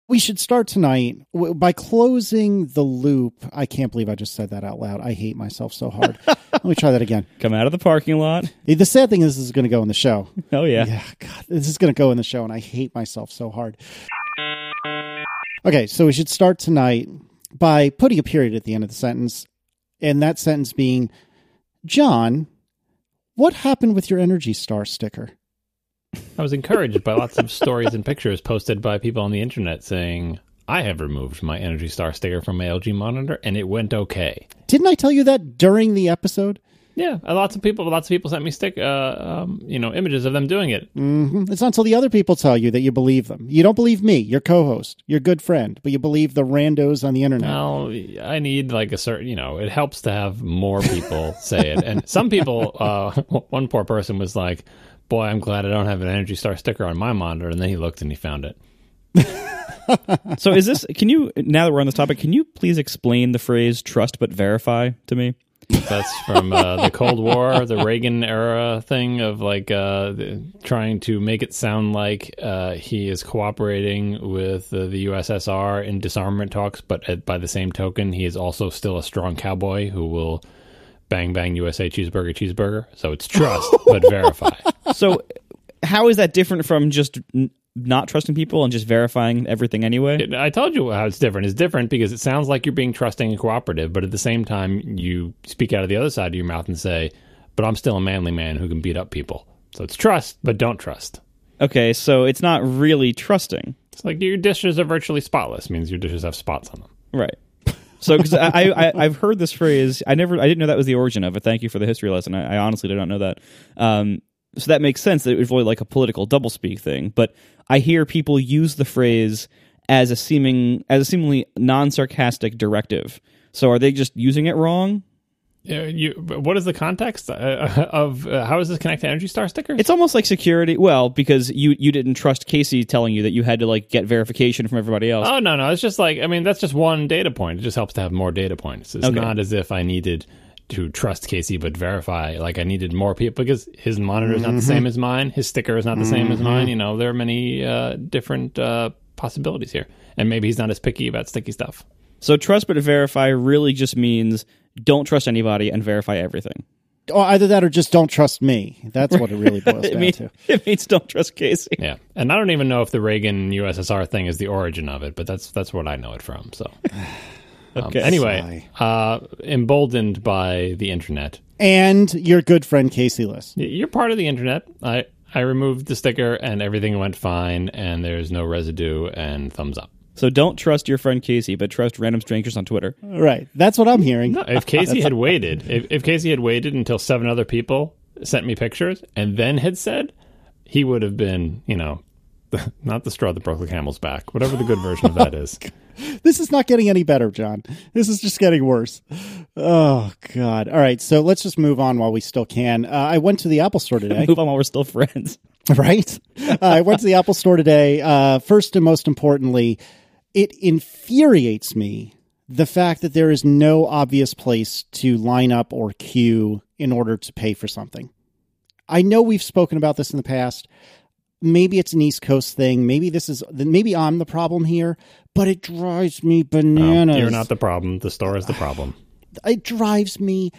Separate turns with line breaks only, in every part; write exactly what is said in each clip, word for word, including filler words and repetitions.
We should start tonight by closing the loop. I can't believe I just said that out loud. I hate myself so hard. Let me try that again.
Come out of the parking lot.
The sad thing is this is going to go in the show.
Oh, yeah.
Yeah, God, this is going to go in the show, and I hate myself so hard. Okay, so we should start tonight by putting a period at the end of the sentence, and that sentence being, John, what happened with your Energy Star sticker?
I was encouraged by lots of stories and pictures posted by people on the internet saying, I have removed my Energy Star sticker from my L G monitor and it went okay.
Didn't I tell you that during the episode?
Yeah, lots of people lots of people sent me stick, uh, um, you know, images of them doing it.
Mm-hmm. It's not until the other people tell you that you believe them. You don't believe me, your co-host, your good friend, but you believe the randos on the internet.
Well, I need like a certain, you know, it helps to have more people say it. And some people, uh, one poor person was like, boy, I'm glad I don't have an Energy Star sticker on my monitor. And then he looked and he found it.
So is this, can you, now that we're on this topic, can you please explain the phrase trust but verify to me?
That's from uh, the Cold War, the Reagan era thing of like uh, the, trying to make it sound like uh, he is cooperating with uh, the U S S R in disarmament talks, but at, by the same token, he is also still a strong cowboy who will bang, bang, U S A cheeseburger, cheeseburger. So it's trust, but verify.
So how is that different from just n- not trusting people and just verifying everything anyway?
It, I told you how it's different. It's different because it sounds like you're being trusting and cooperative, but at the same time, you speak out of the other side of your mouth and say, but I'm still a manly man who can beat up people. So it's trust, but don't trust.
Okay, so it's not really trusting.
It's like your dishes are virtually spotless. It means your dishes have spots on them.
Right. So, because I, I, I've heard this phrase, I never, I didn't know that was the origin of it. Thank you for the history lesson. I, I honestly did not know that. Um, so that makes sense that it was really like a political doublespeak thing. But I hear people use the phrase as a seeming, as a seemingly non-sarcastic directive. So are they just using it wrong?
Uh, you, what is the context uh, of uh, how does this connect to Energy Star stickers?
It's almost like security. Well, because you, you didn't trust Casey telling you that you had to like get verification from everybody else.
Oh, no, no. It's just like, I mean, that's just one data point. It just helps to have more data points. It's
Okay.
not as if I needed to trust Casey but verify. Like I needed more people because his monitor is not the same as mine. His sticker is not the same as mine. You know, there are many uh, different uh, possibilities here. And maybe he's not as picky about sticky stuff.
So trust but verify really just means don't trust anybody and verify everything.
Or either that or just don't trust me. That's what it really boils
it,
down
mean,
to.
It means don't trust Casey.
Yeah. And I don't even know if the Reagan U S S R thing is the origin of it, but that's that's what I know it from. So um,
Okay.
anyway, uh, emboldened by the internet.
And your good friend Casey Liss.
You're part of the internet. I, I removed the sticker and everything went fine and there's no residue and thumbs up.
So don't trust your friend Casey, but trust random strangers on Twitter.
Right. That's what I'm hearing.
No, if Casey had waited, if, if Casey had waited until seven other people sent me pictures and then had said, he would have been, you know, not the straw that broke the camel's back, whatever the good version of that is.
This is not getting any better, John. This is just getting worse. Oh, God. All right. So let's just move on while we still can. Uh, I went to the Apple store today.
Move on while we're still friends.
Right? Uh, I went to the Apple store today. Uh, first and most importantly, it infuriates me the fact that there is no obvious place to line up or queue in order to pay for something. I know we've spoken about this in the past. Maybe it's an East Coast thing. Maybe this is, maybe I'm the problem here, but it drives me bananas.
No, you're not the problem. The store is the problem.
It drives me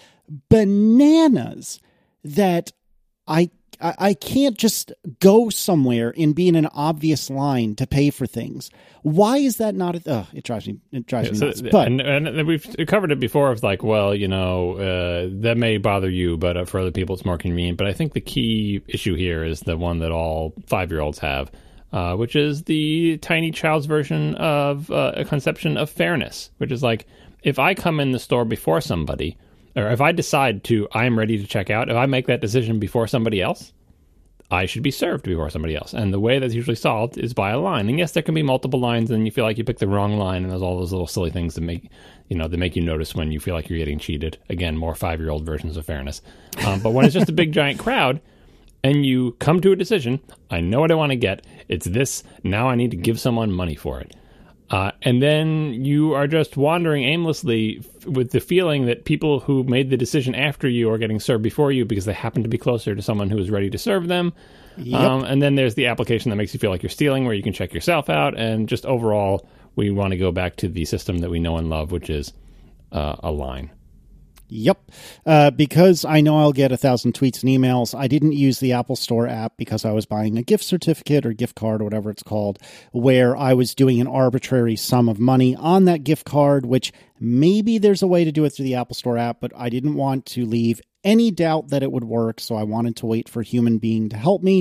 bananas that I I, I can't just go somewhere and be in an obvious line to pay for things. Why is that not? A, uh, it drives me. It drives
Yeah,
me
so,
nuts. But
and, and we've covered it before. It's like, well, you know, uh, that may bother you, but uh, for other people, it's more convenient. But I think the key issue here is the one that all five-year-olds have, uh, which is the tiny child's version of uh, a conception of fairness, which is like, if I come in the store before somebody, or if I decide to, I'm ready to check out, if I make that decision before somebody else, I should be served before somebody else. And the way that's usually solved is by a line. And yes, there can be multiple lines and you feel like you picked the wrong line, and there's all those little silly things that make, you know, that make you notice when you feel like you're getting cheated. Again, more five-year-old versions of fairness. Um, but when it's just a big giant crowd and you come to a decision, I know what I want to get. It's this. Now I need to give someone money for it. Uh, and then you are just wandering aimlessly f- with the feeling that people who made the decision after you are getting served before you because they happen to be closer to someone who is ready to serve them.
Yep.
Um, and then there's the application that makes you feel like you're stealing, where you can check yourself out. And just overall, we want to go back to the system that we know and love, which is uh, a line.
Yep. Uh, because I know I'll get a thousand tweets and emails, I didn't use the Apple Store app because I was buying a gift certificate or gift card or whatever it's called, where I was doing an arbitrary sum of money on that gift card, which maybe there's a way to do it through the Apple Store app, but I didn't want to leave any doubt that it would work, so I wanted to wait for a human being to help me.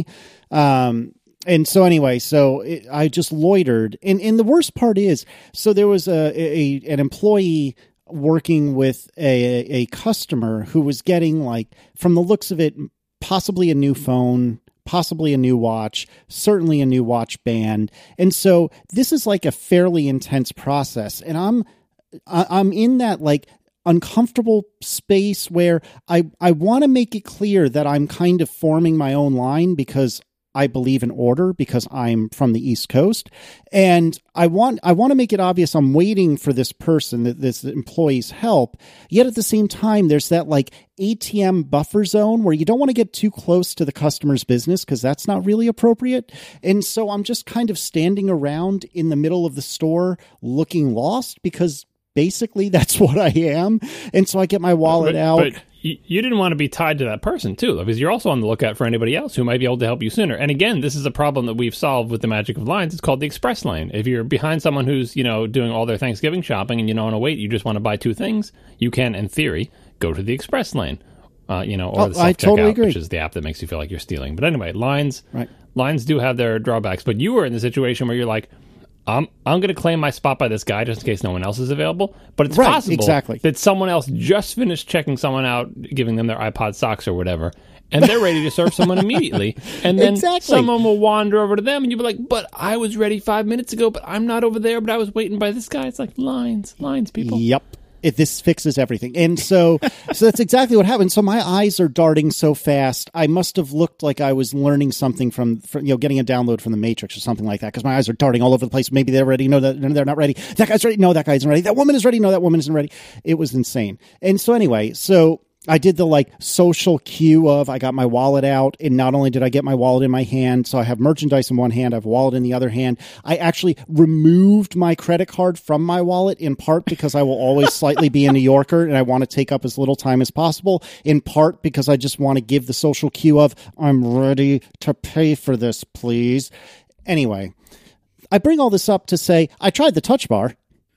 Um, and so anyway, so it, I just loitered. And, and the worst part is, so there was a, a an employee working with a, a customer who was getting, like, from the looks of it, possibly a new phone, possibly a new watch, certainly a new watch band. And so this is like a fairly intense process. And I'm, I'm in that, like, uncomfortable space where I, I want to make it clear that I'm kind of forming my own line because I believe in order, because I'm from the East Coast. And I want I want to make it obvious I'm waiting for this person, that this employee's help. Yet at the same time, there's that, like, A T M buffer zone where you don't want to get too close to the customer's business because that's not really appropriate. And so I'm just kind of standing around in the middle of the store looking lost, because basically that's what I am. And so I get my wallet
but,
out.
But you didn't want to be tied to that person, too, because you're also on the lookout for anybody else who might be able to help you sooner. And again, this is a problem that we've solved with the magic of lines. It's called the express lane. If you're behind someone who's, you know, doing all their Thanksgiving shopping and you don't want to wait, you just want to buy two things, you can, in theory, go to the express lane, uh, you know, or
oh,
the self-checkout,
totally agree.
which is the app that makes you feel like you're stealing. But anyway, lines,
right.
lines do have their drawbacks. But you were in the situation where you're like, I'm I'm going to claim my spot by this guy just in case no one else is available. But it's
right,
possible
exactly.
that someone else just finished checking someone out, giving them their iPod socks or whatever, and they're ready to serve someone immediately. And then
exactly.
someone will wander over to them, and you'll be like, but I was ready five minutes ago, but I'm not over there, but I was waiting by this guy. It's like lines, lines, people.
Yep. It, this fixes everything. And so so that's exactly what happened. So my eyes are darting so fast. I must have looked like I was learning something from, from you know, getting a download from the Matrix or something like that, because my eyes are darting all over the place. Maybe they're ready. No, they're not ready. That guy's ready. No, that guy isn't ready. That woman is ready. No, that woman isn't ready. It was insane. And so anyway, so I did the, like, social cue of I got my wallet out, and not only did I get my wallet in my hand, so I have merchandise in one hand, I have a wallet in the other hand. I actually removed my credit card from my wallet, in part because I will always slightly be a New Yorker and I want to take up as little time as possible, in part because I just want to give the social cue of I'm ready to pay for this, please. Anyway, I bring all this up to say I tried the Touch Bar.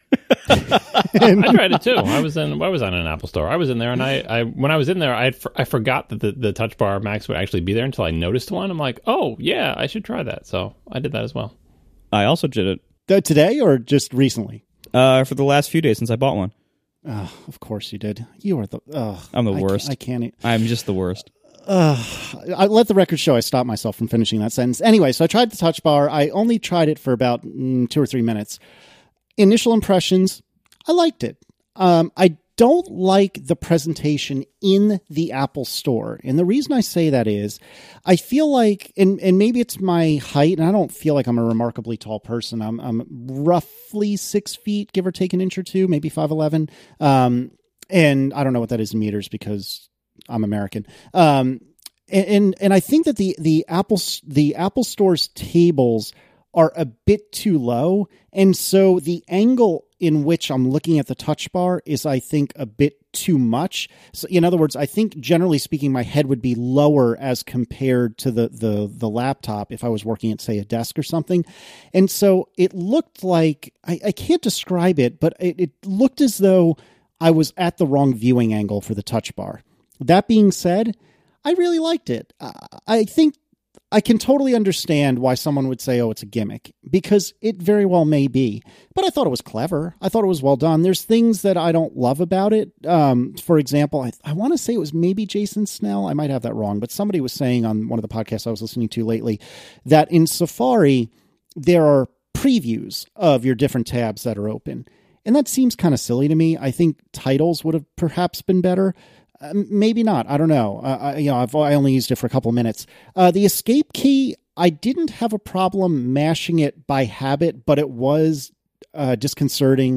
I tried it too. I was in. I was on an Apple Store. I was in there, and I, I when I was in there, I, I forgot that the, the Touch Bar Max would actually be there until I noticed one. I'm like, oh yeah, I should try that. So I did that as well.
I also did it
uh, today or just recently.
Uh, for the last few days since I bought one.
Oh, of course you did. You are the. Oh,
I'm the
I
worst.
Can't, I can't.
I'm just the worst.
Uh, I let the record show I stopped myself from finishing that sentence. Anyway, so I tried the Touch Bar. I only tried it for about mm, two or three minutes. Initial impressions, I liked it. Um, I don't like the presentation in the Apple Store. And the reason I say that is I feel like, and, and maybe it's my height, and I don't feel like I'm a remarkably tall person. I'm, I'm roughly six feet, give or take an inch or two, maybe five eleven. Um, and I don't know what that is in meters because I'm American. Um, and, and, and I think that the, the Apple, the Apple Store's tables are a bit too low. And so the angle in which I'm looking at the Touch Bar is, I think, a bit too much. So in other words, I think generally speaking, my head would be lower as compared to the, the, the laptop if I was working at, say, a desk or something. And so it looked like, I, I can't describe it, but it, it looked as though I was at the wrong viewing angle for the Touch Bar. That being said, I really liked it. I, I think I can totally understand why someone would say, oh, it's a gimmick, because it very well may be. But I thought it was clever. I thought it was well done. There's things that I don't love about it. Um, for example, I, I want to say it was maybe Jason Snell. I might have that wrong, but somebody was saying on one of the podcasts I was listening to lately that in Safari, there are previews of your different tabs that are open. And that seems kind of silly to me. I think titles would have perhaps been better. Uh, maybe not. I don't know. Uh, I, you know, I've I only used it for a couple of minutes. Uh, the escape key, I didn't have a problem mashing it by habit, but it was uh, disconcerting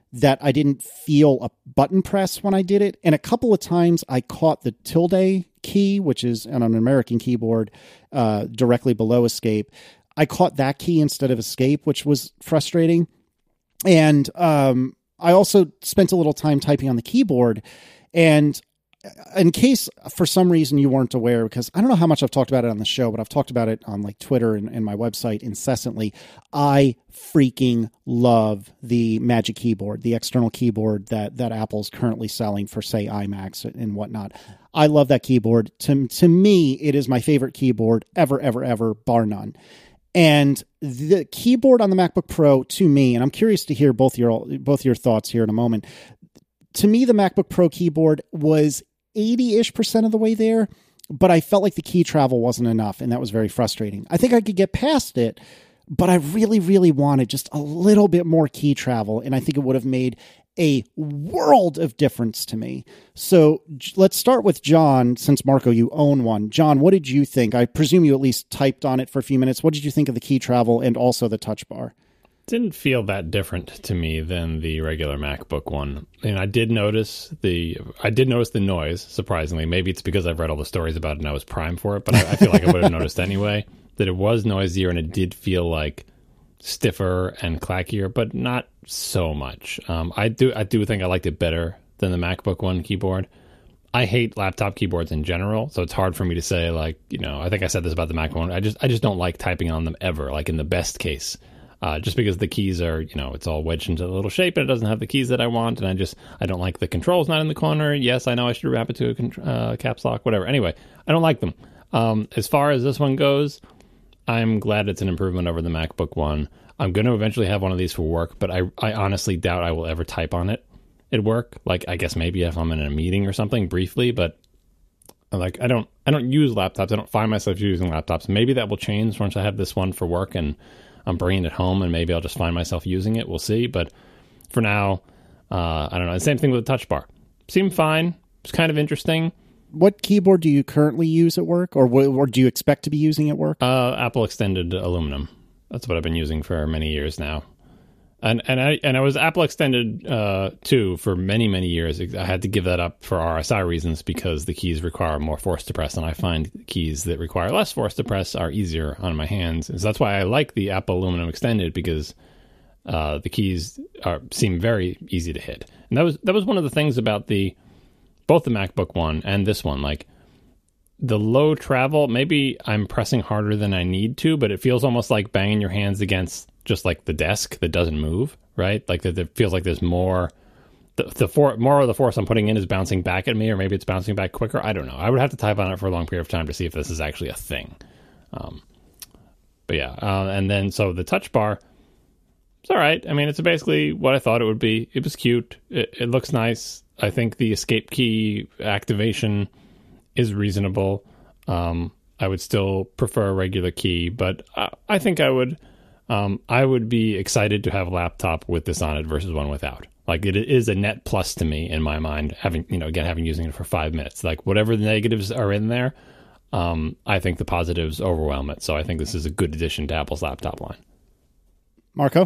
that I didn't feel a button press when I did it. And a couple of times I caught the tilde key, which is on an American keyboard, uh, directly below escape. I caught that key instead of escape, which was frustrating. And um, I also spent a little time typing on the keyboard. And in case for some reason you weren't aware, because I don't know how much I've talked about it on the show, but I've talked about it on like Twitter and, and my website incessantly. I freaking love the Magic Keyboard, the external keyboard that, that Apple's currently selling for, say, iMacs and whatnot. I love that keyboard. To, to me, it is my favorite keyboard ever, ever, ever, bar none. And the keyboard on the MacBook Pro, to me, and I'm curious to hear both your both your thoughts here in a moment. To me, the MacBook Pro keyboard was eighty-ish percent of the way there, but I felt like the key travel wasn't enough, and that was very frustrating. I think I could get past it, but I really, really wanted just a little bit more key travel, and I think it would have made a world of difference to me. So let's start with John, since Marco, you own one. John, what did you think? I presume you at least typed on it for a few minutes. What did you think of the key travel and also the touch bar?
Didn't feel that different to me than the regular MacBook one. And I did notice the I did notice the noise, surprisingly. Maybe it's because I've read all the stories about it and I was primed for it, but I, I feel like I would have noticed anyway that it was noisier and it did feel like stiffer and clackier, but not so much. Um, I do I do think I liked it better than the MacBook One keyboard. I hate laptop keyboards in general, so it's hard for me to say, like, you know, I think I said this about the Mac One. I just I just don't like typing on them ever, like in the best case. Uh, just because the keys are, you know, it's all wedged into a little shape and it doesn't have the keys that I want. And I just, I don't like the controls not in the corner. Yes, I know I should wrap it to a con- uh, caps lock, whatever. Anyway, I don't like them. Um, as far as this one goes, I'm glad it's an improvement over the MacBook One. I'm going to eventually have one of these for work, but I, I honestly doubt I will ever type on it at work. Like, I guess maybe if I'm in a meeting or something briefly, but like, I don't, I don't use laptops. I don't find myself using laptops. Maybe that will change once I have this one for work and I'm bringing it home, and maybe I'll just find myself using it. We'll see. But for now, uh, I don't know. The same thing with the touch bar. Seemed fine. It's kind of interesting.
What keyboard do you currently use at work, or what, or do you expect to be using at work?
Uh, Apple Extended Aluminum. That's what I've been using for many years now. And and I and I was Apple Extended uh, too for many many years. I had to give that up for R S I reasons because the keys require more force to press, and I find keys that require less force to press are easier on my hands. So that's why I like the Apple Aluminum Extended, because uh, the keys are seem very easy to hit. And that was that was one of the things about the both the MacBook One and this one, like the low travel. Maybe I'm pressing harder than I need to, but it feels almost like banging your hands against just like the desk that doesn't move, right? Like that it feels like there's more, the, the for, more of the force I'm putting in is bouncing back at me, or maybe it's bouncing back quicker. I don't know. I would have to type on it for a long period of time to see if this is actually a thing. Um, but yeah, uh, and then so the touch bar, it's all right. I mean, it's basically what I thought it would be. It was cute. It, it looks nice. I think the escape key activation is reasonable. Um, I would still prefer a regular key, but I, I think I would... Um, I would be excited to have a laptop with this on it versus one without. Like, it is a net plus to me in my mind, having, you know, again, having using it for five minutes. Like, whatever the negatives are in there, um, I think the positives overwhelm it. So I think this is a good addition to Apple's laptop line.
Marco?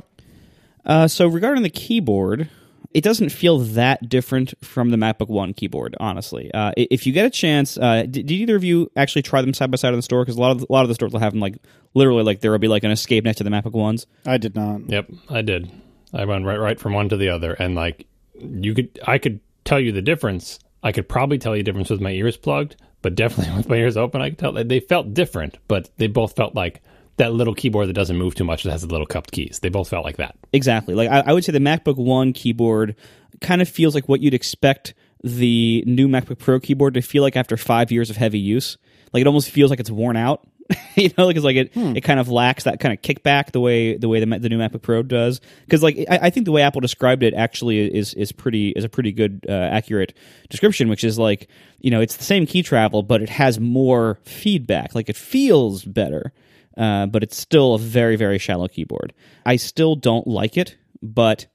Uh, so regarding the keyboard, it doesn't feel that different from the MacBook One keyboard, honestly. Uh, if you get a chance, uh, did, did either of you actually try them side by side in the store? Because a lot of a lot of the stores will have them like literally like there will be like an escape next to the MacBook Ones.
I did not.
Yep, I did. I went right right from one to the other, and like you could, I could tell you the difference. I could probably tell you the difference with my ears plugged, but definitely with my ears open, I could tell that they felt different. But they both felt like that little keyboard that doesn't move too much that has the little cupped keys. They both felt like that.
Exactly. Like I, I would say the MacBook One keyboard kind of feels like what you'd expect the new MacBook Pro keyboard to feel like after five years of heavy use. Like it almost feels like it's worn out. You know, like it's like it, hmm. it kind of lacks that kind of kickback the way the way the, the new MacBook Pro does. Because like I, I think the way Apple described it actually is is pretty is a pretty good uh, accurate description, which is like, you know, it's the same key travel, but it has more feedback. Like it feels better. Uh, but it's still a very, very shallow keyboard. I still don't like it, but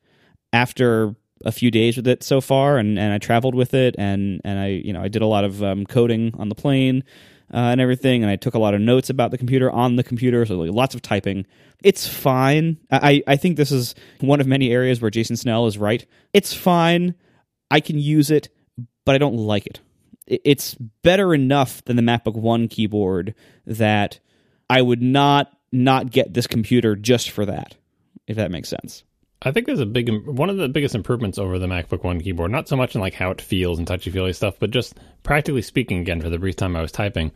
after a few days with it so far, and, and I traveled with it, and, and I you know I did a lot of um, coding on the plane, uh, and everything, and I took a lot of notes about the computer on the computer, so like, lots of typing. It's fine. I, I think this is one of many areas where Jason Snell is right. It's fine. I can use it, but I don't like it. It's better enough than the MacBook One keyboard that I would not not get this computer just for that, if that makes sense.
I think there's a big one of the biggest improvements over the MacBook One keyboard, not so much in like how it feels and touchy-feely stuff, but just practically speaking, again, for the brief time I was typing,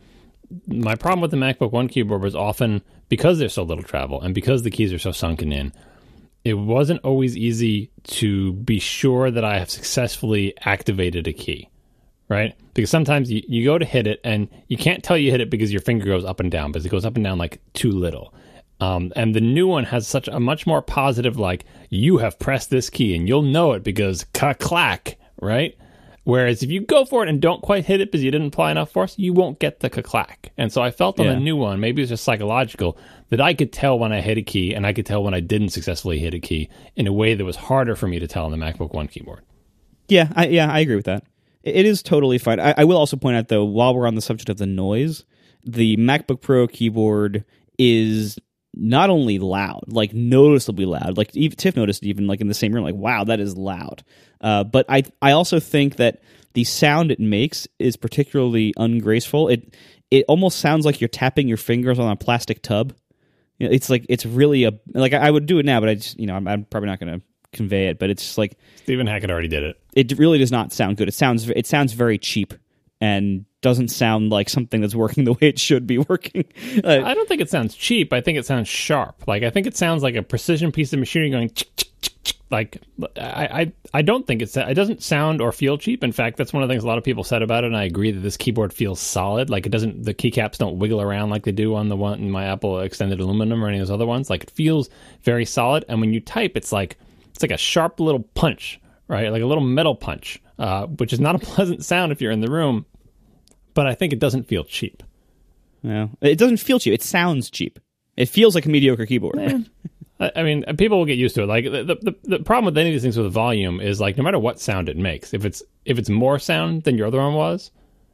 my problem with the MacBook One keyboard was often because there's so little travel and because the keys are so sunken in, it wasn't always easy to be sure that I have successfully activated a key, right? Because sometimes you, you go to hit it and you can't tell you hit it because your finger goes up and down, because it goes up and down like too little. Um, and the new one has such a much more positive, like, you have pressed this key and you'll know it because ka-clack, right? Whereas if you go for it and don't quite hit it because you didn't apply enough force, you won't get the ka-clack. And so I felt on
yeah.
the new one, maybe it's just psychological, that I could tell when I hit a key and I could tell when I didn't successfully hit a key in a way that was harder for me to tell on the MacBook One keyboard.
Yeah, I, yeah, I agree with that. It, it is totally fine. I, I will also point out, though, while we're on the subject of the noise, the MacBook Pro keyboard is not only loud, like noticeably loud, like even Tiff noticed even like in the same room, like, wow, that is loud. Uh, but I I also think that the sound it makes is particularly ungraceful. It it almost sounds like you're tapping your fingers on a plastic tub. You know, it's like, it's really a, like I would do it now, but I just, you know, I'm, I'm probably not going to convey it, but it's just like,
Stephen Hackett already did it.
It really does not sound good. It sounds it sounds very cheap and doesn't sound like something that's working the way it should be working. Uh,
I don't think it sounds cheap. I think it sounds sharp. Like, I think it sounds like a precision piece of machinery going chick, chick, chick, chick. Like, I, I, I don't think it's, it doesn't sound or feel cheap. In fact, that's one of the things a lot of people said about it, and I agree that this keyboard feels solid. Like, it doesn't, the keycaps don't wiggle around like they do on the one in my Apple Extended Aluminum or any of those other ones. Like, it feels very solid, and when you type, it's like, it's like a sharp little punch, right? Like a little metal punch, uh, which is not a pleasant sound if you're in the room. But I think it doesn't feel cheap.
No, it doesn't feel cheap. It sounds cheap. It feels like a mediocre keyboard.
Eh. I mean, people will get used to it. Like the, the the problem with any of these things with volume is, like, no matter what sound it makes, if it's if it's more sound than your other one was,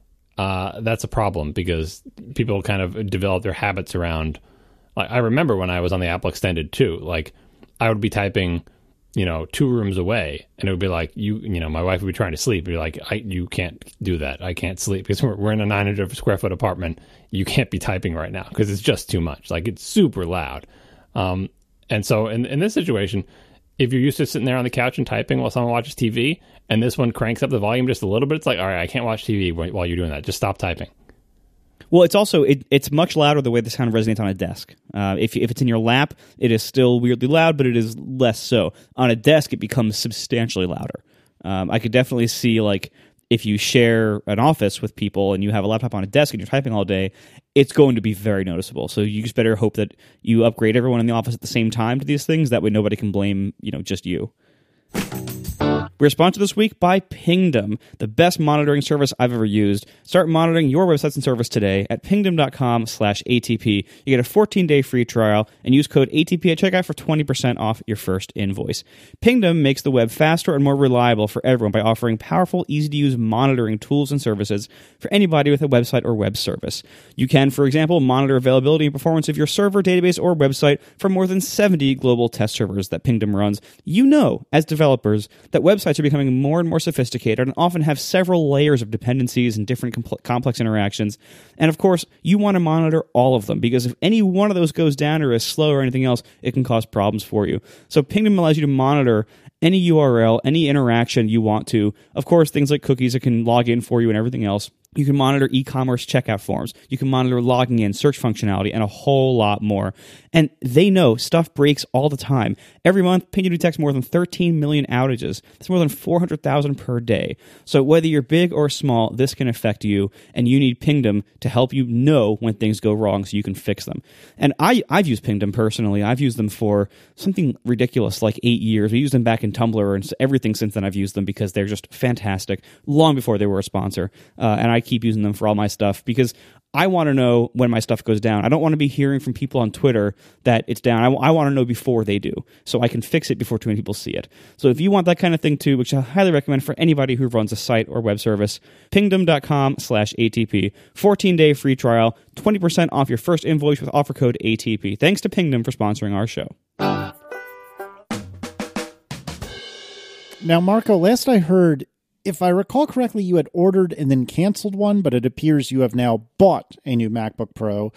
uh, that's a problem, because people kind of develop their habits around. Like, I remember when I was on the Apple Extended too. Like, I would be typing, you know, two rooms away, and it would be like, you, you know, my wife would be trying to sleep. Be like, I, you can't do that. I can't sleep because we're, we're in a nine hundred square foot apartment. You can't be typing right now because it's just too much. Like, it's super loud. Um, and so in, in this situation, if you're used to sitting there on the couch and typing while someone watches T V, and this one cranks up the volume just a little bit, it's like, all right, I can't watch T V while you're doing that. Just stop typing.
Well, it's also, it, it's much louder the way the sound resonates on a desk. Uh, if if it's in your lap, it is still weirdly loud, but it is less so. On a desk, it becomes substantially louder. Um, I could definitely see, like, if you share an office with people and you have a laptop on a desk and you're typing all day, it's going to be very noticeable. So you just better hope that you upgrade everyone in the office at the same time to these things. That way nobody can blame, you know, just you. We're sponsored this week by Pingdom, the best monitoring service I've ever used. Start monitoring your websites and service today at pingdom.com slash ATP. You get a fourteen-day free trial and use code A T P at checkout for twenty percent off your first invoice. Pingdom makes the web faster and more reliable for everyone by offering powerful, easy-to-use monitoring tools and services for anybody with a website or web service. You can, for example, monitor availability and performance of your server, database, or website from more than seventy global test servers that Pingdom runs. You know, as developers, that websites are becoming more and more sophisticated and often have several layers of dependencies and different compl- complex interactions. And of course, you want to monitor all of them, because if any one of those goes down or is slow or anything else, it can cause problems for you. So Pingdom allows you to monitor any U R L, any interaction you want to. Of course, things like cookies, it can log in for you and everything else. You can monitor e-commerce checkout forms. You can monitor logging in, search functionality, and a whole lot more. And they know stuff breaks all the time. Every month, Pingdom detects more than thirteen million outages. That's more than four hundred thousand per day. So whether you're big or small, this can affect you, and you need Pingdom to help you know when things go wrong so you can fix them. And I, I've used Pingdom personally. I've used them for something ridiculous like eight years. We used them back in Tumblr, and everything since then I've used them because they're just fantastic, long before they were a sponsor. Uh, and I keep using them for all my stuff because I want to know when my stuff goes down. I don't want to be hearing from people on Twitter that it's down. I, I want to know before they do, so I can fix it before too many people see it. So if you want that kind of thing too, which I highly recommend for anybody who runs a site or web service, pingdom.com slash ATP. fourteen-day free trial, twenty percent off your first invoice with offer code A T P. Thanks to Pingdom for sponsoring our show.
Now, Marco, last I heard, if I recall correctly, you had ordered and then canceled one, but it appears you have now bought a new MacBook Pro.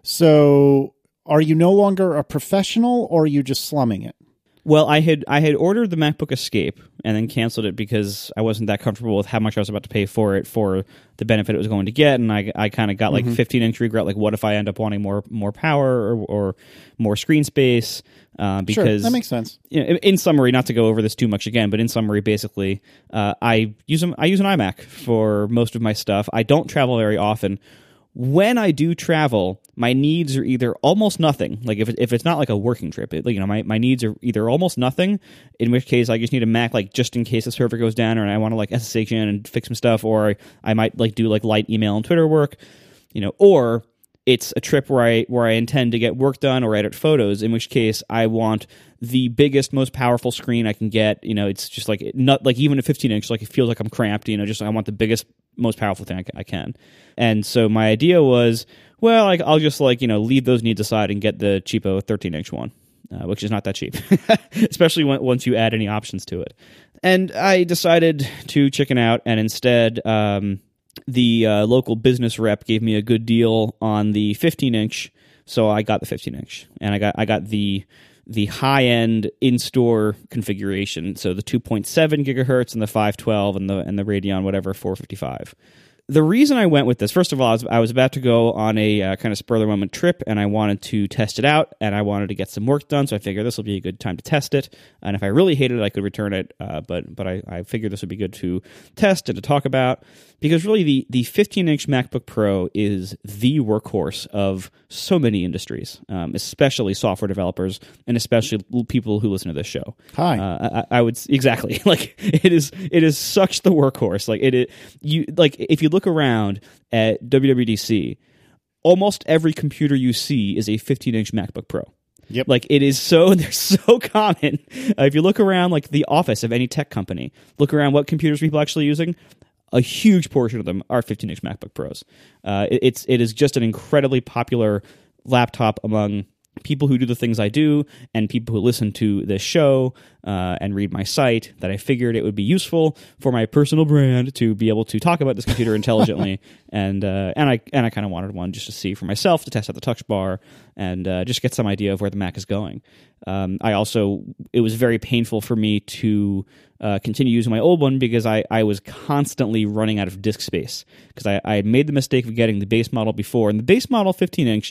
So are you no longer a professional, or are you just slumming it?
Well, I had I had ordered the MacBook Escape and then canceled it because I wasn't that comfortable with how much I was about to pay for it for the benefit it was going to get, and I I kind of got like fifteen-inch regret, like what if I end up wanting more more power or, or more screen space? Uh, because
sure, that makes sense.
You know, in summary, not to go over this too much again, but in summary, basically, uh, I use them, I use an iMac for most of my stuff. I don't travel very often. When I do travel, my needs are either almost nothing. Like if it, if it's not like a working trip, it, you know, my, my needs are either almost nothing, in which case I just need a Mac, like just in case the server goes down, or I want to like S S H in and fix some stuff, or I, I might like do like light email and Twitter work, you know, or it's a trip where I where I intend to get work done or edit photos, in which case I want the biggest, most powerful screen I can get. You know, it's just like not like even a fifteen inch, like it feels like I'm cramped. You know, just I want the biggest, most powerful thing I can. And so my idea was, well, like I'll just like you know leave those needs aside and get the cheapo thirteen inch one, uh, which is not that cheap, especially when, once you add any options to it. And I decided to chicken out and instead. Um, The uh, local business rep gave me a good deal on the fifteen inch, so I got the fifteen inch, and I got I got the the high end in store configuration, so the two point seven gigahertz and the five twelve and the and the Radeon whatever four fifty-five. The reason I went with this, first of all, I was, I was about to go on a uh, kind of spur of the moment trip, and I wanted to test it out, and I wanted to get some work done, so I figured this will be a good time to test it. And if I really hated it, I could return it, uh, but but I, I figured this would be good to test and to talk about, because really the, the fifteen-inch MacBook Pro is the workhorse of so many industries, um, especially software developers, and especially people who listen to this show.
Hi.
Uh, I, I would exactly like it is. It is such the workhorse. Like it, it you like if you look around at W W D C, almost every computer you see is a fifteen-inch MacBook Pro.
Yep.
Like it is so they're so common. Uh, if you look around like the office of any tech company, look around what computers people are actually using. A huge portion of them are fifteen-inch MacBook Pros. Uh, it, it's it is just an incredibly popular laptop among people who do the things I do and people who listen to this show uh, and read my site, that I figured it would be useful for my personal brand to be able to talk about this computer intelligently. and uh, and I and I kind of wanted one just to see for myself, to test out the touch bar and uh, just get some idea of where the Mac is going. Um, I also, it was very painful for me to uh, continue using my old one because I, I was constantly running out of disk space because I, I had made the mistake of getting the base model before. And the base model fifteen-inch,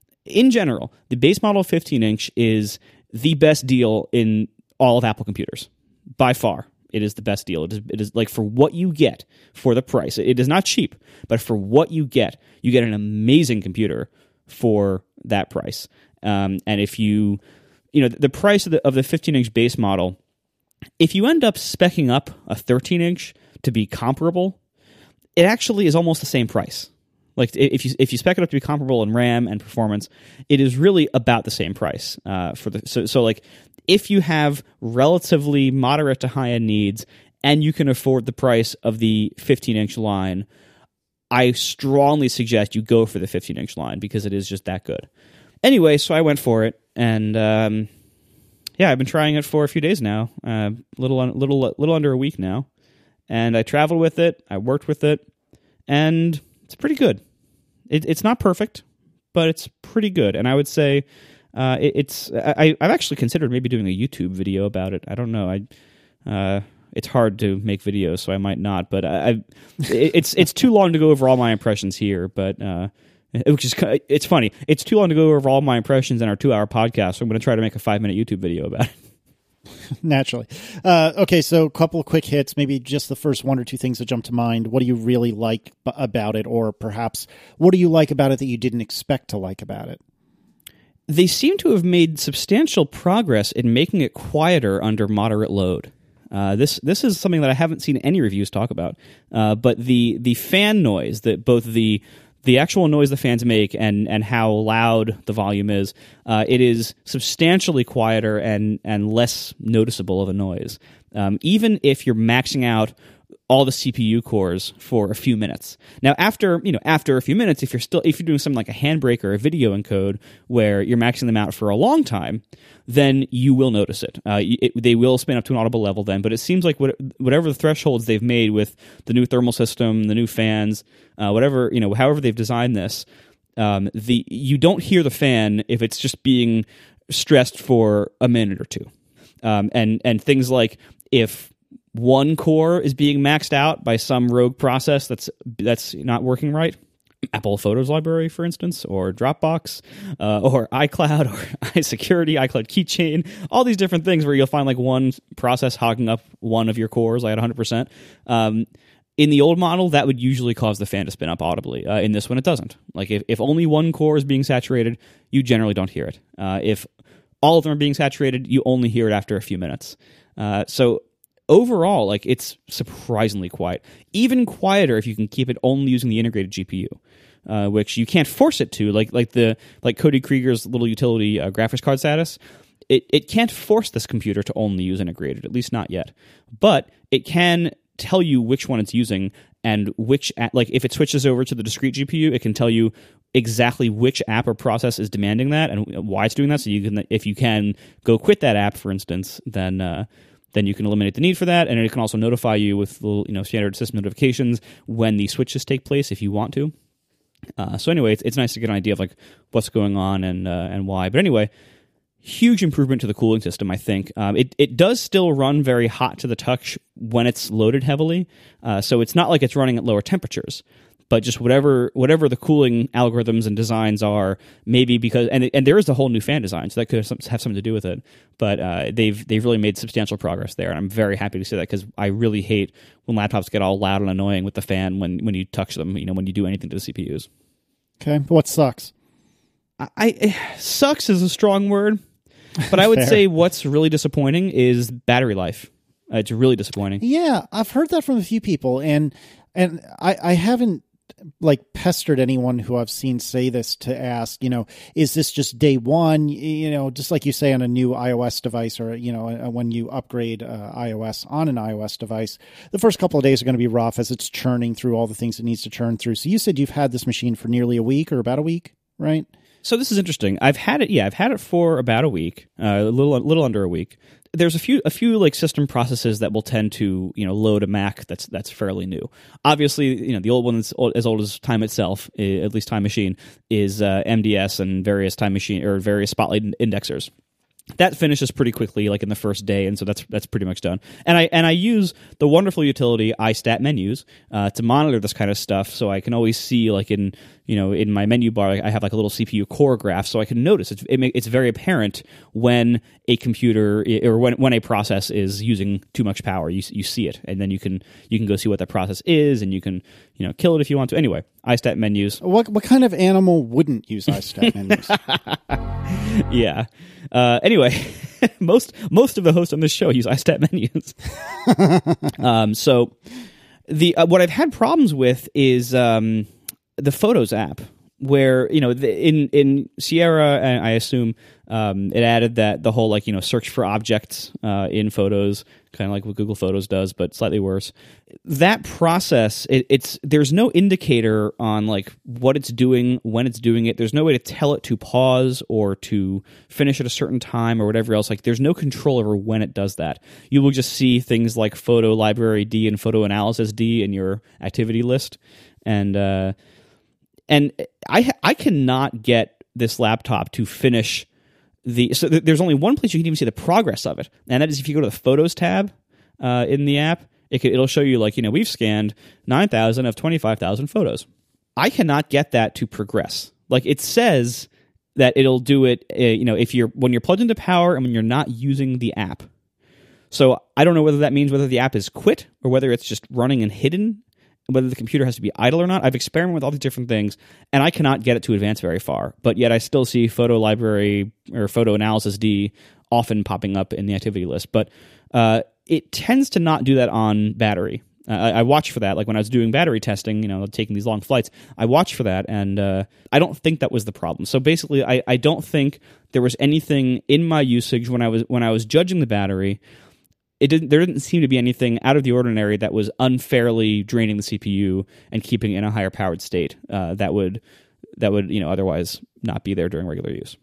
in general, the base model fifteen-inch is the best deal in all of Apple computers. By far, it is the best deal. It is, it is like for what you get for the price. It is not cheap, but for what you get, you get an amazing computer for that price. Um, and if you, you know, the price of the of the fifteen-inch base model, if you end up speccing up a thirteen-inch to be comparable, it actually is almost the same price. Like if you if you spec it up to be comparable in RAM and performance, it is really about the same price. Uh, for the so so like if you have relatively moderate to high end needs and you can afford the price of the fifteen-inch line, I strongly suggest you go for the fifteen-inch line because it is just that good. Anyway, so I went for it, and um, yeah, I've been trying it for a few days now, a uh, little little little under a week now, and I traveled with it, I worked with it, and it's pretty good. It, it's not perfect, but it's pretty good. And I would say uh, it, it's. I, I've actually considered maybe doing a YouTube video about it. I don't know. I. Uh, it's hard to make videos, so I might not. But I, I it, it's it's too long to go over all my impressions here. But uh, which is it's funny. It's too long to go over all my impressions in our two-hour podcast. So I'm going to try to make a five-minute YouTube video about it.
Naturally. Uh, okay, so a couple of quick hits, maybe just the first one or two things that jump to mind. What do you really like b- about it? Or perhaps what do you like about it that you didn't expect to like about it?
They seem to have made substantial progress in making it quieter under moderate load. Uh, this this is something that I haven't seen any reviews talk about. Uh, but the the fan noise, that both the the actual noise the fans make and and how loud the volume is, uh, it is substantially quieter and and less noticeable of a noise. Um, even if you're maxing out all the C P U cores for a few minutes. Now, after you know, after a few minutes, if you're still if you're doing something like a handbrake or a video encode where you're maxing them out for a long time, then you will notice it. Uh, it they will spin up to an audible level then. But it seems like what, whatever the thresholds they've made with the new thermal system, the new fans, uh, whatever you know, however they've designed this, um, the you don't hear the fan if it's just being stressed for a minute or two, um, and and things like if one core is being maxed out by some rogue process that's that's not working right, Apple Photos Library, for instance, or Dropbox, uh, or iCloud, or iSecurity, iCloud Keychain, all these different things where you'll find like one process hogging up one of your cores like at one hundred percent. Um, in the old model, that would usually cause the fan to spin up audibly. Uh, in this one, it doesn't. Like if, if only one core is being saturated, you generally don't hear it. Uh, if all of them are being saturated, you only hear it after a few minutes. Uh, so overall, like it's surprisingly quiet. Even quieter if you can keep it only using the integrated G P U, uh, which you can't force it to. Like like the like Cody Krieger's little utility uh, graphics card status. It it can't force this computer to only use integrated, at least not yet. But it can tell you which one it's using and which app, like if it switches over to the discrete G P U, it can tell you exactly which app or process is demanding that and why it's doing that. So you can, if you can go quit that app, for instance, then. Uh, then you can eliminate the need for that, and it can also notify you with little, you know, standard system notifications when the switches take place if you want to. Uh, so anyway, it's, it's nice to get an idea of like what's going on and uh, and why. But anyway, huge improvement to the cooling system, I think. Um, it it does still run very hot to the touch when it's loaded heavily, uh, so it's not like it's running at lower temperatures. But just whatever whatever the cooling algorithms and designs are, maybe because and and there is a whole new fan design, so that could have, some, have something to do with it. But uh, they've they've really made substantial progress there, and I'm very happy to see that because I really hate when laptops get all loud and annoying with the fan when, when you touch them. You know, when you do anything to the C P Us.
Okay, what sucks?
I, I sucks is a strong word, but I would say what's really disappointing is battery life. Uh, it's really disappointing.
Yeah, I've heard that from a few people, and and I, I haven't. like pestered anyone who I've seen say this to ask, you know, is this just day one, you know, just like you say on a new iOS device or, you know, when you upgrade uh, iOS on an iOS device, the first couple of days are going to be rough as it's churning through all the things it needs to churn through. So you said you've had this machine for nearly a week or about a week, right?
So this is interesting. I've had it, yeah, I've had it for about a week, uh, a little, a little under a week. There's a few, a few like system processes that will tend to, you know, load a Mac that's that's fairly new. Obviously, you know, the old one that's old, as old as time itself, at least Time Machine, is uh, M D S and various Time Machine or various Spotlight indexers. That finishes pretty quickly, like in the first day, and so that's that's pretty much done. And I and I use the wonderful utility iStatMenus uh, to monitor this kind of stuff, so I can always see, like in you know in my menu bar, I have like a little C P U core graph, so I can notice it's it make, it's very apparent when a computer or when when a process is using too much power. You you see it, and then you can you can go see what that process is, and you can you know kill it if you want to. Anyway, iStatMenus.
What what kind of animal wouldn't use iStatMenus?
Yeah. Uh, anyway, most most of the hosts on this show use iStatMenus. um, so the uh, what I've had problems with is um, the Photos app, where you know the, in in Sierra, and I assume um, it added that the whole like you know search for objects uh, in Photos, kind of like what Google Photos does, but slightly worse. That process, it, it's there's no indicator on like what it's doing, when it's doing it. There's no way to tell it to pause or to finish at a certain time or whatever else. Like there's no control over when it does that. You will just see things like Photo Library D and Photo Analysis D in your activity list, and uh, and I I cannot get this laptop to finish the. So th- there's only one place you can even see the progress of it, and that is if you go to the Photos tab uh, in the app. It could, it'll show you like, you know, we've scanned nine thousand of twenty-five thousand photos. I cannot get that to progress. Like it says that it'll do it, uh, you know, if you're when you're plugged into power and when you're not using the app. So I don't know whether that means whether the app is quit or whether it's just running and hidden, whether the computer has to be idle or not. I've experimented with all these different things, and I cannot get it to advance very far. But yet I still see Photo Library or Photo Analysis D often popping up in the activity list. But uh, it tends to not do that on battery. Uh, I, I watch for that. Like when I was doing battery testing, you know, taking these long flights, I watched for that, and uh, I don't think that was the problem. So basically, I, I don't think there was anything in my usage when I was when I was judging the battery. It didn't. There didn't seem to be anything out of the ordinary that was unfairly draining the C P U and keeping it in a higher powered state. Uh, that would that would you know otherwise not be there during regular use.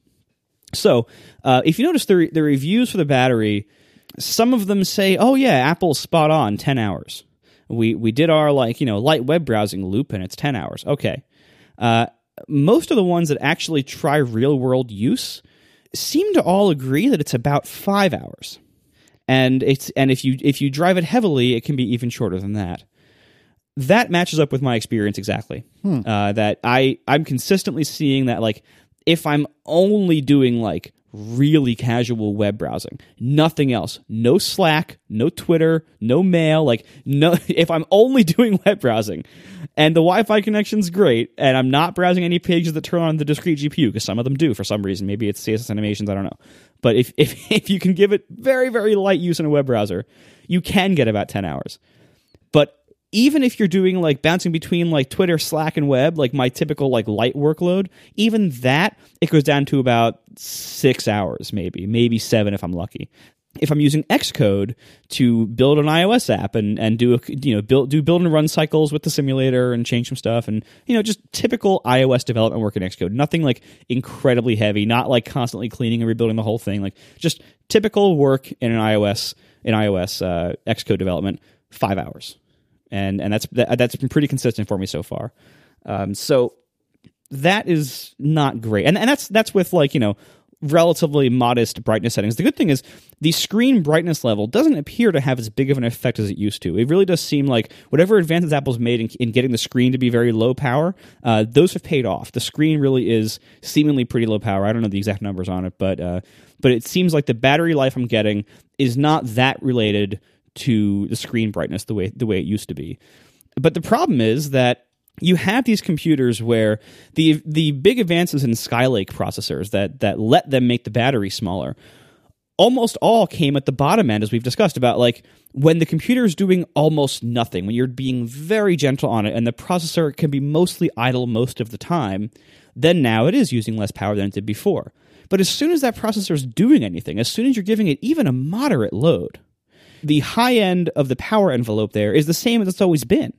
So uh, if you notice the re- the reviews for the battery, some of them say, "Oh yeah, Apple's spot on, ten hours." We we did our like you know light web browsing loop and it's ten hours. Okay, uh, most of the ones that actually try real world use seem to all agree that it's about five hours, and it's and if you if you drive it heavily, it can be even shorter than that. That matches up with my experience exactly. Hmm. Uh, that I I'm consistently seeing that like if I'm only doing like really casual web browsing, nothing else, no Slack, no Twitter, no mail, like no if I'm only doing web browsing and the Wi-Fi connection's great and I'm not browsing any pages that turn on the discrete G P U, because some of them do for some reason, maybe it's C S S animations, I don't know, but if if if you can give it very very light use in a web browser, you can get about ten hours. But even if you're doing like bouncing between like Twitter, Slack, and web, like my typical like light workload, even that, it goes down to about six hours, maybe, maybe seven if I'm lucky. If I'm using Xcode to build an iOS app and, and do a, you know build do build and run cycles with the simulator and change some stuff and you know just typical iOS development work in Xcode, nothing like incredibly heavy, not like constantly cleaning and rebuilding the whole thing, like just typical work in an iOS in iOS uh, Xcode development, five hours. And and that's that, that's been pretty consistent for me so far. Um, so that is not great, and and that's that's with like you know relatively modest brightness settings. The good thing is the screen brightness level doesn't appear to have as big of an effect as it used to. It really does seem like whatever advances Apple's made in, in getting the screen to be very low power, uh, those have paid off. The screen really is seemingly pretty low power. I don't know the exact numbers on it, but uh, but it seems like the battery life I'm getting is not that related to the screen brightness the way the way it used to be. But the problem is that you have these computers where the the big advances in Skylake processors that that let them make the battery smaller almost all came at the bottom end, as we've discussed, about like when the computer is doing almost nothing, when you're being very gentle on it and the processor can be mostly idle most of the time, then now it is using less power than it did before. But as soon as that processor is doing anything, as soon as you're giving it even a moderate load, the high end of the power envelope there is the same as it's always been.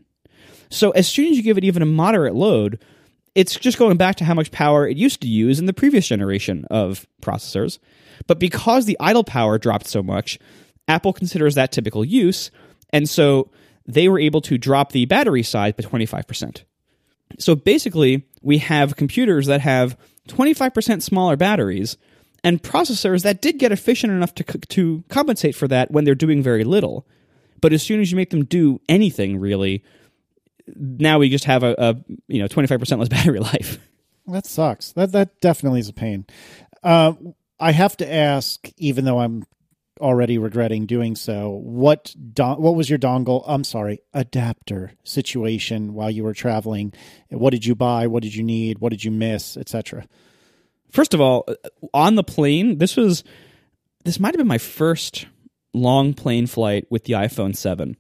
So as soon as you give it even a moderate load, it's just going back to how much power it used to use in the previous generation of processors. But because the idle power dropped so much, Apple considers that typical use, and so they were able to drop the battery size by twenty-five percent. So basically, we have computers that have twenty-five percent smaller batteries and processors that did get efficient enough to to compensate for that when they're doing very little. But as soon as you make them do anything, really, now we just have a, a you know twenty-five percent less battery life.
That sucks. That that definitely is a pain. Uh, I have to ask, even though I'm already regretting doing so, what don- what was your dongle, I'm sorry, adapter situation while you were traveling? What did you buy? What did you need? What did you miss, et cetera?
First of all, on the plane, this was this might have been my first long plane flight with the iPhone seven.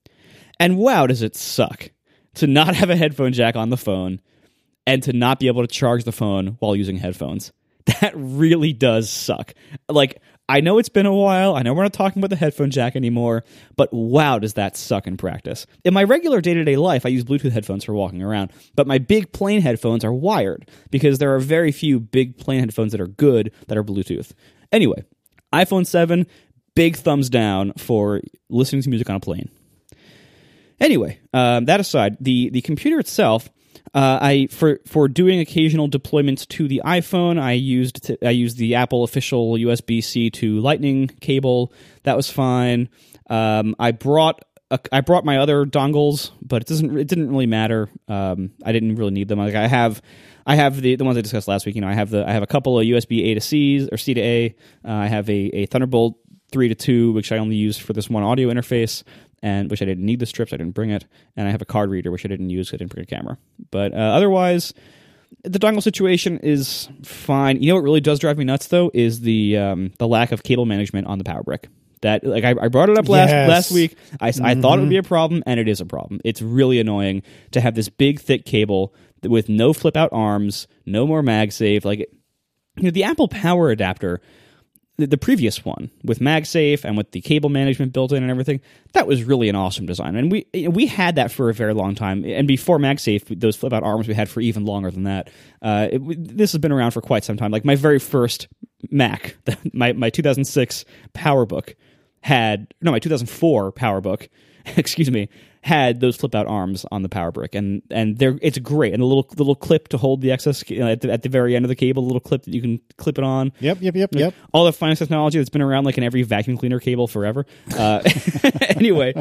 And wow, does it suck to not have a headphone jack on the phone and to not be able to charge the phone while using headphones. That really does suck. Like, I know it's been a while. I know we're not talking about the headphone jack anymore, but wow, does that suck in practice. In my regular day-to-day life, I use Bluetooth headphones for walking around, but my big plane headphones are wired because there are very few big plane headphones that are good that are Bluetooth. Anyway, iPhone seven, big thumbs down for listening to music on a plane. Anyway, um, that aside, the, the computer itself, Uh, I for for doing occasional deployments to the iPhone, I used to, I used the Apple official U S B C to Lightning cable. That was fine. Um, I brought a, I brought my other dongles, but it doesn't it didn't really matter. Um, I didn't really need them. Like I have I have the the ones I discussed last week. You know, I have the I have a couple of U S B A to C's or C to A. Uh, I have a, a Thunderbolt three to two, which I only use for this one audio interface, and which I didn't need the strips, I didn't bring it, and I have a card reader, which I didn't use because I didn't bring a camera. But uh, otherwise, the dongle situation is fine. You know what really does drive me nuts, though, is the um, the lack of cable management on the Power Brick. That like I, I brought it up last
Yes.
last week. I, mm-hmm. I thought it would be a problem, and it is a problem. It's really annoying to have this big, thick cable with no flip out arms, no more MagSafe. Like, you know, the Apple Power Adapter, the, the previous one with MagSafe and with the cable management built in and everything, that was really an awesome design. And we we had that for a very long time. And before MagSafe, those flip out arms we had for even longer than that. Uh, it, this has been around for quite some time. Like my very first Mac, my my two thousand six PowerBook had no my two thousand four PowerBook, excuse me, had those flip out arms on the power brick, and and they're it's great, and a little little clip to hold the excess you know, at, the, at the very end of the cable, a little clip that you can clip it on.
Yep, yep, yep, yep.
All the finest technology that's been around like in every vacuum cleaner cable forever. Uh, anyway,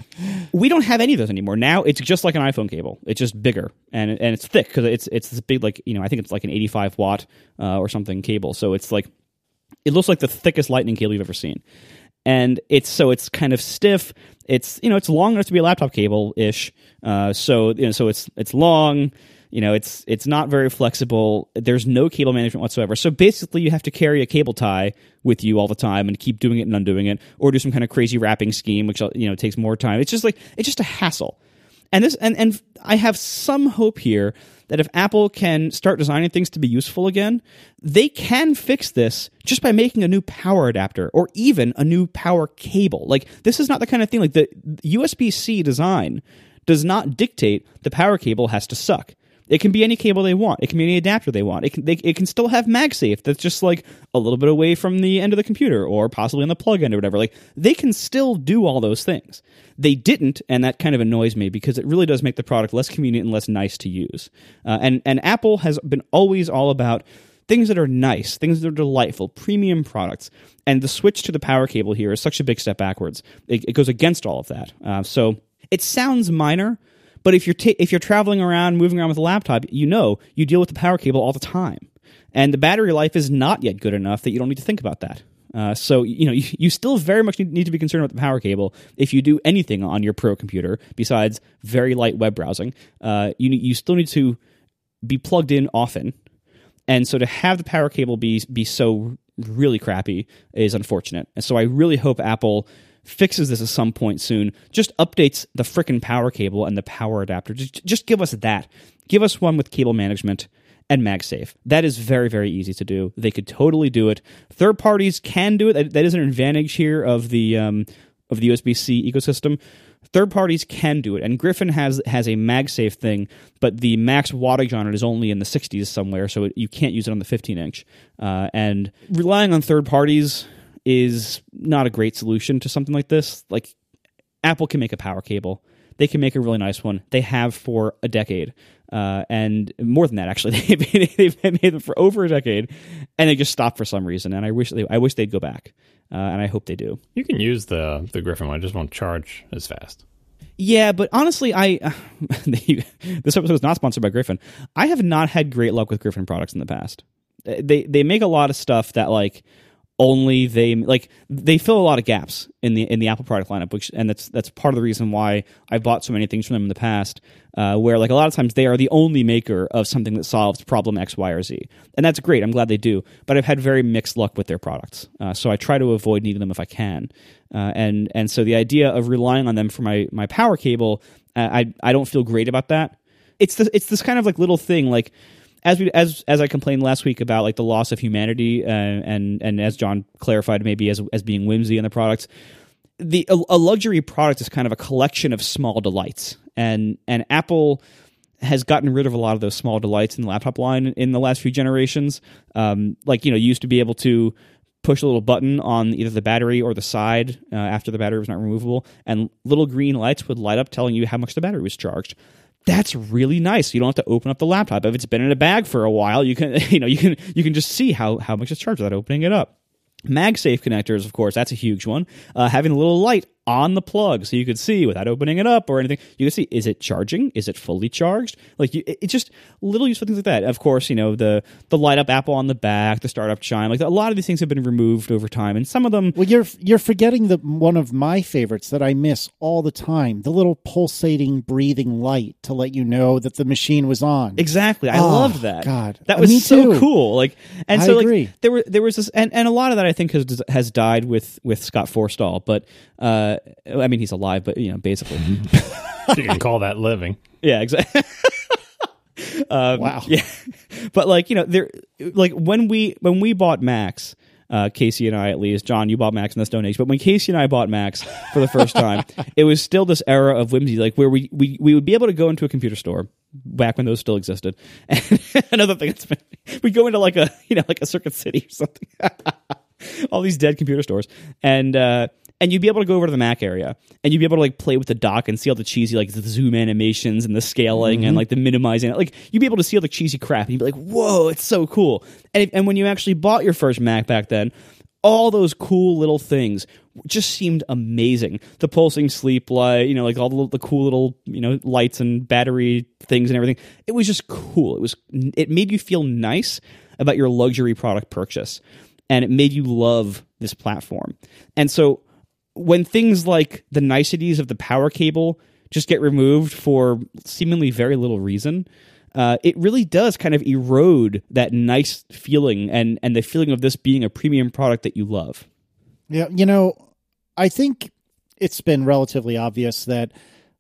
we don't have any of those anymore. Now it's just like an iPhone cable. It's just bigger and and it's thick because it's it's this big like you know I think it's like an eighty-five watt uh, or something cable. So it's like it looks like the thickest lightning cable you've ever seen. And it's so it's kind of stiff. It's you know it's long enough to be a laptop cable ish. Uh, so you know so it's it's long. You know it's it's not very flexible. There's no cable management whatsoever. So basically, you have to carry a cable tie with you all the time and keep doing it and undoing it, or do some kind of crazy wrapping scheme, which you know takes more time. It's just like it's just a hassle. And this and and I have some hope here that if Apple can start designing things to be useful again, they can fix this just by making a new power adapter or even a new power cable. Like, this is not the kind of thing, like the U S B-C design does not dictate the power cable has to suck. It can be any cable they want. It can be any adapter they want. It can they, it can still have MagSafe that's just like a little bit away from the end of the computer or possibly on the plug end or whatever. Like, they can still do all those things. They didn't, and that kind of annoys me because it really does make the product less convenient and less nice to use. Uh, and, and Apple has been always all about things that are nice, things that are delightful, premium products. And the switch to the power cable here is such a big step backwards. It, it goes against all of that. Uh, so it sounds minor, but if you're ta- if you're traveling around, moving around with a laptop, you know you deal with the power cable all the time. And the battery life is not yet good enough that you don't need to think about that. Uh, so, you know, you, you still very much need, need to be concerned about the power cable if you do anything on your Pro computer besides very light web browsing. Uh, you you still need to be plugged in often. And so to have the power cable be be so really crappy is unfortunate. And so I really hope Apple fixes this at some point soon, just updates the frickin' power cable and the power adapter. Just, just give us that. Give us one with cable management and MagSafe. That is very, very easy to do. They could totally do it. Third parties can do it. That, that is an advantage here of the um, of the U S B-C ecosystem. Third parties can do it, and Griffin has has a MagSafe thing, but the max wattage on it is only in the sixties somewhere, so it, you can't use it on the fifteen inch. Uh, and relying on third parties is not a great solution to something like this. Like, Apple can make a power cable. They can make a really nice one. They have for a decade. Uh, and more than that, actually. They've made, they've made them for over a decade, and they just stopped for some reason. And I wish they, I wish they'd go back, uh, and I hope they do.
You can use the the Griffin one. It just won't charge as fast.
Yeah, but honestly, I uh, this episode is not sponsored by Griffin. I have not had great luck with Griffin products in the past. They they make a lot of stuff that like only they like they fill a lot of gaps in the in the Apple product lineup, which and that's that's part of the reason why I bought so many things from them in the past. Uh, where like a lot of times they are the only maker of something that solves problem X, Y, or Z, and that's great. I'm glad they do, but I've had very mixed luck with their products, uh, so I try to avoid needing them if I can. Uh, and and so the idea of relying on them for my my power cable, uh, I I don't feel great about that. It's the, it's this kind of like little thing like. As we as as I complained last week about like the loss of humanity, uh, and and as John clarified, maybe as as being whimsy in the products, the a, a luxury product is kind of a collection of small delights, and and Apple has gotten rid of a lot of those small delights in the laptop line in the last few generations. Um, like you know, you used to be able to push a little button on either the battery or the side uh, after the battery was not removable, and little green lights would light up telling you how much the battery was charged. That's really nice. You don't have to open up the laptop. If it's been in a bag for a while, you can you know you can you can just see how, how much it's charged without opening it up. MagSafe connectors, of course, that's a huge one. Uh, having a little light on the plug, so you could see without opening it up or anything. You could see, is it charging? Is it fully charged? Like you, it, it's just little useful things like that. Of course, you know the the light up Apple on the back, the startup chime. Like a lot of these things have been removed over time, and some of them.
Well, you're you're forgetting the one of my favorites that I miss all the time: the little pulsating, breathing light to let you know that the machine was on.
Exactly, I
oh,
loved that.
God,
that was
Me
so
too.
cool. Like, and
I
so
agree.
like there were there was this, and, and a lot of that I think has has died with with Scott Forstall. But uh, I mean, he's alive, but you know, basically,
you can call that living.
Yeah, exactly. um,
wow.
Yeah, but like you know, there like when we when we bought Macs. Uh, Casey and I, at least, John, you bought Macs in the Stone Age, but when Casey and I bought Macs for the first time, it was still this era of whimsy, like where we, we, we would be able to go into a computer store back when those still existed. And another thing that's been, we go into like a, you know, like a Circuit City or something, all these dead computer stores, and uh, and you'd be able to go over to the Mac area, and you'd be able to like play with the dock and see all the cheesy like the zoom animations and the scaling mm-hmm. and like the minimizing. Like you'd be able to see all the cheesy crap, and you'd be like, "Whoa, it's so cool!" And if, and when you actually bought your first Mac back then, all those cool little things just seemed amazing. The pulsing sleep light, you know, like all the, the cool little you know lights and battery things and everything. It was just cool. It was it made you feel nice about your luxury product purchase, and it made you love this platform. And so when things like the niceties of the power cable just get removed for seemingly very little reason, uh, it really does kind of erode that nice feeling and, and the feeling of this being a premium product that you love.
Yeah, you know, I think it's been relatively obvious that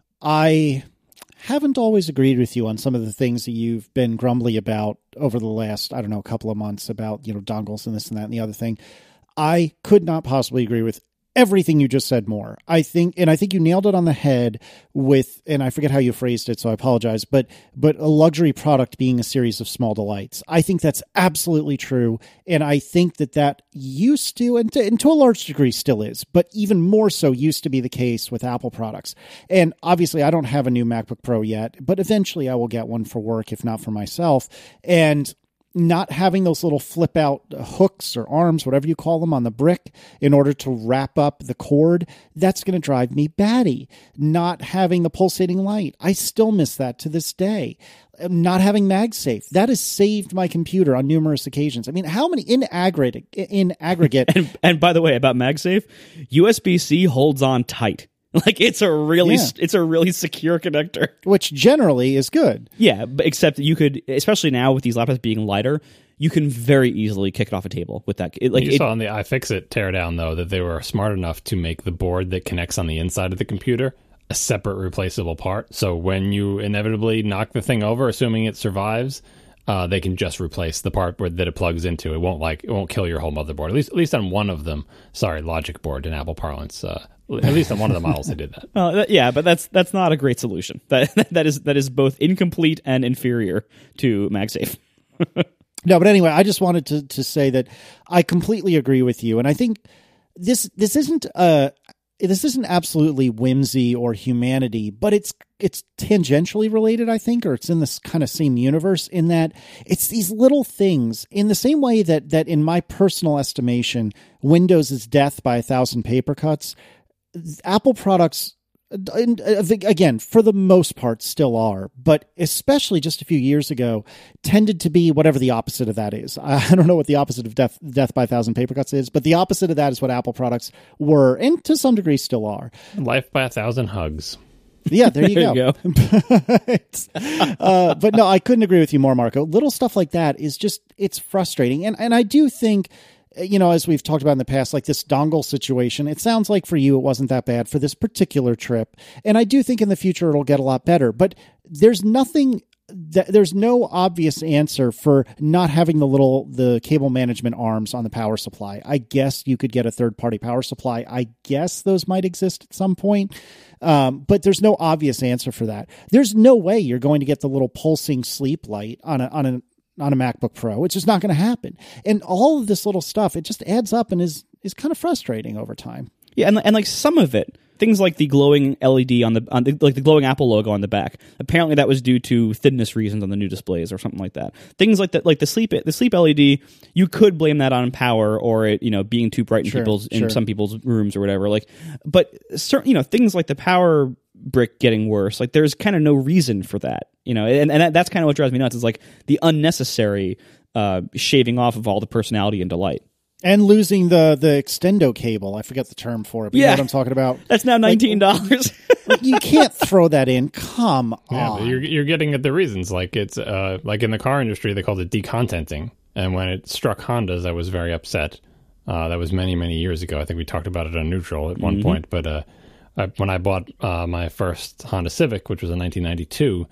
I haven't always agreed with you on some of the things that you've been grumbly about over the last, I don't know, couple of months about, you know, dongles and this and that and the other thing. I could not possibly agree with everything you just said more. I think, and I think you nailed it on the head with, and I forget how you phrased it, so I apologize, but but a luxury product being a series of small delights. I think that's absolutely true, and I think that that used to, and to, and to a large degree still is, but even more so used to be the case with Apple products. And obviously, I don't have a new MacBook Pro yet, but eventually I will get one for work, if not for myself. And not having those little flip out hooks or arms, whatever you call them, on the brick in order to wrap up the cord, that's going to drive me batty. Not having the pulsating light, I still miss that to this day. Not having MagSafe, that has saved my computer on numerous occasions. I mean, how many in aggregate, in aggregate.
and, and by the way, about MagSafe, U S B C holds on tight. Like it's a really, yeah. it's a really secure connector,
which generally is good.
Yeah, but except that you could, especially now with these laptops being lighter, you can very easily kick it off a table with that. It, like
you
it,
saw on the iFixit teardown though that they were smart enough to make the board that connects on the inside of the computer a separate replaceable part. So when you inevitably knock the thing over, assuming it survives, uh, they can just replace the part where, that it plugs into. It won't like it won't kill your whole motherboard. At least, at least on one of them. Sorry, Logic board in Apple parlance. Uh, At least on one of the models, they did that.
Well, that, yeah, but that's that's not a great solution. That that is that is both incomplete and inferior to MagSafe.
No, but anyway, I just wanted to to say that I completely agree with you, and I think this this isn't uh this isn't absolutely whimsy or humanity, but it's it's tangentially related, I think, or it's in this kind of same universe in that it's these little things in the same way that that in my personal estimation, Windows is death by a thousand paper cuts. Apple products, again, for the most part, still are, but especially just a few years ago, tended to be whatever the opposite of that is. I don't know what the opposite of death, death by a thousand paper cuts is, but the opposite of that is what Apple products were, and to some degree still are.
Life by a thousand hugs.
Yeah, there you
there
go.
You
go. uh, but no, I couldn't agree with you more, Marco. Little stuff like that is just, it's frustrating. And, and I do think, you know, as we've talked about in the past, like this dongle situation, it sounds like for you it wasn't that bad for this particular trip. And I do think in the future it'll get a lot better. But there's nothing, th- there's no obvious answer for not having the little, the cable management arms on the power supply. I guess you could get a third-party power supply. I guess those might exist at some point. Um, but there's no obvious answer for that. There's no way you're going to get the little pulsing sleep light on a, on a, on a MacBook Pro. It's just not going to happen. And all of this little stuff, it just adds up and is is kind of frustrating over time.
Yeah, and and like some of it, things like the glowing L E D on the, on the like the glowing Apple logo on the back. Apparently, that was due to thinness reasons on the new displays or something like that. Things like that, like the sleep the sleep L E D, you could blame that on power or it, you know, being too bright in
Sure,
people's in
sure.
some people's rooms or whatever. Like, but certain, you know, things like the power brick getting worse. Like, there's kind of no reason for that, you know, and and that, that's kind of what drives me nuts. Is like the unnecessary uh, shaving off of all the personality and delight.
And losing the the extendo cable. I forget the term for it, but you
Yeah.
know what I'm talking about?
That's now nineteen dollars.
Like, you can't throw that in. Come
Yeah,
on.
but you're you're getting at the reasons. Like it's uh like in the car industry, they called it decontenting. And when it struck Hondas, I was very upset. Uh, that was many many years ago. I think we talked about it on Neutral at one
Mm-hmm.
point. But uh, I, when I bought uh, my first Honda Civic, which was in nineteen ninety-two,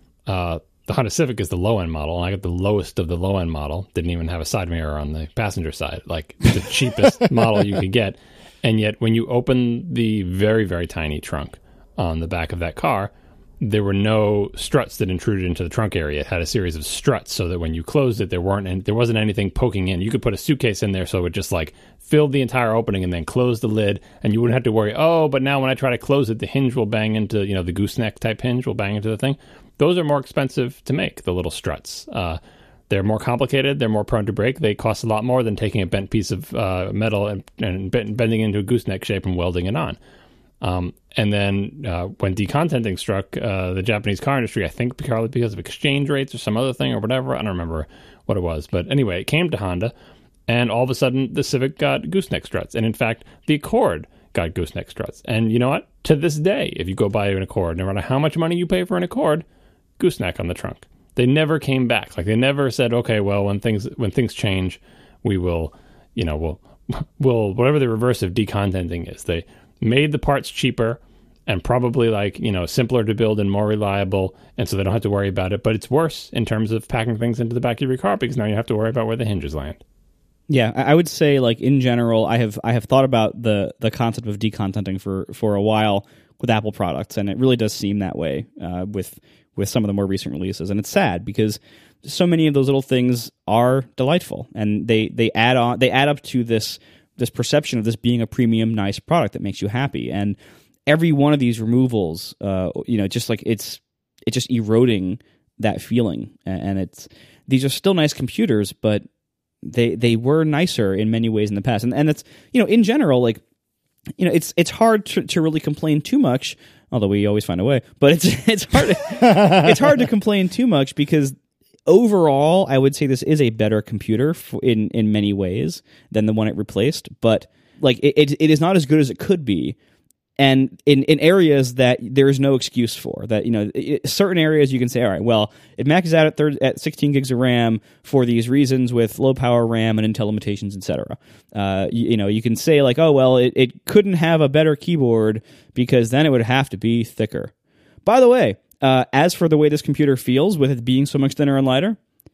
uh, the Honda Civic is the low end model, and I got the lowest of the low end model. Didn't even have a side mirror on the passenger side, like the cheapest model you could get. And yet, when you open the very very tiny trunk on the back of that car, there were no struts that intruded into the trunk area. It had a series of struts so that when you closed it, there weren't any, there wasn't anything poking in. You could put a suitcase in there so it would just like fill the entire opening and then close the lid, and you wouldn't have to worry, oh, but now when I try to close it, the hinge will bang into, you know, the gooseneck type hinge will bang into the thing. Those are more expensive to make, the little struts. Uh, they're more complicated. They're more prone to break. They cost a lot more than taking a bent piece of uh, metal and, and bending into a gooseneck shape and welding it on. Um, and then uh, when decontenting struck uh, the Japanese car industry, I think because because of exchange rates or some other thing or whatever, I don't remember what it was. But anyway, it came to Honda, and all of a sudden the Civic got gooseneck struts. And in fact, the Accord got gooseneck struts. And you know what? To this day, if you go buy an Accord, no matter how much money you pay for an Accord, gooseneck on the trunk. They never came back. Like they never said, okay, well, when things when things change, we will, you know, we'll we'll whatever the reverse of decontenting is. They made the parts cheaper and probably like, you know, simpler to build and more reliable, and so they don't have to worry about it. But it's worse in terms of packing things into the back of your car because now you have to worry about where the hinges land.
Yeah, I I would say, like, in general, I have I have thought about the the concept of decontenting for, for a while with Apple products, and it really does seem that way uh, with with some of the more recent releases. And it's sad because so many of those little things are delightful, and they, they add on they add up to this this perception of this being a premium, nice product that makes you happy. And every one of these removals, uh, you know, just like it's it's just eroding that feeling. And it's these are still nice computers, but they they were nicer in many ways in the past. And and it's, you know, in general, like, you know, it's it's hard to, to really complain too much, although we always find a way. But it's it's hard to, it's hard to complain too much because overall, I would say this is a better computer for, in in many ways than the one it replaced. But like it, it, it is not as good as it could be, and in, in areas that there is no excuse for. That, you know, it, certain areas you can say, all right, well, it maxes out at third, at sixteen gigs of RAM for these reasons with low power RAM and Intel limitations, et cetera. Uh, you, you know, you can say like, oh well, it, it couldn't have a better keyboard because then it would have to be thicker. By the way. Uh, as for the way this computer feels, with it being so much thinner and lighter,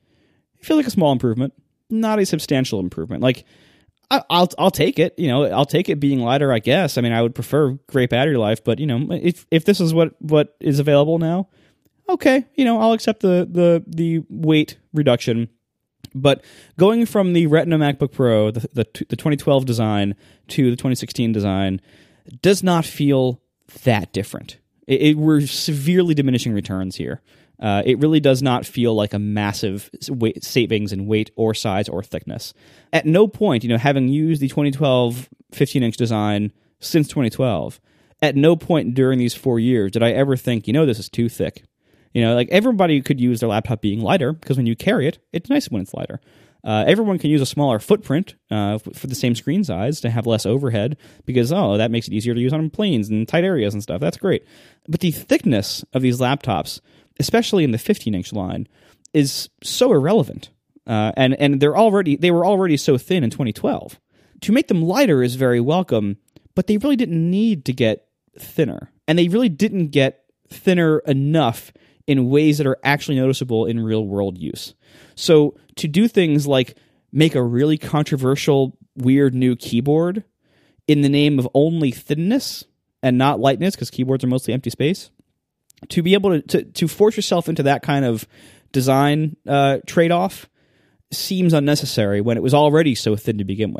I feel like a small improvement, not a substantial improvement. Like, I, I'll I'll take it, you know, I'll take it being lighter, I guess. I mean, I would prefer great battery life, but you know, if if this is what, what is available now, okay, you know, I'll accept the the the weight reduction. But going from the Retina MacBook Pro, the the, the twenty twelve design, to the twenty sixteen design, does not feel that different. It, it, we're severely diminishing returns here. Uh, it really does not feel like a massive weight savings in weight or size or thickness. At no point, you know, having used the twenty twelve fifteen-inch design since twenty twelve, at no point during these four years did I ever think, you know, this is too thick. You know, like everybody could use their laptop being lighter because when you carry it, it's nice when it's lighter. Uh, everyone can use a smaller footprint uh, for the same screen size to have less overhead because, oh, that makes it easier to use on planes and tight areas and stuff. That's great. But the thickness of these laptops, especially in the fifteen-inch line, is so irrelevant. Uh, and and they're already they were already so thin in twenty twelve. To make them lighter is very welcome, but they really didn't need to get thinner. And they really didn't get thinner enough in ways that are actually noticeable in real-world use. So to do things like make a really controversial, weird new keyboard in the name of only thinness and not lightness, because keyboards are mostly empty space, to be able to, to, to force yourself into that kind of design uh, trade-off seems unnecessary when it was already so thin to begin with.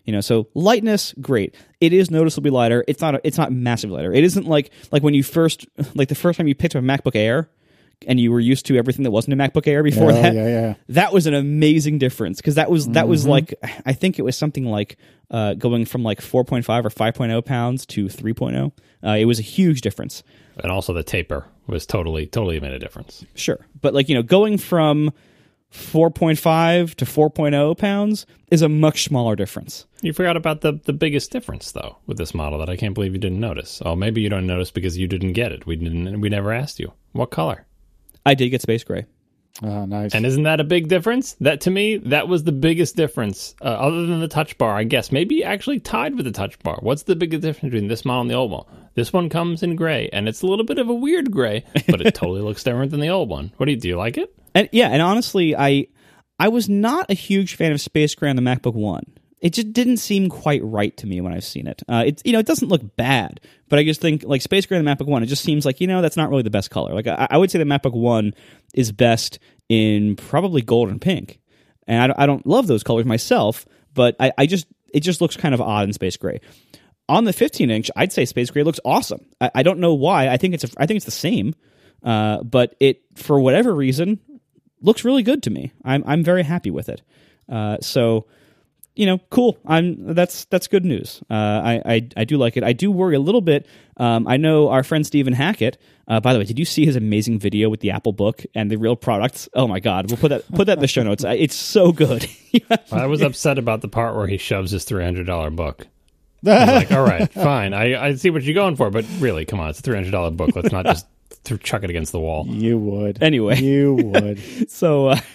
You know, so lightness, great. It is noticeably lighter. It's not. A, it's not massively lighter. It isn't like like when you first like the first time you picked up a MacBook Air, and you were used to everything that wasn't a MacBook Air before
Oh,
that.
yeah, yeah.
That was an amazing difference because that was that
Mm-hmm.
was like I think it was something like uh, going from like four point five or five point oh pounds to three point oh. Uh, it was a huge difference.
And also the taper was totally, totally made a difference.
Sure, but like you know, going from four point five to four point oh pounds is a much smaller difference.
You forgot about the, the biggest difference, though, with this model that I can't believe you didn't notice. Oh, maybe you don't notice because you didn't get it. We didn't. We never asked you. What color?
I did get space gray.
Oh, nice.
And isn't that a big difference? That, to me, that was the biggest difference, uh, other than the touch bar, I guess. Maybe actually tied with the touch bar. What's the biggest difference between this model and the old one? This one comes in gray, and it's a little bit of a weird gray, but it totally looks different than the old one. What do you, do you like it?
And yeah, and honestly, I I was not a huge fan of space gray on the MacBook One. It just didn't seem quite right to me when I've seen it. Uh, it you know, it doesn't look bad, but I just think like space gray on the MacBook One, it just seems like, you know, that's not really the best color. Like I, I would say the MacBook One is best in probably gold and pink, and I, I don't love those colors myself, but I, I just it just looks kind of odd in space gray. On the fifteen inch, I'd say space gray looks awesome. I, I don't know why. I think it's a, I think it's the same, uh, but it for whatever reason looks really good to me. I'm I'm very happy with it. Uh, so. You know, cool. I'm that's that's good news. Uh, I, I I do like it. I do worry a little bit. Um, I know our friend Stephen Hackett. Uh, by the way, did you see his amazing video with the Apple Book and the real products? Oh my God, we'll put that put that in the show notes. It's so good.
I was upset about the part where he shoves his three hundred dollars book. I was like, all right, fine. I, I see what you're going for, but really, come on, it's a three hundred dollars book. Let's not just th- chuck it against the wall.
You would.
Anyway.
You would.
So, uh,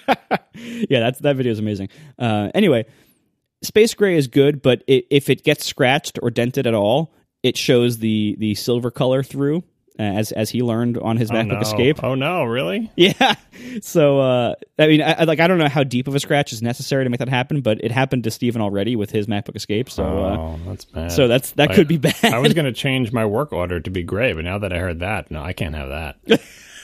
yeah, that's that video is amazing. Uh, anyway. Space gray is good, but it, if it gets scratched or dented at all, it shows the the silver color through, as as he learned on his
Oh,
MacBook
no.
Escape.
Oh no, really?
Yeah. So uh, I mean, I, I- like I don't know how deep of a scratch is necessary to make that happen, but it happened to Stephen already with his MacBook Escape. So uh,
Oh, that's bad.
so that's that
I-
could be bad.
I was going to change my work order to be gray, but now that I heard that, no, I can't have that.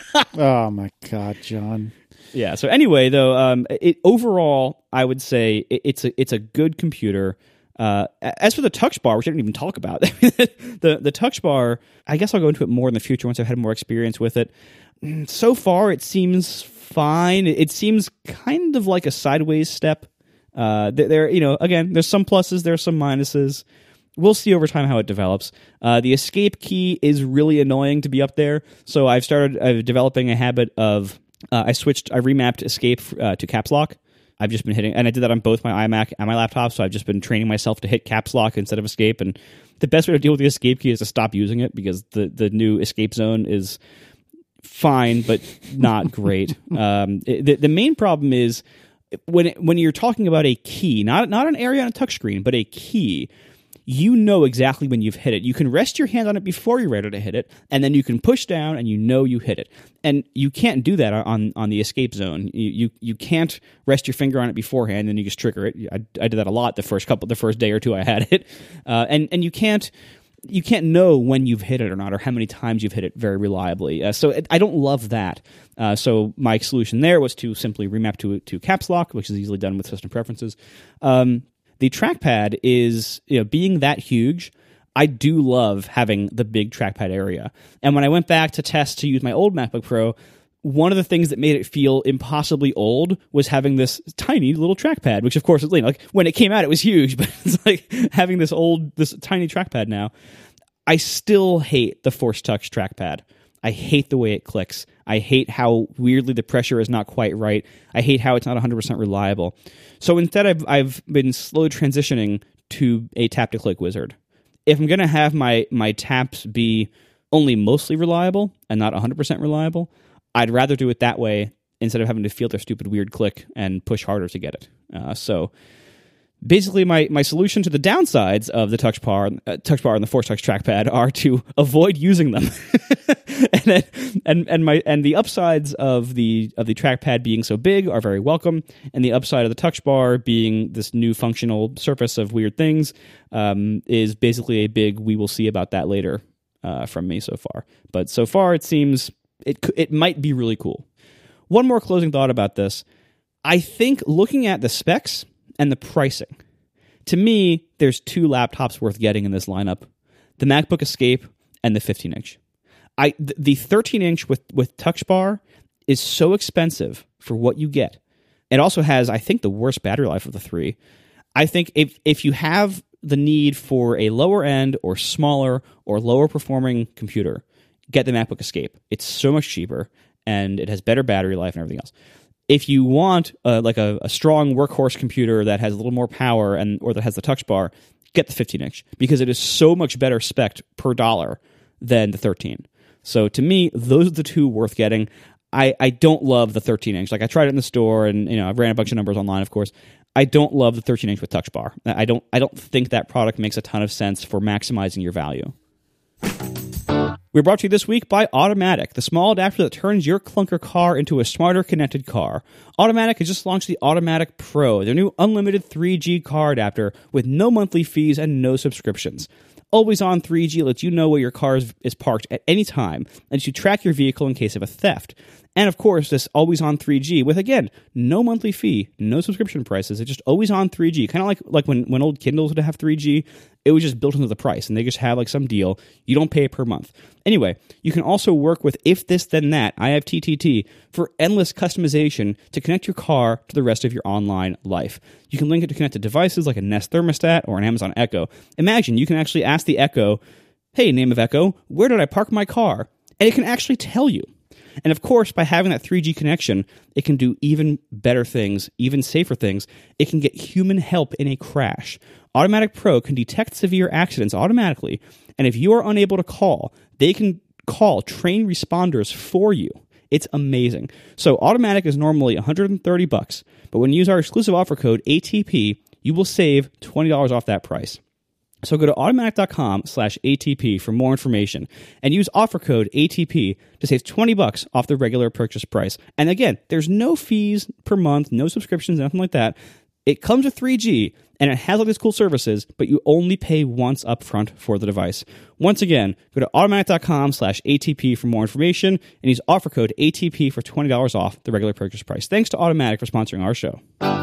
Oh, my God, John.
Yeah. So anyway, though, um, it overall, I would say it, it's a it's a good computer. Uh, as for the touch bar, which I didn't even talk about, the the touch bar, I guess I'll go into it more in the future once I've had more experience with it. So far, it seems fine. It, it seems kind of like a sideways step. Uh, there, there, you know, again, there's some pluses, there's some minuses. We'll see over time how it develops. Uh, the escape key is really annoying to be up there, so I've started uh, developing a habit of. Uh, I switched, I remapped Escape uh, to Caps Lock. I've just been hitting, and I did that on both my iMac and my laptop, so I've just been training myself to hit Caps Lock instead of Escape, and the best way to deal with the Escape key is to stop using it, because the, the new Escape Zone is fine, but not great. Um, it, the, the main problem is, when it, when you're talking about a key, not, not an area on a touchscreen, but a key, you know exactly when you've hit it. You can rest your hand on it before you're ready to hit it, and then you can push down and you know you hit it. And you can't do that on, on the Escape Zone. You, you you can't rest your finger on it beforehand and you just trigger it. I, I did that a lot the first couple, the first day or two I had it. Uh, and and you can't you can't know when you've hit it or not, or how many times you've hit it very reliably. Uh, so it, I don't love that. Uh, so my solution there was to simply remap to to Caps Lock, which is easily done with system preferences. Um, The trackpad is, you know, being that huge, I do love having the big trackpad area. And when I went back to test to use my old MacBook Pro, one of the things that made it feel impossibly old was having this tiny little trackpad, which of course, you know, like when it came out, it was huge, but it's like having this old, this tiny trackpad now. I still hate the Force Touch trackpad. I hate the way it clicks. I hate how weirdly the pressure is not quite right. I hate how it's not one hundred percent reliable. So instead, I've I've been slowly transitioning to a tap-to-click wizard. If I'm going to have my my taps be only mostly reliable and not one hundred percent reliable, I'd rather do it that way instead of having to feel their stupid weird click and push harder to get it. Uh, so basically, my, my solution to the downsides of the touch bar, uh, touch bar and the Force Touch trackpad are to avoid using them, and then, and and my and the upsides of the of the trackpad being so big are very welcome, and the upside of the touch bar being this new functional surface of weird things um, is basically a big we will see about that later uh, from me so far. But so far, it seems it it might be really cool. One more closing thought about this: I think looking at the specs and the pricing, To me, there's two laptops worth getting in this lineup: the MacBook Escape and the fifteen inch. I th- the thirteen inch with with Touch Bar is so expensive for what you get. It also has, I think, the worst battery life of the three. I think if if you have the need for a lower end or smaller or lower performing computer, get the MacBook Escape. It's so much cheaper and it has better battery life and everything else. If you want uh, like a, a strong workhorse computer that has a little more power and or that has the Touch Bar, get the fifteen inch because it is so much better spec'd per dollar than the thirteen. So to me, those are the two worth getting. I, I don't love the thirteen inch. Like I tried it in the store and you know I ran a bunch of numbers online, of course. I don't love the thirteen inch with Touch Bar. I don't I don't think that product makes a ton of sense for maximizing your value. We're brought to you this week by Automatic, the small adapter that turns your clunker car into a smarter connected car. Automatic has just launched the Automatic Pro, their new unlimited three G car adapter with no monthly fees and no subscriptions. Always On three G lets you know where your car is, is parked at any time and lets you track your vehicle in case of a theft. And of course, this Always On three G with, again, no monthly fee, no subscription prices. It's just Always On three G. Kind of like, like when, when old Kindles would have three G, it was just built into the price and they just have like some deal. You don't pay it per month. Anyway, you can also work with If This Then That, I have T T T, for endless customization to connect your car to the rest of your online life. You can link it to connected devices like a Nest thermostat or an Amazon Echo. Imagine you can actually ask the Echo, hey, name of Echo, where did I park my car? And it can actually tell you. And of course, by having that three G connection, it can do even better things, even safer things. It can get human help in a crash. Automatic Pro can detect severe accidents automatically, and if you are unable to call, they can call trained responders for you. It's amazing. So Automatic is normally one hundred thirty bucks, but when you use our exclusive offer code A T P, you will save twenty dollars off that price. So go to automatic.com slash ATP for more information and use offer code A T P to save twenty bucks off the regular purchase price. And again, there's no fees per month, no subscriptions, nothing like that. It comes with three G and it has all these cool services, but you only pay once upfront for the device. Once again, go to automatic.com slash ATP for more information and use offer code A T P for twenty dollars off the regular purchase price. Thanks to Automatic for sponsoring our show.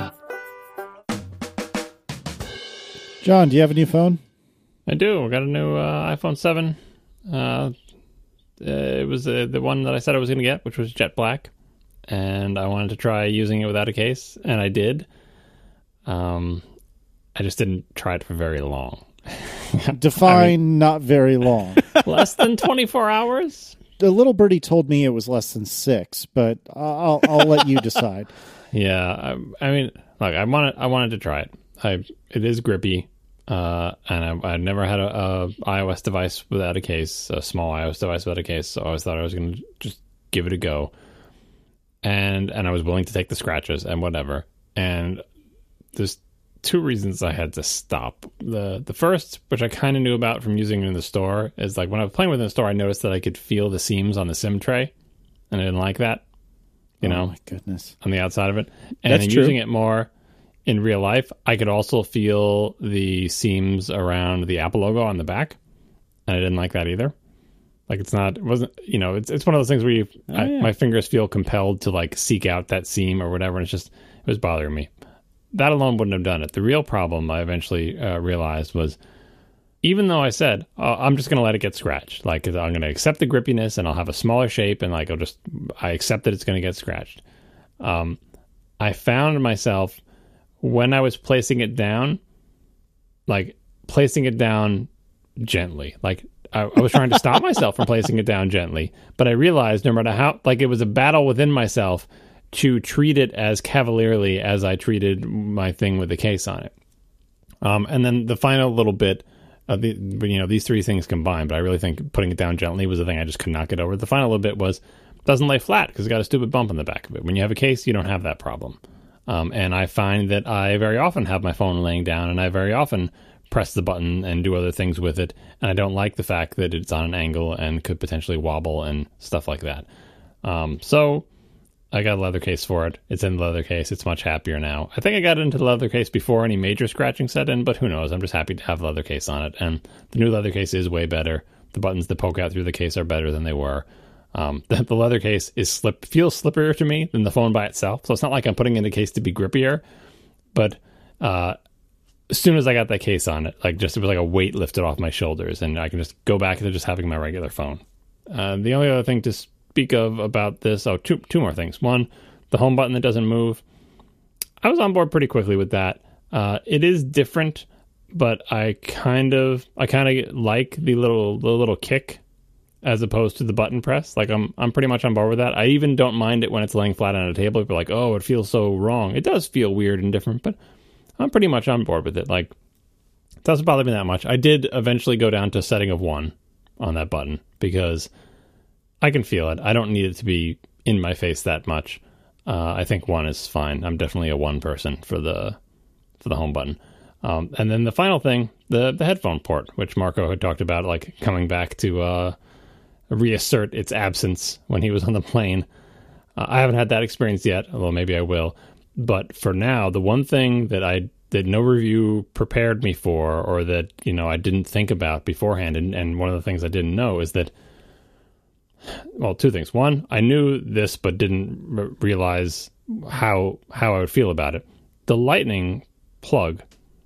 John, do you have a new phone?
I do. I got a new uh, iPhone seven. Uh, it was uh, the one that I said I was going to get, which was jet black. And I wanted to try using it without a case, and I did. Um, I just didn't try it for very long.
Define
I mean,
not very long.
Less than twenty-four hours?
The little birdie told me it was less than six, but I'll I'll let you decide.
Yeah, I, I mean, look, I wanted I wanted to try it. I it is grippy. Uh, and I, I never had a, a iOS device without a case, a small iOS device without a case. So I always thought I was going to just give it a go. And and I was willing to take the scratches and whatever. And there's two reasons I had to stop. The the first, which I kind of knew about from using it in the store, is like when I was playing with it in the store, I noticed that I could feel the seams on the SIM tray. And I didn't like that, you
oh
know,
my goodness,
on the outside of it. And
That's
in
true.
using it more in real life, I could also feel the seams around the Apple logo on the back, and I didn't like that either. Like it's not, it wasn't, you know, it's it's one of those things where you,
Oh,
I,
yeah.
my fingers feel compelled to like seek out that seam or whatever, and it's just, it was bothering me. That alone wouldn't have done it. The real problem I eventually uh, realized was, even though I said, uh, I'm just going to let it get scratched, like I'm going to accept the grippiness and I'll have a smaller shape and like I'll just, I accept that it's going to get scratched. Um, I found myself, when I was placing it down, like placing it down gently, like I, I was trying to stop myself from placing it down gently, but I realized no matter how, like it was a battle within myself to treat it as cavalierly as I treated my thing with the case on it. Um, and then the final little bit of the, you know, these three things combined, but I really think putting it down gently was the thing I just could not get over. The final little bit was, it doesn't lay flat because it's got a stupid bump in the back of it. When you have a case, you don't have that problem. Um, and I find that I very often have my phone laying down and I very often press the button and do other things with it. And I don't like the fact that it's on an angle and could potentially wobble and stuff like that. Um, so I got a leather case for it. It's in the leather case. It's much happier now. I think I got into the leather case before any major scratching set in, but who knows? I'm just happy to have the leather case on it. And the new leather case is way better. The buttons that poke out through the case are better than they were. Um, the, the leather case is slip feels slipperier to me than the phone by itself. So it's not like I'm putting in the case to be grippier, but uh, as soon as I got that case on it, like just it was like a weight lifted off my shoulders, and I can just go back to just having my regular phone. Uh, the only other thing to speak of about this, oh, two two more things. One, the home button that doesn't move. I was on board pretty quickly with that. Uh, it is different, but I kind of I kind of like the little the little kick as opposed to the button press. Like I'm I'm pretty much on board with that. I even don't mind it when it's laying flat on a table. People are like, oh, it feels so wrong. It does feel weird and different, but I'm pretty much on board with it. Like, it doesn't bother me that much. I did eventually go down to setting of one on that button because I can feel it. I don't need it to be in my face that much. Uh, I think one is fine. I'm definitely a one person for the for the home button. Um, and then the final thing, the the headphone port, which Marco had talked about, like coming back to uh, reassert its absence when he was on the plane. Uh, I haven't had that experience yet, although maybe I will. But for now, the one thing that I that no review prepared me for, or that, you know, I didn't think about beforehand, and, and one of the things I didn't know is that, well, two things. One, I knew this but didn't r- realize how how I would feel about it. The Lightning plug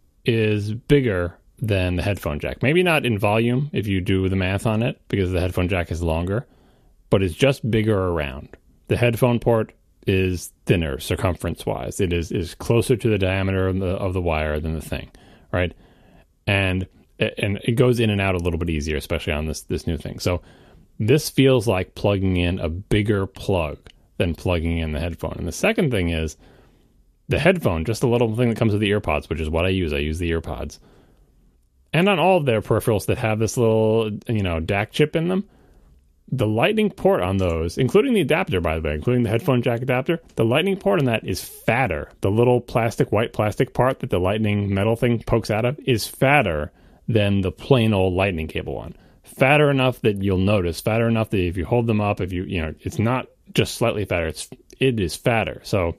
is bigger than the headphone jack. Maybe not in volume if you do the math on it, because the headphone jack is longer, but it's just bigger around. The headphone port is thinner circumference-wise. It is is closer to the diameter of the, of the wire than the thing, right? And and it goes in and out a little bit easier, especially on this this new thing. So this feels like plugging in a bigger plug than plugging in the headphone. And the second thing is the headphone, just a little thing that comes with the earpods, which is what I use. I use the earpods. And on all of their peripherals that have this little, you know, D A C chip in them, the Lightning port on those, including the adapter, by the way, including the headphone jack adapter, the Lightning port on that is fatter. The little plastic, white plastic part that the Lightning metal thing pokes out of is fatter than the plain old Lightning cable one. Fatter enough that you'll notice, fatter enough that if you hold them up, if you, you know, it's not just slightly fatter, it's, it is fatter. So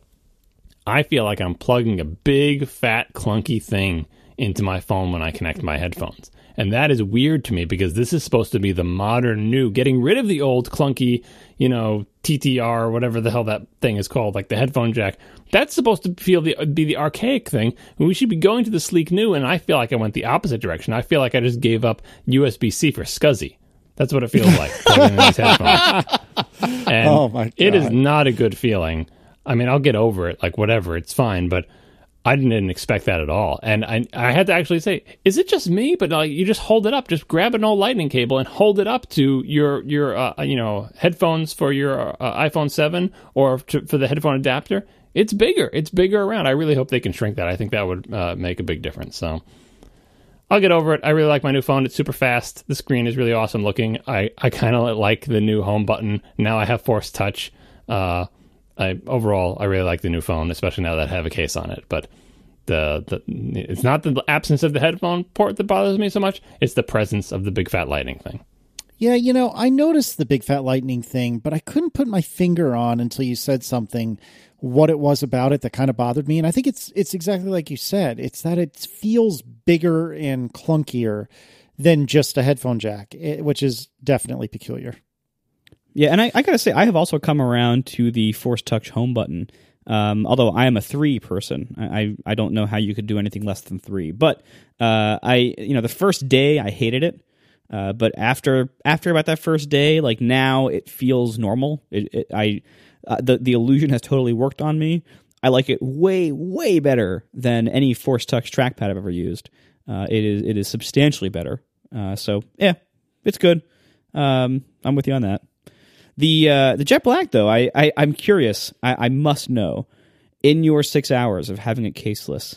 I feel like I'm plugging a big, fat, clunky thing into my phone when I connect my headphones. And that is weird to me because this is supposed to be the modern new, getting rid of the old clunky, you know, T T R, or whatever the hell that thing is called, like the headphone jack. That's supposed to feel the be the archaic thing. And we should be going to the sleek new, and I feel like I went the opposite direction. I feel like I just gave up U S B C for SCSI. That's what it feels like, plugging in these headphones. And
oh my God.
It is not a good feeling. I mean, I'll get over it, like whatever, it's fine, but I didn't expect that at all. And I I had to actually say, is it just me? But like, you just hold it up, just grab an old Lightning cable and hold it up to your, your uh, you know, headphones for your uh, iPhone seven or to, for the headphone adapter. It's bigger. It's bigger around. I really hope they can shrink that. I think that would uh, make a big difference. So I'll get over it. I really like my new phone. It's super fast. The screen is really awesome looking. I, I kind of like the new home button. Now I have Force Touch. Uh, I, overall, I really like the new phone, especially now that I have a case on it. But the, the it's not the absence of the headphone port that bothers me so much. It's the presence of the big fat Lightning thing.
Yeah, you know, I noticed the big fat Lightning thing, but I couldn't put my finger on until you said something, what it was about it that kind of bothered me. And I think it's it's exactly like you said. It's that it feels bigger and clunkier than just a headphone jack, which is definitely peculiar.
Yeah, and I, I gotta say, I have also come around to the Force Touch home button. Um, although I am a three person, I, I don't know how you could do anything less than three. But uh, I, you know, the first day I hated it, uh, but after after about that first day, like now it feels normal. It, it, I uh, the the illusion has totally worked on me. I like it way way better than any Force Touch trackpad I've ever used. Uh, it is it is substantially better. Uh, so yeah, it's good. Um, I'm with you on that. The uh, the Jet Black, though, I, I, I'm curious. I, I must know, in your six hours of having it caseless,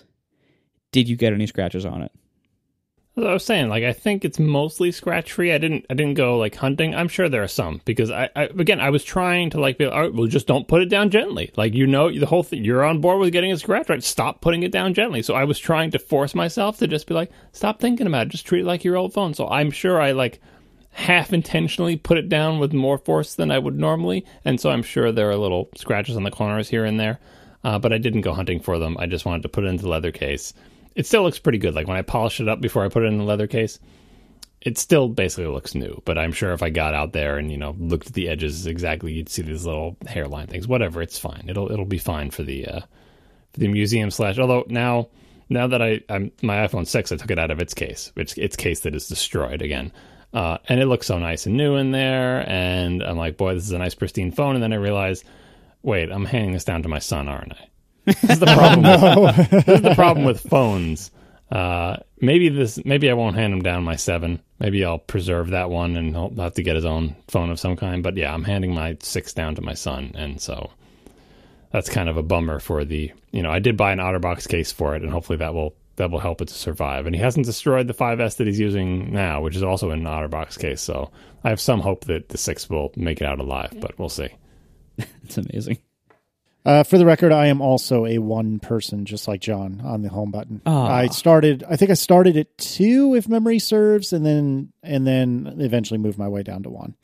did you get any scratches on it?
As I was saying, like, I think it's mostly scratch-free. I didn't I didn't go, like, hunting. I'm sure there are some, because, I, I again, I was trying to, like, be, all right, well, just don't put it down gently. Like, you know, the whole thing, you're on board with getting a scratch, right? Stop putting it down gently. So I was trying to force myself to just be like, stop thinking about it. Just treat it like your old phone. So I'm sure I, like, half intentionally put it down with more force than I would normally, and so I'm sure there are little scratches on the corners here and there, uh, but I didn't go hunting for them. I just wanted to put it into the leather case. It still looks pretty good. Like when I polish it up before I put it in the leather case, it still basically looks new, but I'm sure if I got out there and, you know, looked at the edges exactly, you'd see these little hairline things. Whatever, it's fine. It'll it'll be fine for the uh, for the museum slash. Although now now that I I'm my iPhone six, I took it out of its case, its its case that is destroyed again. Uh, and it looks so nice and new in there. And I'm like, boy, this is a nice pristine phone. And then I realized, wait, I'm handing this down to my son, aren't I? This is the problem.
no.
with, this is the problem with phones. Uh, maybe this, maybe I won't hand him down my seven. Maybe I'll preserve that one, and he'll have to get his own phone of some kind. But yeah, I'm handing my six down to my son, and so that's kind of a bummer for the. You know, I did buy an OtterBox case for it, and hopefully that will that will help it to survive. And he hasn't destroyed the five S that he's using now, which is also in an OtterBox case. So I have some hope that the six will make it out alive, but we'll see.
It's amazing.
Uh, for the record, I am also a one person, just like John, on the home button.
Aww.
I started, I think I started at two, if memory serves, and then and then eventually moved my way down to one.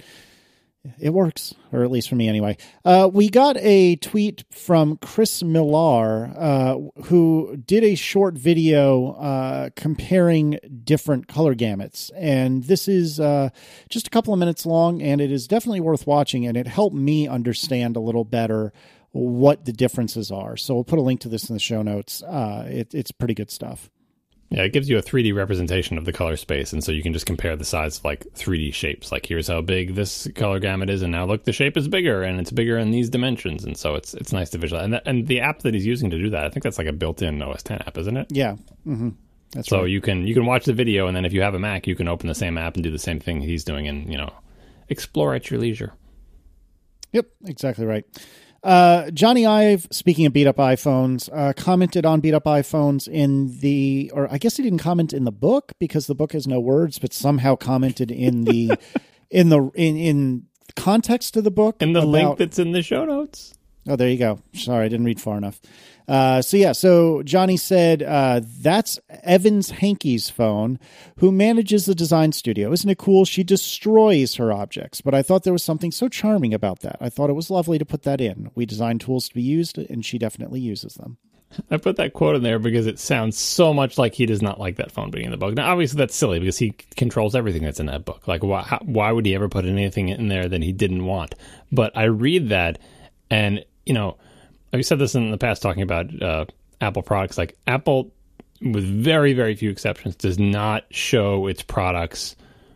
It works, or at least for me anyway. Uh, we got a tweet from Chris Millar, uh, who did a short video uh, comparing different color gamuts. And this is uh, just a couple of minutes long, and it is definitely worth watching, and it helped me understand a little better what the differences are. So we'll put a link to this in the show notes. Uh, it, it's pretty good stuff.
Yeah, it gives you a three D representation of the color space, and so you can just compare the size of like three D shapes. Like, here's how big this color gamut is, and now look, the shape is bigger, and it's bigger in these dimensions, and so it's it's nice to visualize. And, that, and the app that he's using to do that, I think that's like a built-in O S ten app, isn't it?
Yeah, mm-hmm. That's
so
right.
you can you can watch the video, and then if you have a Mac, you can open the same app and do the same thing he's doing, and you know, explore at your leisure.
Yep, exactly right. Uh, Johnny Ive, speaking of beat up iPhones, uh, commented on beat up iPhones in the, or I guess he didn't comment in the book because the book has no words, but somehow commented in the, in the, in, in context of the book.
And the
about,
link that's in the show notes.
Oh, there you go. Sorry, I didn't read far enough. Uh, so yeah, so Johnny said, uh, that's Evans Hankey's phone, who manages the design studio. Isn't it cool? She destroys her objects, but I thought there was something so charming about that. I thought it was lovely to put that in. We design tools to be used, and she definitely uses them.
I put that quote in there because it sounds so much like he does not like that phone being in the book. Now, obviously, that's silly because he controls everything that's in that book. Like, why, how, why would he ever put anything in there that he didn't want? But I read that, and, you know, I've said this in the past talking about uh, Apple products. Like, Apple, with very, very few exceptions, does not show its products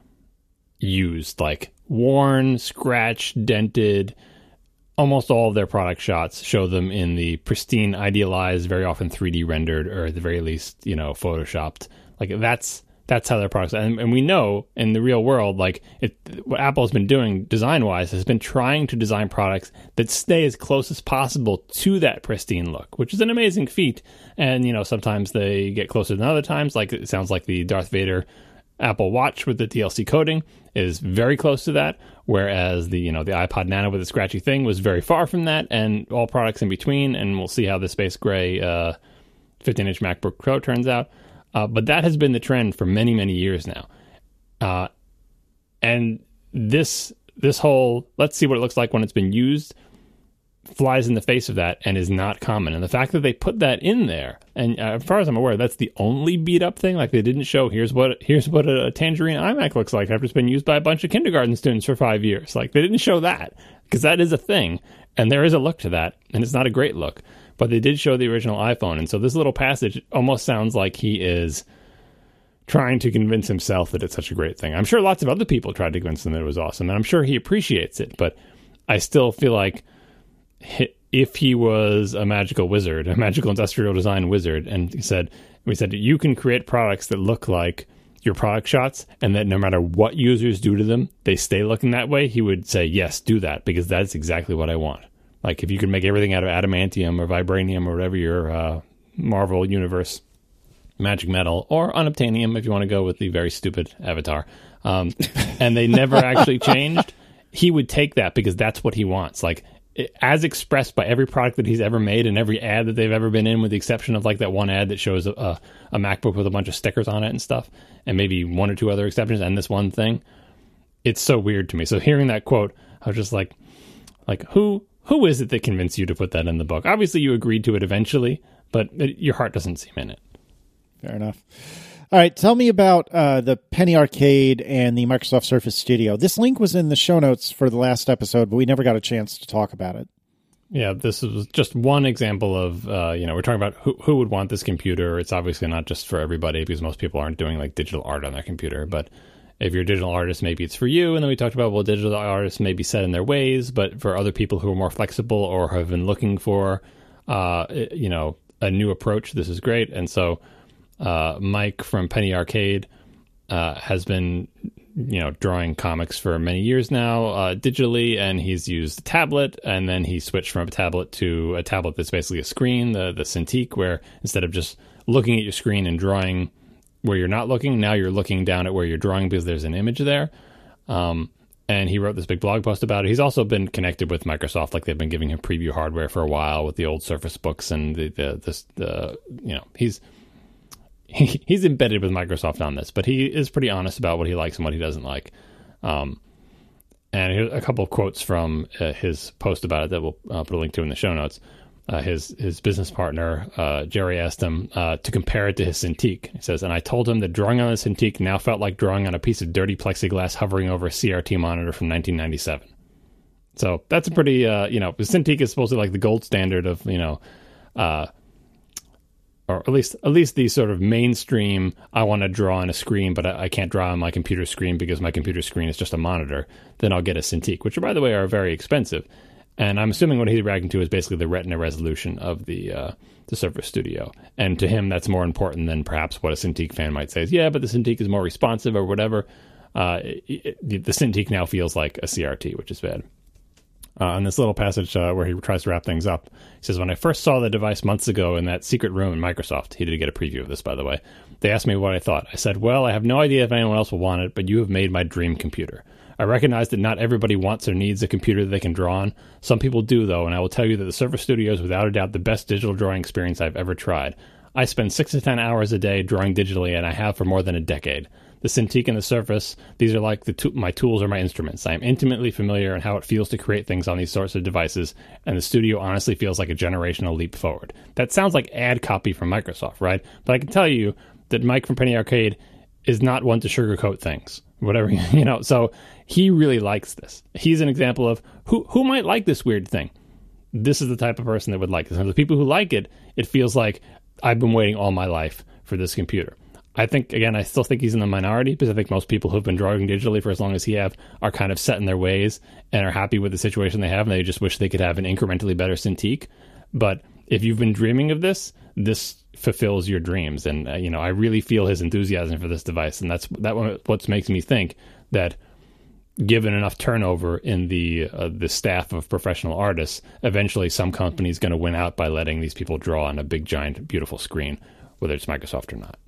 used. Like, worn, scratched, dented. Almost all of their product shots show them in the pristine, idealized, very often three D rendered, or at the very least, you know, photoshopped. Like, that's that's how their products. And, and we know in the real world, like, it, what Apple has been doing design-wise has been trying to design products that stay as close as possible to that pristine look, which is an amazing feat. And, you know, sometimes they get closer than other times. Like, it sounds like the Darth Vader Apple Watch with the T L C coating is very close to that, whereas the, you know, the iPod Nano with the scratchy thing was very far from that, and all products in between. And we'll see how the Space Gray uh, fifteen-inch MacBook Pro turns out. Uh, but that has been the trend for many, many years now. Uh, and this this whole, let's see what it looks like when it's been used, flies in the face of that and is not common. And the fact that they put that in there, and uh, as far as I'm aware, that's the only beat-up thing. Like, they didn't show, here's what here's what a, a Tangerine iMac looks like after it's been used by a bunch of kindergarten students for five years. Like, they didn't show that, because that is a thing, and there is a look to that, and it's not a great look. But they did show the original iPhone, and so this little passage almost sounds like he is trying to convince himself that it's such a great thing. I'm sure lots of other people tried to convince him that it was awesome, and I'm sure he appreciates it, but I still feel like if he was a magical wizard, a magical industrial design wizard, and he said, we said, you can create products that look like your product shots, and that no matter what users do to them, they stay looking that way, he would say, yes, do that, because that's exactly what I want. Like, if you could make everything out of adamantium or vibranium or whatever your uh, Marvel Universe magic metal, or unobtainium if you want to go with the very stupid Avatar, um, and they never actually changed, he would take that because that's what he wants. Like, it, as expressed by every product that he's ever made and every ad that they've ever been in, with the exception of like that one ad that shows a, a, a MacBook with a bunch of stickers on it and stuff, and maybe one or two other exceptions, and this one thing, it's so weird to me. So hearing that quote, I was just like, like who who is it that convinced you to put that in the book? Obviously, you agreed to it eventually, but it, your heart doesn't seem in it.
Fair enough. All right, tell me about uh, the Penny Arcade and the Microsoft Surface Studio. This link was in the show notes for the last episode, but we never got a chance to talk about it.
Yeah, this is just one example of, uh, you know, we're talking about who, who would want this computer. It's obviously not just for everybody because most people aren't doing like digital art on their computer. But if you're a digital artist, maybe it's for you. And then we talked about, well, digital artists may be set in their ways, but for other people who are more flexible or have been looking for, uh, you know, a new approach, this is great. And so uh, Mike from Penny Arcade uh, has been, you know, drawing comics for many years now uh, digitally, and he's used a tablet, and then he switched from a tablet to a tablet that's basically a screen, the the Cintiq, where instead of just looking at your screen and drawing where you're not looking, now you're looking down at where you're drawing because there's an image there. Um, and he wrote this big blog post about it. He's also been connected with Microsoft, like they've been giving him preview hardware for a while with the old Surface Books and the the this the you know he's. He, he's embedded with Microsoft on this, but he is pretty honest about what he likes and what he doesn't like. Um, and here's a couple of quotes from uh, his post about it that we'll uh, put a link to in the show notes. Uh, his his business partner, uh, Jerry, asked him uh, to compare it to his Cintiq. He says, and I told him that drawing on the Cintiq now felt like drawing on a piece of dirty plexiglass hovering over a C R T monitor from nineteen ninety-seven. So that's a pretty, uh, you know, the Cintiq is supposed to be like the gold standard of, you know, uh, or at least at least the sort of mainstream, I want to draw on a screen, but I, I can't draw on my computer screen because my computer screen is just a monitor, then I'll get a Cintiq, which, by the way, are very expensive. And I'm assuming what he's reacting to is basically the retina resolution of the uh, the Surface Studio. And to him, that's more important than perhaps what a Cintiq fan might say is, yeah, but the Cintiq is more responsive or whatever. Uh, it, it, the Cintiq now feels like a C R T, which is bad. Uh, in this little passage uh, where he tries to wrap things up, he says, when I first saw the device months ago in that secret room in Microsoft, he did get a preview of this, by the way, they asked me what I thought. I said, well, I have no idea if anyone else will want it, but you have made my dream computer. I recognize that not everybody wants or needs a computer that they can draw on. Some people do, though, and I will tell you that the Surface Studio is without a doubt the best digital drawing experience I've ever tried. I spend six to ten hours a day drawing digitally, and I have for more than a decade. The Cintiq and the Surface, these are like the to- my tools or my instruments. I am intimately familiar in how it feels to create things on these sorts of devices, and the Studio honestly feels like a generational leap forward. That sounds like ad copy from Microsoft, right? But I can tell you that Mike from Penny Arcade is not one to sugarcoat things, whatever, you know. So he really likes this. He's an example of who who might like this weird thing. This is the type of person that would like this. And the people who like it, it feels like I've been waiting all my life for this computer. I think, again, I still think he's in the minority because I think most people who've been drawing digitally for as long as he have are kind of set in their ways and are happy with the situation they have, and they just wish they could have an incrementally better Cintiq. But if you've been dreaming of this, this fulfills your dreams. And, uh, you know, I really feel his enthusiasm for this device. And that's that what makes me think that given enough turnover in the uh, the staff of professional artists, eventually some company is going to win out by letting these people draw on a big, giant, beautiful screen, whether it's Microsoft or not.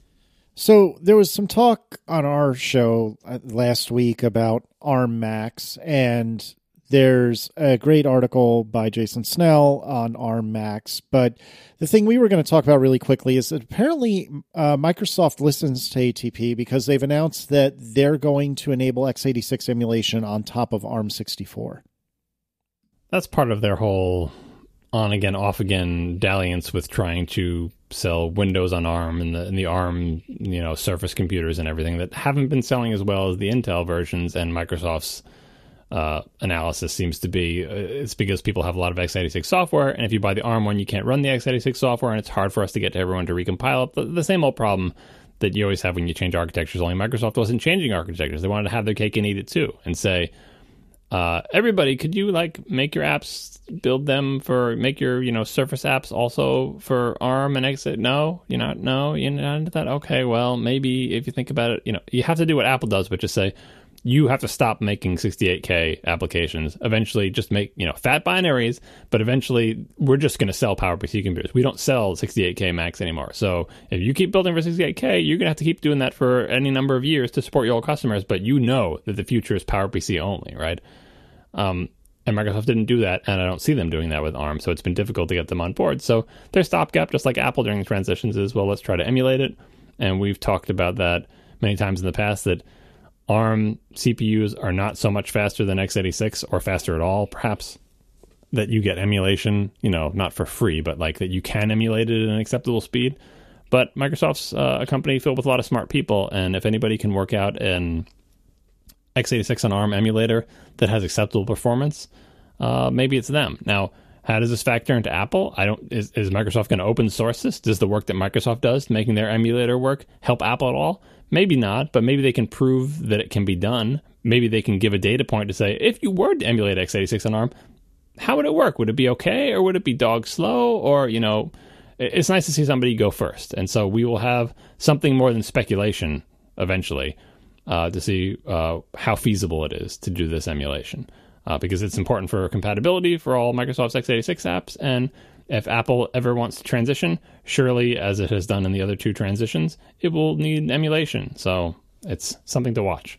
So there was some talk on our show last week about ARM Macs, and there's a great article by Jason Snell on ARM Macs. But the thing we were going to talk about really quickly is that apparently uh, Microsoft listens to A T P because they've announced that they're going to enable x eighty-six emulation on top of ARM sixty-four.
That's part of their whole on-again, off-again dalliance with trying to sell Windows on ARM and the, and the ARM, you know, Surface computers and everything that haven't been selling as well as the Intel versions. And Microsoft's uh, analysis seems to be uh, it's because people have a lot of x eighty-six software, and if you buy the ARM one, you can't run the x eighty-six software, and it's hard for us to get to everyone to recompile it. The, the same old problem that you always have when you change architectures. Only Microsoft wasn't changing architectures; they wanted to have their cake and eat it too, and say, Uh, everybody, could you like make your apps, build them for, make your, you know, Surface apps also for ARM and X? No, you're not, no, you're not into that? Okay, well, maybe if you think about it, you know, you have to do what Apple does, but just say, you have to stop making sixty-eight K applications. Eventually just make, you know, fat binaries, but eventually we're just going to sell PowerPC computers. We don't sell sixty-eight K Macs anymore. So if you keep building for sixty-eight K, you're going to have to keep doing that for any number of years to support your old customers, but you know that the future is PowerPC only, right? Um, and Microsoft didn't do that, and I don't see them doing that with ARM, so it's been difficult to get them on board. So their stopgap, just like Apple during the transitions, is, well, let's try to emulate it. And we've talked about that many times in the past, that ARM C P Us are not so much faster than x eighty-six, or faster at all, perhaps, that you get emulation, you know, not for free, but like that you can emulate it at an acceptable speed. But Microsoft's uh, a company filled with a lot of smart people, and if anybody can work out an x eighty-six on ARM emulator that has acceptable performance, uh, maybe it's them. Now, how does this factor into Apple? I don't. Is, is Microsoft going to open source this? Does the work that Microsoft does, making their emulator work, help Apple at all? Maybe not, but maybe they can prove that it can be done. Maybe they can give a data point to say, if you were to emulate x eighty-six on ARM, how would it work? Would it be okay, or would it be dog slow? Or, you know, it's nice to see somebody go first. And so we will have something more than speculation eventually uh, to see uh, how feasible it is to do this emulation. Uh, because it's important for compatibility for all Microsoft's x eighty-six apps. And if Apple ever wants to transition, surely, as it has done in the other two transitions, it will need emulation. So it's something to watch.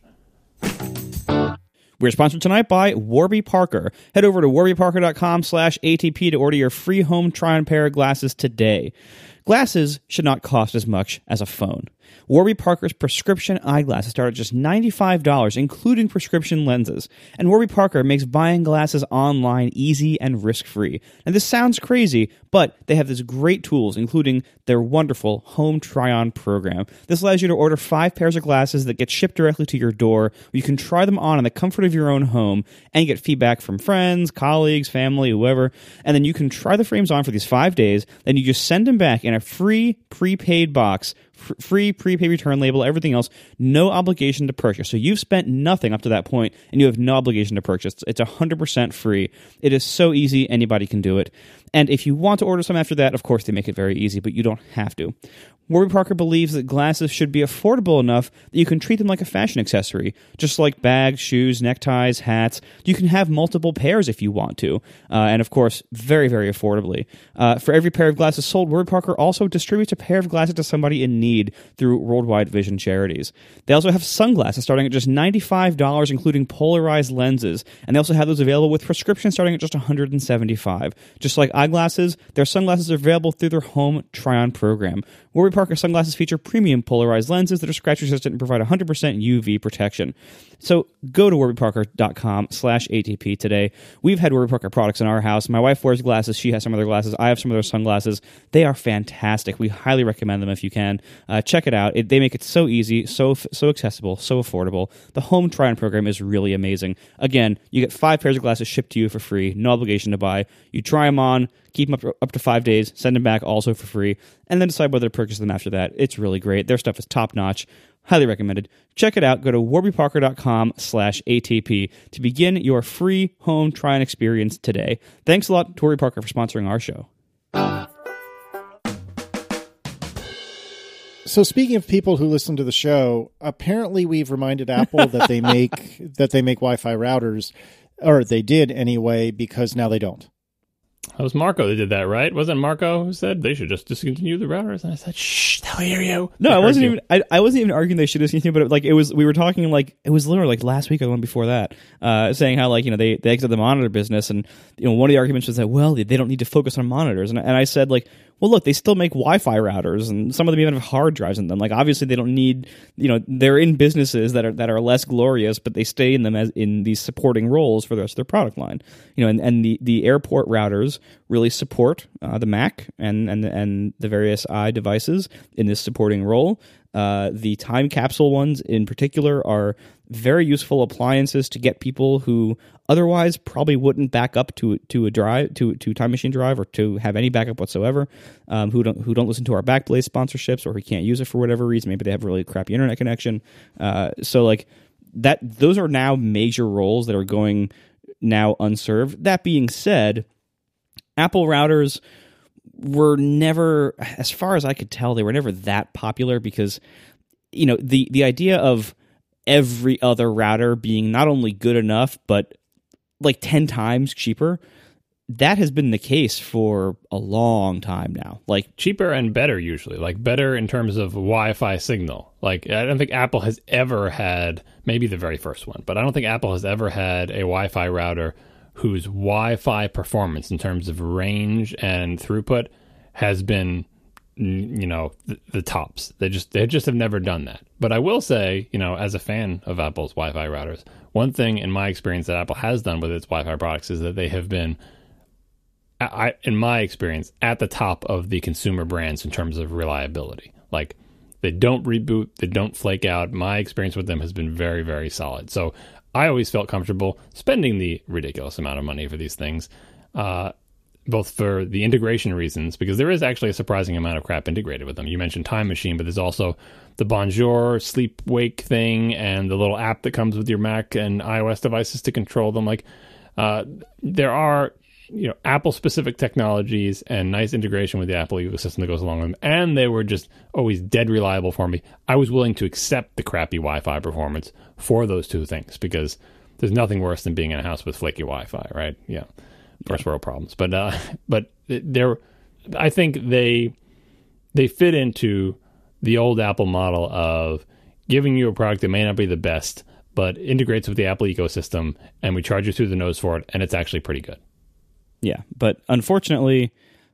We're sponsored tonight by Warby Parker. Head over to warbyparker.com slash ATP to order your free home try-on pair of glasses today. Glasses should not cost as much as a phone. Warby Parker's prescription eyeglasses start at just ninety-five dollars, including prescription lenses. And Warby Parker makes buying glasses online easy and risk-free. And this sounds crazy, but they have these great tools, including their wonderful home try-on program. This allows you to order five pairs of glasses that get shipped directly to your door, where you can try them on in the comfort of your own home and get feedback from friends, colleagues, family, whoever. And then you can try the frames on for these five days. Then you just send them back in a free prepaid box, f- free prepaid return label, everything else, no obligation to purchase. So you've spent nothing up to that point, and you have no obligation to purchase. It's one hundred percent free. It is so easy, anybody can do it. And if you want to order some after that, of course, they make it very easy, but you don't have to. Warby Parker believes that glasses should be affordable enough that you can treat them like a fashion accessory. Just like bags, shoes, neckties, hats. You can have multiple pairs if you want to. Uh, and of course, very, very affordably. Uh, for every pair of glasses sold, Warby Parker also distributes a pair of glasses to somebody in need through Worldwide Vision charities. They also have sunglasses starting at just ninety-five dollars, including polarized lenses. And they also have those available with prescriptions starting at just one hundred seventy-five dollars. Just like eyeglasses, their sunglasses are available through their home try-on program. Warby Parker sunglasses feature premium polarized lenses that are scratch resistant and provide one hundred percent U V protection. So go to warbyparker.com slash ATP today. We've had Warby Parker products in our house. My wife wears glasses. She has some of their glasses. I have some of their sunglasses. They are fantastic. We highly recommend them if you can. Uh, check it out. It, they make it so easy, so so accessible, so affordable. The home try-on program is really amazing. Again, you get five pairs of glasses shipped to you for free. No obligation to buy. You try them on, keep them up to, up to five days, send them back also for free, and then decide whether to purchase them after that. It's really great. Their stuff is top-notch. Highly recommended. Check it out. Go to warbyparker.com slash ATP to begin your free home try-on experience today. Thanks a lot to Warby Parker for sponsoring our show.
So speaking of people who listen to the show, apparently we've reminded Apple that they make that they make Wi-Fi routers, or they did anyway, because now they don't.
That was Marco that did that, right? Wasn't Marco who said they should just discontinue the routers? And I said, shh, they'll hear you.
No,
I
I wasn't
you.
even. I, I wasn't even arguing they should discontinue, but like it was. We were talking like it was literally like last week or the one before that, uh, saying how like you know they they exited the monitor business, and you know one of the arguments was that well they, they don't need to focus on monitors, and and I said like. Well, look, they still make Wi-Fi routers, and some of them even have hard drives in them. Like, obviously, they don't need, you know, they're in businesses that are that are less glorious, but they stay in them as in these supporting roles for the rest of their product line. You know, and, and the, the airport routers really support uh, the Mac and, and and the various i devices in this supporting role. Uh, the time capsule ones in particular are very useful appliances to get people who otherwise probably wouldn't back up to to a drive to to Time Machine Drive or to have any backup whatsoever. Um, who don't who don't listen to our Backblaze sponsorships or who can't use it for whatever reason. Maybe they have a really crappy internet connection. Uh, so like that, those are now major roles that are going now unserved. That being said, Apple routers were never, as far as I could tell, they were never that popular because, you know, the, the idea of every other router being not only good enough, but like ten times cheaper, that has been the case for a long time now. Like
cheaper and better usually, like better in terms of Wi-Fi signal. Like I don't think Apple has ever had, maybe the very first one, but I don't think Apple has ever had a Wi-Fi router whose Wi-Fi performance in terms of range and throughput has been, you know, the, the tops. They just they just have never done that. But I will say, you know, as a fan of Apple's Wi-Fi routers, one thing in my experience that Apple has done with its Wi-Fi products is that they have been, I, in my experience, at the top of the consumer brands in terms of reliability. Like, they don't reboot, they don't flake out. My experience with them has been very, very solid. So I always felt comfortable spending the ridiculous amount of money for these things, uh, both for the integration reasons, because there is actually a surprising amount of crap integrated with them. You mentioned Time Machine, but there's also the Bonjour sleep wake thing and the little app that comes with your Mac and iOS devices to control them. Like, uh, there are, you know, Apple-specific technologies and nice integration with the Apple ecosystem that goes along with them, and they were just always dead reliable for me. I was willing to accept the crappy Wi-Fi performance for those two things, because there's nothing worse than being in a house with flaky Wi-Fi, right? Yeah, first world problems. But uh, but they're, I think they they fit into the old Apple model of giving you a product that may not be the best, but integrates with the Apple ecosystem, and we charge you through the nose for it, and it's actually pretty good.
Yeah, but unfortunately,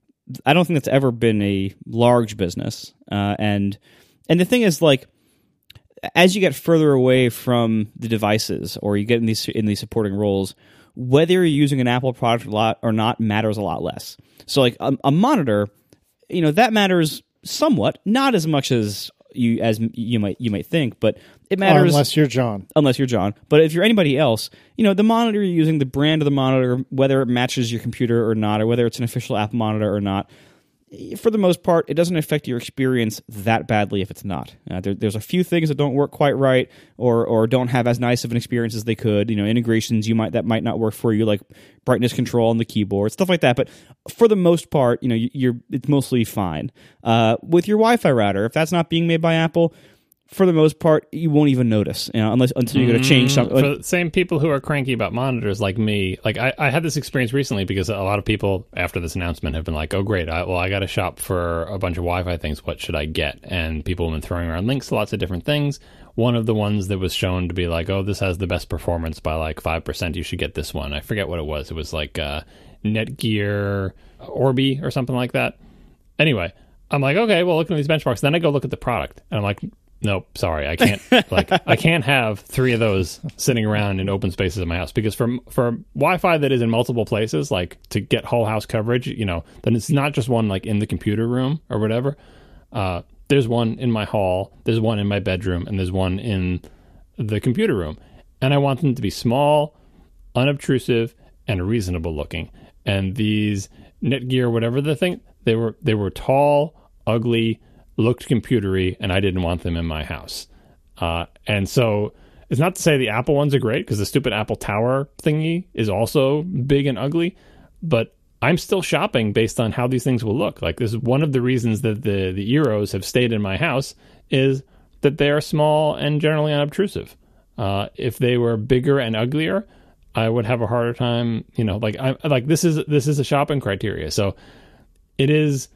I don't think that's ever been a large business. Uh, and and the thing is, like, as you get further away from the devices, or you get in these in these supporting roles, whether you're using an Apple product a lot or not matters a lot less. So, like a, a monitor, you know, that matters somewhat, not as much as you as you might you might think, but it matters
unless you're John.
Unless you're John. But if you're anybody else, you know, the monitor you're using, the brand of the monitor, whether it matches your computer or not, or whether it's an official Apple monitor or not, for the most part, it doesn't affect your experience that badly if it's not. Uh, there, there's a few things that don't work quite right, or or don't have as nice of an experience as they could. You know, integrations you might that might not work for you, like brightness control on the keyboard, stuff like that. But for the most part, you know, you're it's mostly fine. Uh, with your Wi-Fi router, if that's not being made by Apple, for the most part, you won't even notice, you know, unless until you're going to change something.
For the same people who are cranky about monitors like me, like I, I had this experience recently because a lot of people after this announcement have been like, "Oh, great! I, well, I got to shop for a bunch of Wi-Fi things. What should I get?" And people have been throwing around links to lots of different things. One of the ones that was shown to be like, "Oh, this has the best performance by like five percent. You should get this one." I forget what it was. It was like uh, Netgear Orbi or something like that. Anyway, I'm like, okay, well, looking at these benchmarks, then I go look at the product, and I'm like, nope, sorry, I can't. Like, I can't have three of those sitting around in open spaces in my house, because for for Wi-Fi that is in multiple places, like to get whole house coverage, you know, then it's not just one like in the computer room or whatever. Uh, there's one in my hall, there's one in my bedroom, and there's one in the computer room, and I want them to be small, unobtrusive, and reasonable looking. And these Netgear, whatever the thing, they were they were tall, ugly, looked computery, and I didn't want them in my house. Uh, and so it's not to say the Apple ones are great, because the stupid Apple Tower thingy is also big and ugly, but I'm still shopping based on how these things will look. Like, this is one of the reasons that the, the Eeros have stayed in my house, is that they are small and generally unobtrusive. Uh, if they were bigger and uglier, I would have a harder time, you know, like, I like this is this is a shopping criteria. So it is.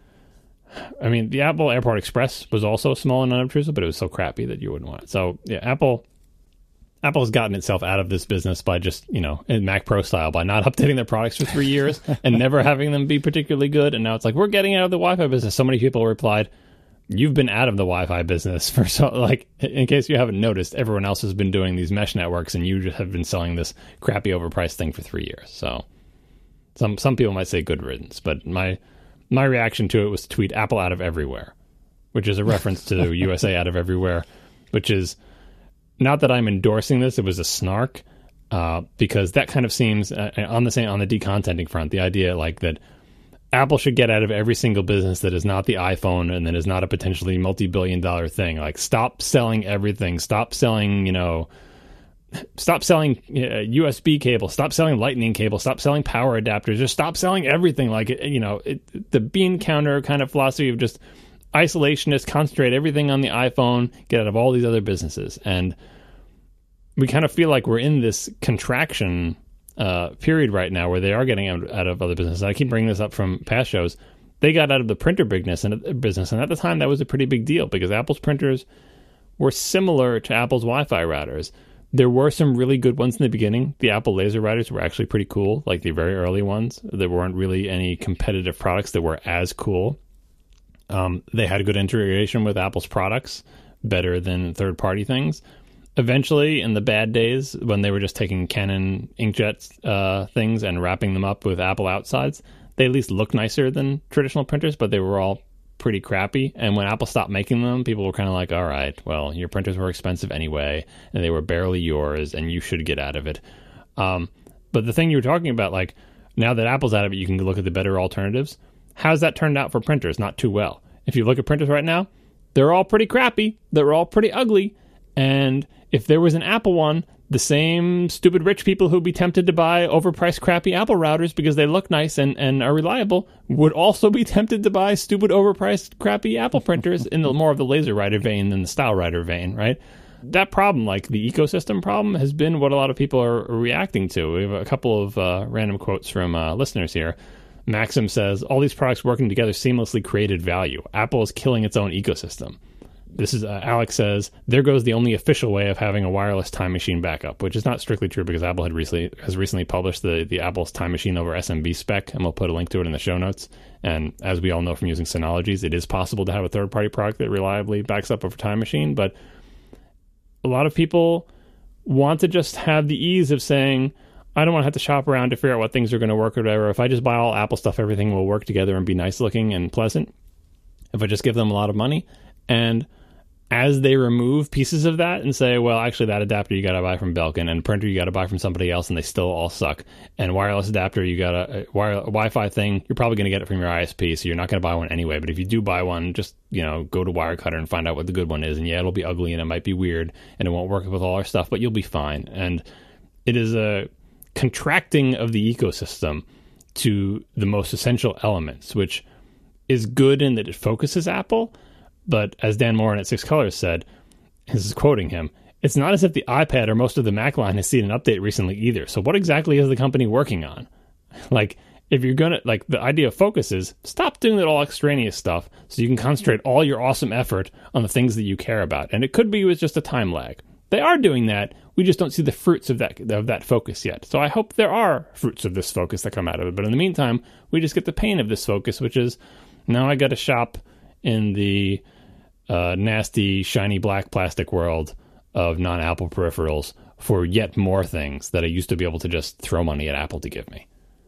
I mean, the Apple Airport Express was also small and unobtrusive, but it was so crappy that you wouldn't want it. So, yeah, Apple Apple has gotten itself out of this business by just, you know, in Mac Pro style, by not updating their products for three years and never having them be particularly good. And now it's like, we're getting out of the Wi-Fi business. So many people replied, you've been out of the Wi-Fi business for so, like, in case you haven't noticed, everyone else has been doing these mesh networks, and you just have been selling this crappy overpriced thing for three years. So some some people might say good riddance, but my... My reaction to it was to tweet Apple out of everywhere, which is a reference to U S A out of everywhere, which is not that I'm endorsing this. It was a snark, uh, because that kind of seems uh, on the same, on the decontenting front, the idea like that Apple should get out of every single business that is not the iPhone and that is not a potentially multi-billion dollar thing. Like, stop selling everything. Stop selling, you know, Stop selling uh, U S B cable. Stop selling lightning cable. Stop selling power adapters. Just stop selling everything. Like, you know, it, the bean counter kind of philosophy of just isolationist, concentrate everything on the iPhone, get out of all these other businesses. And we kind of feel like we're in this contraction uh, period right now where they are getting out, out of other businesses. I keep bringing this up from past shows. They got out of the printer bigness and business, and at the time that was a pretty big deal, because Apple's printers were similar to Apple's Wi-Fi routers. There were some really good ones in the beginning. The Apple laser routers were actually pretty cool, like the very early ones. There weren't really any competitive products that were as cool. Um, they had a good integration with Apple's products, better than third-party things. Eventually, in the bad days, when they were just taking Canon inkjet uh, things and wrapping them up with Apple outsides, they at least looked nicer than traditional printers, but they were all pretty crappy. And when Apple stopped making them, people were kind of like, all right, well, your printers were expensive anyway, and they were barely yours, and you should get out of it. Um, but the thing you were talking about, like, now that Apple's out of it, you can look at the better alternatives. How's that turned out for printers? Not too well. If you look at printers right now, they're all pretty crappy. They're all pretty ugly. And if there was an Apple one, the same stupid rich people who'd be tempted to buy overpriced crappy Apple routers because they look nice and, and are reliable would also be tempted to buy stupid overpriced crappy Apple printers in the more of the laser writer vein than the style writer vein, right? That problem, like the ecosystem problem, has been what a lot of people are reacting to. We have a couple of uh, random quotes from uh, listeners here. Maxim says, all these products working together seamlessly created value. Apple is killing its own ecosystem. This is uh, Alex says, there goes the only official way of having a wireless time machine backup, which is not strictly true because Apple had recently has recently published the, the Apple's time machine over S M B spec, and we'll put a link to it in the show notes. And as we all know from using Synologies, it is possible to have a third-party product that reliably backs up a time machine, but a lot of people want to just have the ease of saying, I don't want to have to shop around to figure out what things are going to work or whatever. If I just buy all Apple stuff, everything will work together and be nice looking and pleasant. If I just give them a lot of money. And as they remove pieces of that and say, well, actually that adapter you got to buy from Belkin, and printer you got to buy from somebody else, and they still all suck. And wireless adapter, you got a, a wire, a Wi-Fi thing, you're probably going to get it from your I S P, so you're not going to buy one anyway. But if you do buy one, just, you know, go to Wirecutter and find out what the good one is. And yeah, it'll be ugly and it might be weird and it won't work with all our stuff, but you'll be fine. And it is a contracting of the ecosystem to the most essential elements, which is good in that it focuses Apple. But as Dan Morin at Six Colors said, this is quoting him, it's not as if the iPad or most of the Mac line has seen an update recently either. So what exactly is the company working on? Like, if you're going to, like, the idea of focus is stop doing that all extraneous stuff so you can concentrate all your awesome effort on the things that you care about. And it could be with just a time lag. They are doing that. We just don't see the fruits of that of that focus yet. So I hope there are fruits of this focus that come out of it. But in the meantime, we just get the pain of this focus, which is now I got to shop in the uh, nasty, shiny black plastic world of non-Apple peripherals for yet more things that I used to be able to just throw money at Apple to give me.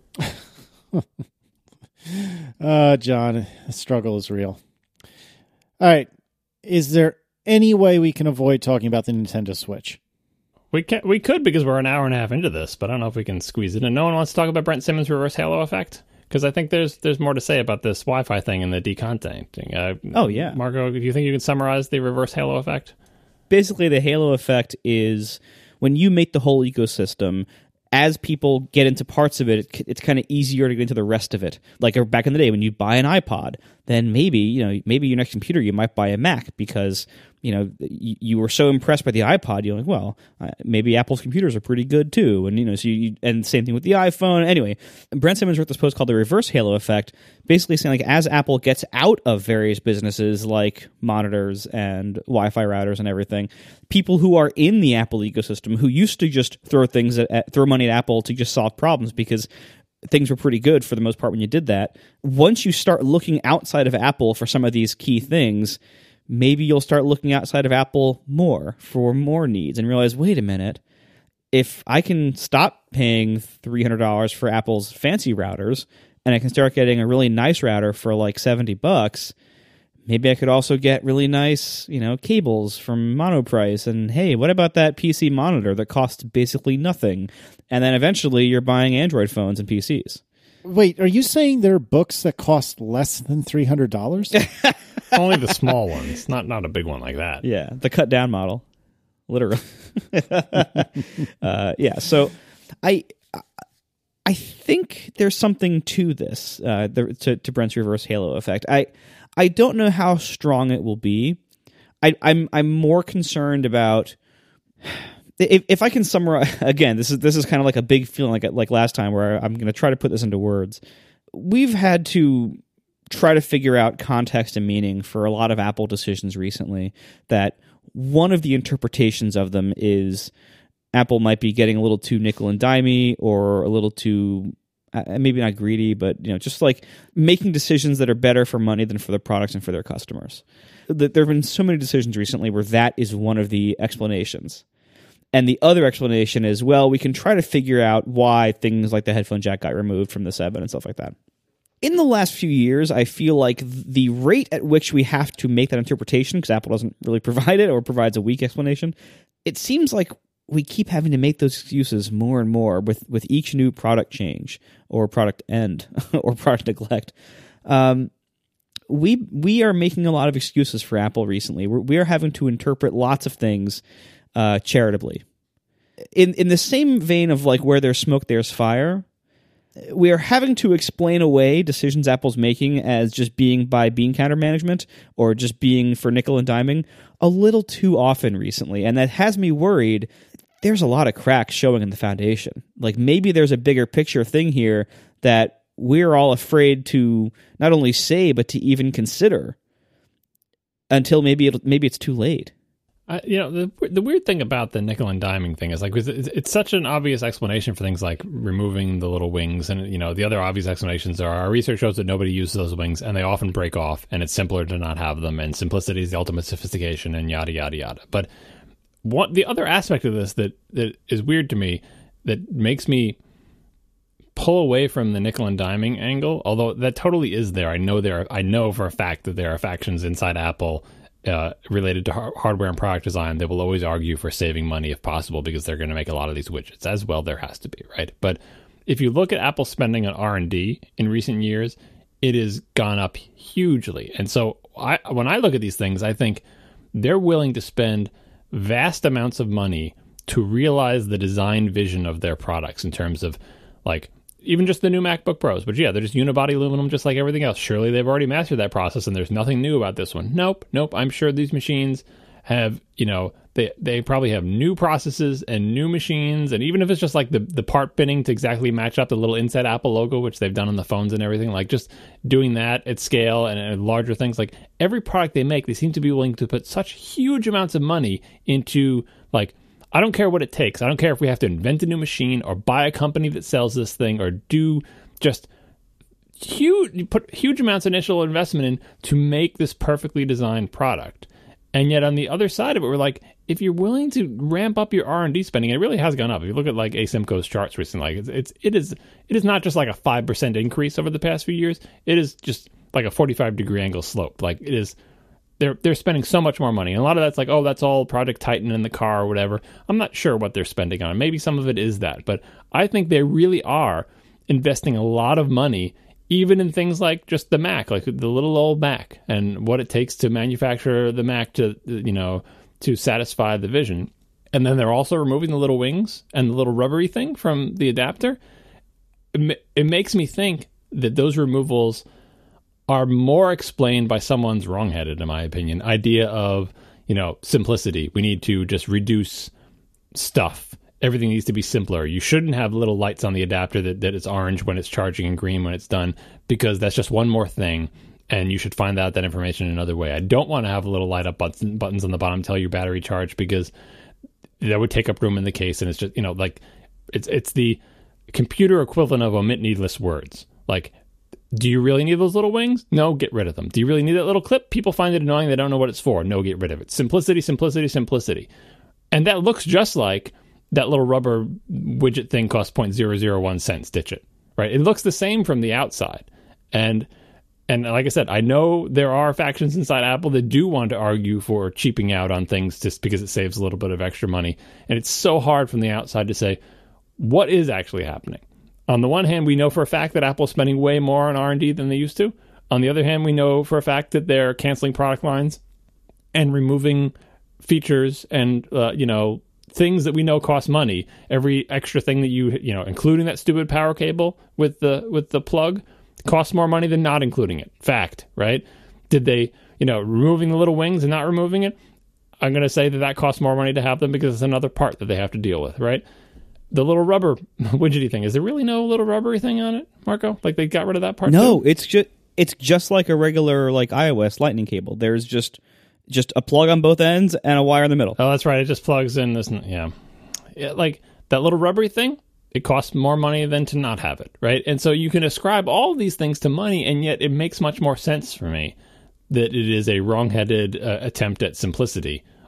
uh, John, the struggle is real. All right. Is there any way we can avoid talking about the Nintendo Switch?
We can, we could because we're an hour and a half into this, but I don't know if we can squeeze it in. No one wants to talk about Brent Simmons' reverse halo effect? Because I think there's there's more to say about this Wi-Fi thing and the decontenting. Uh,
oh, yeah.
Marco, do you think you can summarize the reverse halo effect?
Basically, the halo effect is when you make the whole ecosystem, as people get into parts of it, it it's kind of easier to get into the rest of it. Like back in the day, when you buy an iPod, then maybe, you know, maybe your next computer, you might buy a Mac because, you know, you, you were so impressed by the iPod, you're like, well, uh, maybe Apple's computers are pretty good too. And, you know, so you, and same thing with the iPhone. Anyway, Brent Simmons wrote this post called The Reverse Halo Effect, basically saying like as Apple gets out of various businesses like monitors and Wi-Fi routers and everything, people who are in the Apple ecosystem who used to just throw things at, at throw money at Apple to just solve problems because things were pretty good for the most part when you did that. Once you start looking outside of Apple for some of these key things, maybe you'll start looking outside of Apple more for more needs and realize, wait a minute, if I can stop paying three hundred dollars for Apple's fancy routers and I can start getting a really nice router for like seventy bucks, maybe I could also get really nice, you know, cables from Monoprice. And hey, what about that P C monitor that costs basically nothing? And then eventually you're buying Android phones and P Cs.
Wait, are you saying there are books that cost less than three hundred dollars?
Only the small ones, not not a big one like that.
Yeah, the cut down model, literally. uh, yeah, so I I think there's something to this, uh, the, to, to Brent's reverse halo effect. I I don't know how strong it will be. I, I'm I'm more concerned about if if I can summarize again. This is this is kind of like a big feeling like like last time where I'm going to try to put this into words. We've had to try to figure out context and meaning for a lot of Apple decisions recently. That one of the interpretations of them is Apple might be getting a little too nickel and dimey or a little too. Uh, maybe not greedy, but you know, just like making decisions that are better for money than for the products and for their customers. There have been so many decisions recently where that is one of the explanations. And the other explanation is, well, we can try to figure out why things like the headphone jack got removed from the seven and stuff like that. in the last few years, I feel like the rate at which we have to make that interpretation, because Apple doesn't really provide it or provides a weak explanation, it seems like we keep having to make those excuses more and more with, with each new product change or product end or product neglect. Um, we we are making a lot of excuses for Apple recently. We're, we are having to interpret lots of things uh, charitably. In in the same vein of like where there's smoke, there's fire, we are having to explain away decisions Apple's making as just being by bean counter management or just being for nickel and diming a little too often recently. And that has me worried. There's a lot of cracks showing in the foundation. Like maybe there's a bigger picture thing here that we're all afraid to not only say, but to even consider until maybe it'll, maybe it's too late.
Uh, you know, the the weird thing about the nickel and diming thing is like it's, it's such an obvious explanation for things like removing the little wings, and you know the other obvious explanations are our research shows that nobody uses those wings and they often break off, and it's simpler to not have them, and simplicity is the ultimate sophistication, and yada yada yada. But what the other aspect of this that that is weird to me, that makes me pull away from the nickel and diming angle, although that totally is there. I know there are, I know for a fact that there are factions inside Apple Uh, related to har- hardware and product design, they will always argue for saving money if possible because they're going to make a lot of these widgets. As well, there has to be, right? But if you look at Apple spending on R and D in recent years, it has gone up hugely. And so I, when I look at these things, I think they're willing to spend vast amounts of money to realize the design vision of their products in terms of like even just the new MacBook Pros. But yeah, they're just unibody aluminum just like everything else. Surely they've already mastered that process and there's nothing new about this one. Nope, nope. I'm sure these machines have, you know, they they probably have new processes and new machines. And even if it's just like the, the part binning to exactly match up the little inside Apple logo, which they've done on the phones and everything, like just doing that at scale and, and larger things, like every product they make, they seem to be willing to put such huge amounts of money into like, I don't care what it takes. I don't care if we have to invent a new machine or buy a company that sells this thing or do just huge, put huge amounts of initial investment in to make this perfectly designed product. And yet on the other side of it, we're like, if you're willing to ramp up your R and D spending, it really has gone up. If you look at like Asimco's charts recently, like it's, it's it is it is not just like a five percent increase over the past few years. It is just like a forty-five degree angle slope. Like it is. They're they're spending so much more money. And a lot of that's like, oh, that's all Project Titan in the car or whatever. I'm not sure what they're spending on. Maybe some of it is that. But I think they really are investing a lot of money, even in things like just the Mac, like the little old Mac, and what it takes to manufacture the Mac to, you know, to satisfy the vision. And then they're also removing the little wings and the little rubbery thing from the adapter. It, it makes me think that those removals are more explained by someone's wrongheaded, in my opinion, idea of, you know, simplicity. We need to just reduce stuff. Everything needs to be simpler. You shouldn't have little lights on the adapter that, that is orange when it's charging and green when it's done, because that's just one more thing, and you should find out that information in another way. I don't want to have little light up button, buttons on the bottom tell your battery charge, because that would take up room in the case, and it's just, you know, like, it's it's the computer equivalent of omit needless words. Like, do you really need those little wings? No, get rid of them. Do you really need that little clip? People find it annoying. They don't know what it's for. No, get rid of it. Simplicity, simplicity, simplicity. And that looks just like that little rubber widget thing costs zero point zero zero one cents. Ditch it. Right? It looks the same from the outside. And and like I said, I know there are factions inside Apple that do want to argue for cheaping out on things just because it saves a little bit of extra money. And it's so hard from the outside to say, what is actually happening? On the one hand, we know for a fact that Apple's spending way more on R and D than they used to. On the other hand, we know for a fact that they're canceling product lines and removing features and, uh, you know, things that we know cost money. Every extra thing that you, you know, including that stupid power cable with the with the plug, costs more money than not including it. Fact, right? Did they, you know, removing the little wings and not removing it? I'm going to say that that costs more money to have them because it's another part that they have to deal with, right? The little rubber widgety thing. Is there really no little rubbery thing on it, Marco? Like they got rid of that part?
No,
too?
it's just it's just like a regular like iOS Lightning cable. There's just just a plug on both ends and a wire in the middle.
Oh, that's right. It just plugs in this. Yeah, yeah, like that little rubbery thing. It costs more money than to not have it, right? And so you can ascribe all these things to money, and yet it makes much more sense for me that it is a wrong-headed uh, attempt at simplicity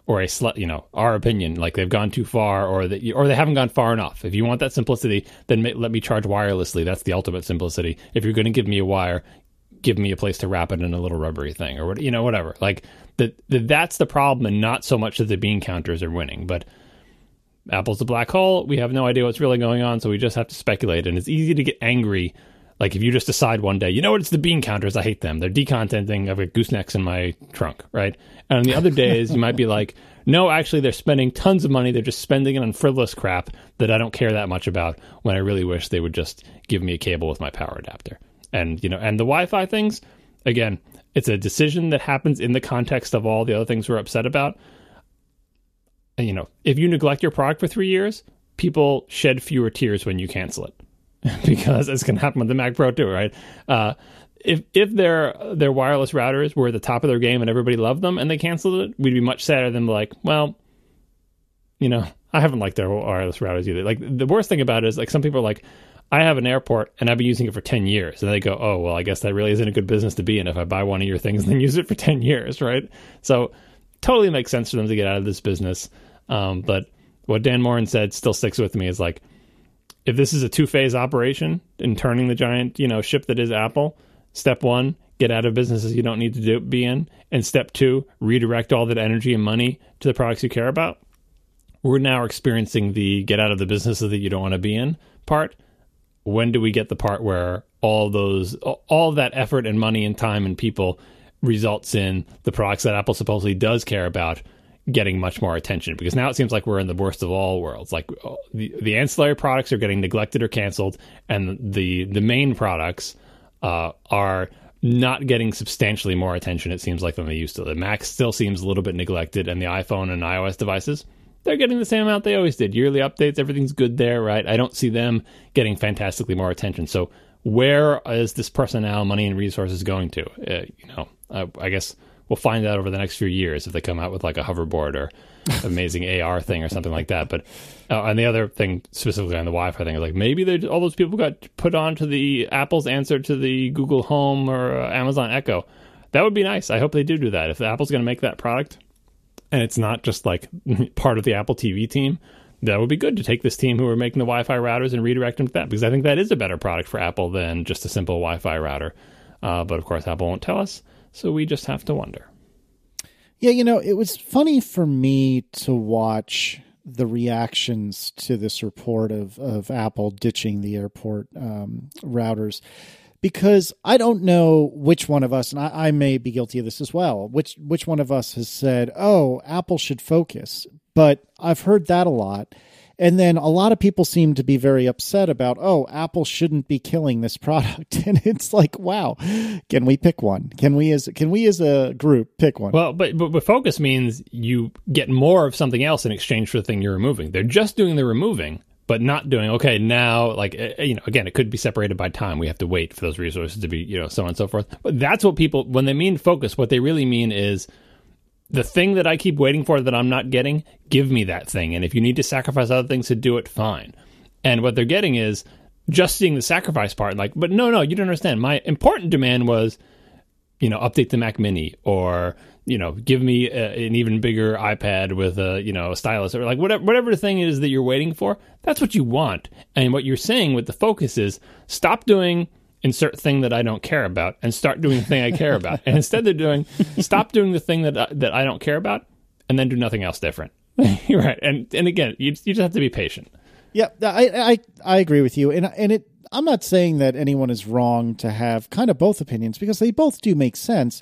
or a slut, you know, our opinion, like they've gone too far, or that, or they haven't gone far enough. If you want that simplicity, then ma- let me charge wirelessly. That's the ultimate simplicity. If you're going to give me a wire, give me a place to wrap it in a little rubbery thing, or what, you know, whatever. Like that, that's the problem, and not so much that the bean counters are winning. But Apple's a black hole. We have no idea what's really going on, so we just have to speculate. And it's easy to get angry. Like if you just decide one day, you know what, it's the bean counters, I hate them. They're decontenting. I've got goosenecks in my trunk, right? And on the other days, you might be like, no, actually, they're spending tons of money. They're just spending it on frivolous crap that I don't care that much about, when I really wish they would just give me a cable with my power adapter. And, you know, and the Wi-Fi things, again, it's a decision that happens in the context of all the other things we're upset about. And, you know, if you neglect your product for three years, people shed fewer tears when you cancel it. Because it's going to happen with the Mac Pro too, right? Uh, if if their their wireless routers were at the top of their game and everybody loved them and they canceled it, we'd be much sadder than like, well, you know, I haven't liked their wireless routers either. Like the worst thing about it is like some people are like, I have an airport and I've been using it for ten years. And they go, oh, well, I guess that really isn't a good business to be in if I buy one of your things and then use it for ten years, right? So totally makes sense for them to get out of this business. Um, but what Dan Moren said still sticks with me is like, if this is a two-phase operation in turning the giant, you know, ship that is Apple, step one, get out of businesses you don't need to do, be in. And step two, redirect all that energy and money to the products you care about. We're now experiencing the get out of the businesses that you don't want to be in part. When do we get the part where all those, all of that effort and money and time and people results in the products that Apple supposedly does care about getting much more attention? Because now it seems like we're in the worst of all worlds. Like the, the ancillary products are getting neglected or canceled, and the the main products uh, are not getting substantially more attention, it seems like, than they used to. The Mac still seems a little bit neglected, and the iPhone and iOS devices, they're getting the same amount they always did. Yearly updates, everything's good there, right? I don't see them getting fantastically more attention. So where is this personnel, money, and resources going to? Uh, you know, uh, I guess we'll find out over the next few years if they come out with like a hoverboard or amazing A R thing or something like that. But uh, and the other thing specifically on the Wi-Fi thing is like maybe all those people got put onto the Apple's answer to the Google Home or uh, Amazon Echo. That would be nice. I hope they do do that. If Apple's going to make that product and it's not just like part of the Apple T V team, that would be good to take this team who are making the Wi-Fi routers and redirect them to that, because I think that is a better product for Apple than just a simple Wi-Fi router. Uh, but of course, Apple won't tell us. So we just have to wonder.
Yeah, you know, it was funny for me to watch the reactions to this report of, of Apple ditching the airport um, routers, because I don't know which one of us, and I, I may be guilty of this as well, which which one of us has said, oh, Apple should focus. But I've heard that a lot. And then a lot of people seem to be very upset about, oh, Apple shouldn't be killing this product. And it's like, wow, can we pick one? Can we as can we as a group pick one?
Well, but, but, but focus means you get more of something else in exchange for the thing you're removing. They're just doing the removing, but not doing, okay, now, like, you know, again, it could be separated by time. We have to wait for those resources to be, you know, so on and so forth. But that's what people, when they mean focus, what they really mean is, the thing that I keep waiting for that I'm not getting, give me that thing. And if you need to sacrifice other things to do it, fine. And what they're getting is just seeing the sacrifice part. Like, but no, no, you don't understand. My important demand was, you know, update the Mac Mini, or, you know, give me a, an even bigger iPad with a, you know, a stylus, or like whatever, whatever the thing is that you're waiting for. That's what you want. And what you're saying with the focus is stop doing insert thing that I don't care about and start doing the thing I care about. And instead they're doing, stop doing the thing that I, that I don't care about and then do nothing else different. Right. And and again, you you just have to be patient.
Yeah, I, I I agree with you. And and it I'm not saying that anyone is wrong to have kind of both opinions, because they both do make sense.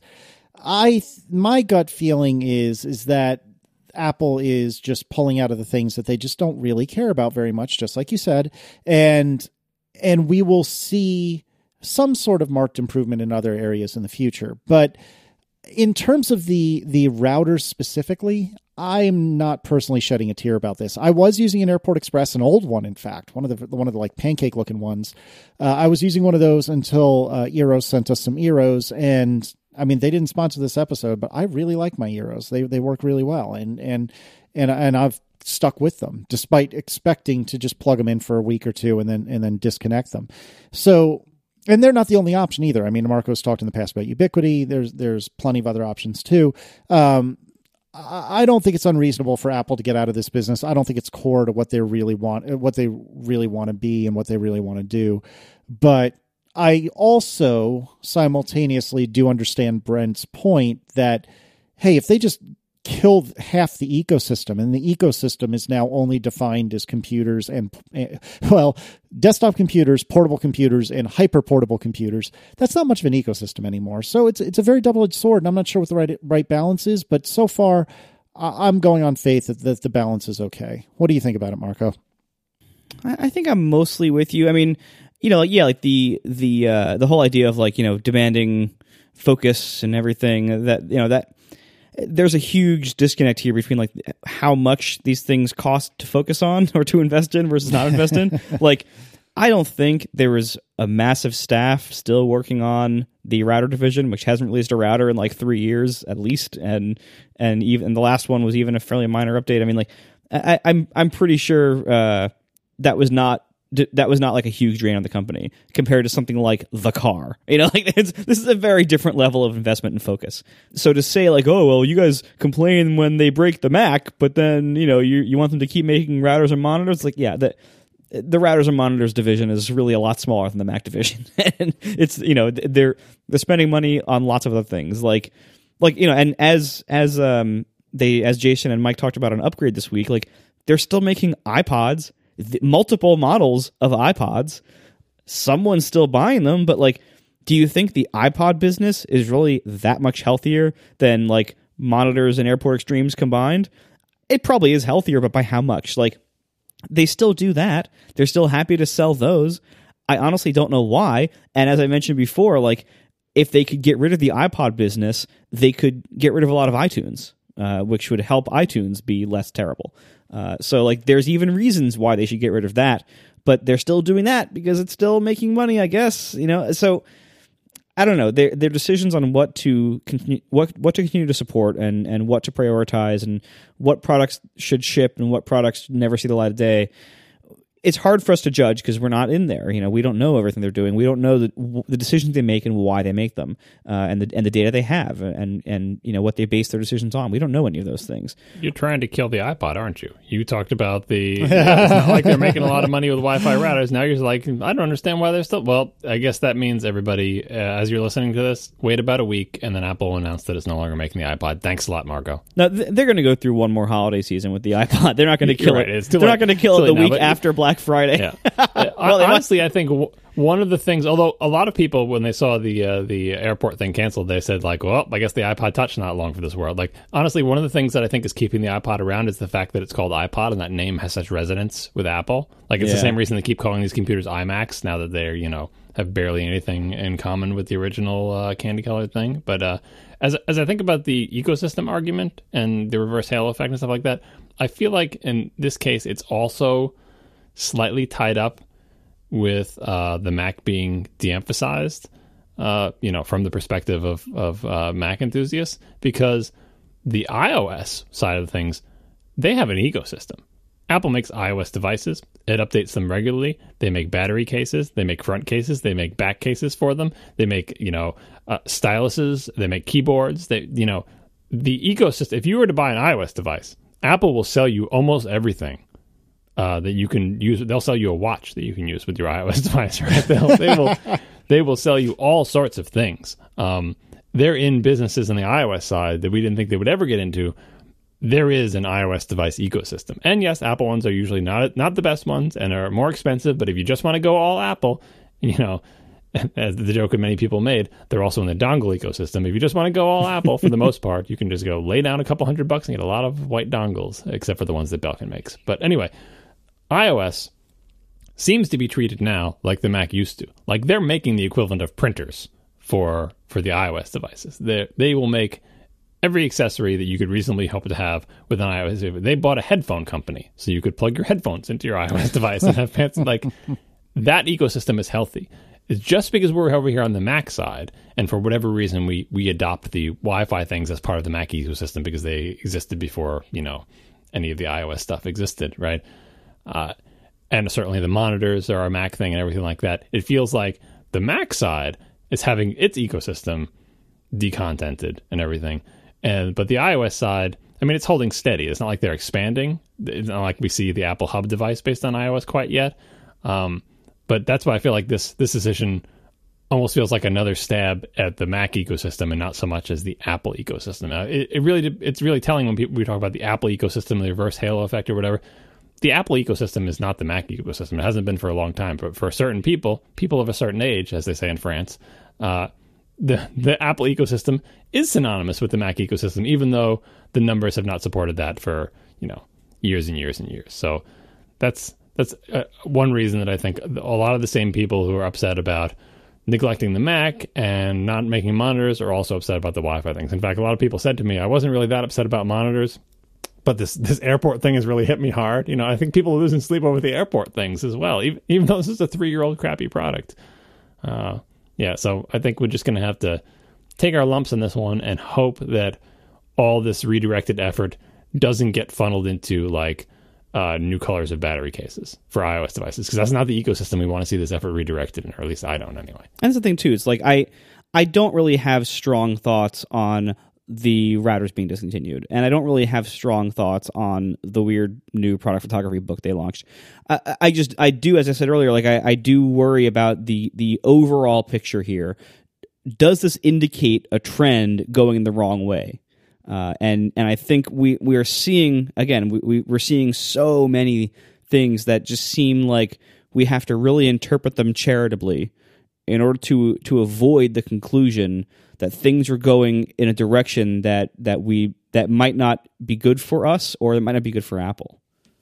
I my gut feeling is is that Apple is just pulling out of the things that they just don't really care about very much, just like you said. And and we will see some sort of marked improvement in other areas in the future. But in terms of the the routers specifically, I'm not personally shedding a tear about this. I was using an Airport Express, an old one, in fact, one of the one of the like pancake looking ones. Uh, I was using one of those until uh, Eros sent us some Eros, and I mean, they didn't sponsor this episode, but I really like my Eros. They they work really well, and and and and I've stuck with them despite expecting to just plug them in for a week or two and then and then disconnect them. So. And they're not the only option either. I mean, Marco's talked in the past about Ubiquiti. There's there's plenty of other options too. Um,
I don't think it's unreasonable for Apple to get out of this business. I don't think it's core to what they really want, what they really want to be and what they really want to do. But I also simultaneously do understand Brent's point that, hey, if they just killed half the ecosystem, and the ecosystem is now only defined as computers and, well, desktop computers, portable computers, and hyper portable computers, that's not much of an ecosystem anymore. So it's it's a very double-edged sword, and I'm not sure what the right right balance is, but so far I'm going on faith that, that the balance is okay. What do you think about it, Marco?
I think I'm mostly with you. I mean, you know, like, yeah, like the the uh, the whole idea of like, you know, demanding focus and everything, that, you know, that there's a huge disconnect here between like how much these things cost to focus on or to invest in versus not invest in. Like, I don't think there is a massive staff still working on the router division, which hasn't released a router in like three years at least, and and even the last one was even a fairly minor update. I mean, like, I, I'm I'm pretty sure uh, that was not. That was not like a huge drain on the company compared to something like the car. You know, like it's, this is a very different level of investment and focus. So to say like, oh, well, you guys complain when they break the Mac, but then, you know, you you want them to keep making routers and monitors. Like, yeah, the the routers and monitors division is really a lot smaller than the Mac division, and it's, you know, they're they're spending money on lots of other things, like like you know, and as as um they as Jason and Mike talked about on Upgrade this week, like they're still making iPods. Multiple models of iPods. Someone's still buying them, but like, do you think the iPod business is really that much healthier than like monitors and Airport Extremes combined? It probably is healthier, but by how much? Like, they still do that. They're still happy to sell those. I honestly don't know why. And as I mentioned before, like, if they could get rid of the iPod business, they could get rid of a lot of iTunes, uh, which would help iTunes be less terrible. Uh, so, like, there's even reasons why they should get rid of that, but they're still doing that because it's still making money, I guess. You know, so I don't know. Their their decisions on what to continue, what what to continue to support, and and what to prioritize, and what products should ship and what products never see the light of day. It's hard for us to judge because we're not in there. You know, we don't know everything they're doing. We don't know the, the decisions they make and why they make them, uh, and the and the data they have, and and you know what they base their decisions on. We don't know any of those things.
You're trying to kill the iPod, aren't you? You talked about the yeah, it's not like they're making a lot of money with Wi-Fi routers. Now you're like, I don't understand why they're still. Well, I guess that means everybody, uh, as you're listening to this, wait about a week, and then Apple announced that it's no longer making the iPod. Thanks a lot, Marco.
No, th- they're going to go through one more holiday season with the iPod. They're not going to kill
right.
it.
It's too
they're
late.
not going to kill
Too
it the
late
week
now,
after Black Friday.
Yeah. well, honestly, I think w- one of the things, although a lot of people, when they saw the uh, the airport thing canceled, they said like, well, I guess the iPod Touch is not long for this world. Like, honestly, one of the things that I think is keeping the iPod around is the fact that it's called iPod and that name has such resonance with Apple. Like, it's
Yeah.
the same reason they keep calling these computers iMacs now that they're, you know, have barely anything in common with the original uh, candy colored thing. But uh, as as I think about the ecosystem argument and the reverse halo effect and stuff like that, I feel like in this case, it's also slightly tied up with uh, the Mac being de-emphasized, uh, you know, from the perspective of, of uh, Mac enthusiasts, because the iOS side of things, they have an ecosystem. Apple makes iOS devices. It updates them regularly. They make battery cases. They make front cases. They make back cases for them. They make, you know, uh, styluses. They make keyboards. They, you know, the ecosystem. If you were to buy an iOS device, Apple will sell you almost everything uh, that you can use. They'll sell you a watch that you can use with your iOS device, right? They'll, they will, they will sell you all sorts of things. Um, they're in businesses on the iOS side that we didn't think they would ever get into. There is an iOS device ecosystem. And yes, Apple ones are usually not not the best ones and are more expensive, but if you just want to go all Apple, you know, as the joke that many people made, they're also in the dongle ecosystem. If you just want to go all Apple, for the most part, you can just go lay down a couple hundred bucks and get a lot of white dongles, except for the ones that Belkin makes. But anyway, iOS seems to be treated now like the Mac used to. Like they're making the equivalent of printers for for the iOS devices. They they will make every accessory that you could reasonably hope to have with an iOS. They bought a headphone company, so you could plug your headphones into your iOS device and have fancy, like, that ecosystem is healthy. It's just because we're over here on the Mac side, and for whatever reason we we adopt the Wi-Fi things as part of the Mac ecosystem because they existed before, you know, any of the iOS stuff existed, right? Uh, and certainly the monitors are a Mac thing and everything like that. It feels like the Mac side is having its ecosystem decontented and everything. And but the iOS side, I mean, it's holding steady. It's not like they're expanding. It's not like we see the Apple Hub device based on iOS quite yet. Um, but that's why I feel like this this decision almost feels like another stab at the Mac ecosystem and not so much as the Apple ecosystem. Now, it, it really it's really telling when people, we talk about the Apple ecosystem, the reverse halo effect or whatever. The Apple ecosystem is not the Mac ecosystem. It hasn't been for a long time. But for certain people, people of a certain age, as they say in France, uh, the the Apple ecosystem is synonymous with the Mac ecosystem, even though the numbers have not supported that for, you know, years and years and years. So that's that's uh, one reason that I think a lot of the same people who are upset about neglecting the Mac and not making monitors are also upset about the Wi-Fi things. In fact, a lot of people said to me, I wasn't really that upset about monitors, but this this airport thing has really hit me hard. You know, I think people are losing sleep over the airport things as well, even, even though this is a three-year-old crappy product. Uh, yeah, so I think we're just going to have to take our lumps in this one and hope that all this redirected effort doesn't get funneled into, like, Uh, new colors of battery cases for iOS devices, because that's not the ecosystem we want to see this effort redirected in, or at least I don't anyway.
And that's the thing too. It's like I, I don't really have strong thoughts on the routers being discontinued, and I don't really have strong thoughts on the weird new product photography book they launched. I, I just, I do, as I said earlier, like I, I do worry about the the overall picture here. Does this indicate a trend going in the wrong way? Uh, and and I think we, we are seeing, again, we, we, we're seeing so many things that just seem like we have to really interpret them charitably in order to to avoid the conclusion that things are going in a direction that that we that might not be good for us, or it might not be good for Apple.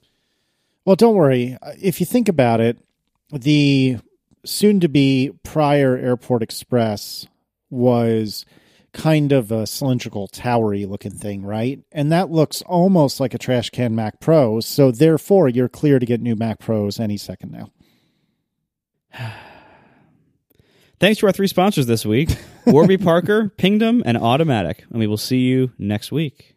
Well, don't worry. If you think about it, the soon-to-be prior Airport Express was kind of a cylindrical, towery looking thing, right? And that looks almost like a trash can Mac Pro. So therefore, you're clear to get new Mac Pros any second now.
Thanks to our three sponsors this week, Warby Parker, Pingdom, and Automatic. And we will see you next week.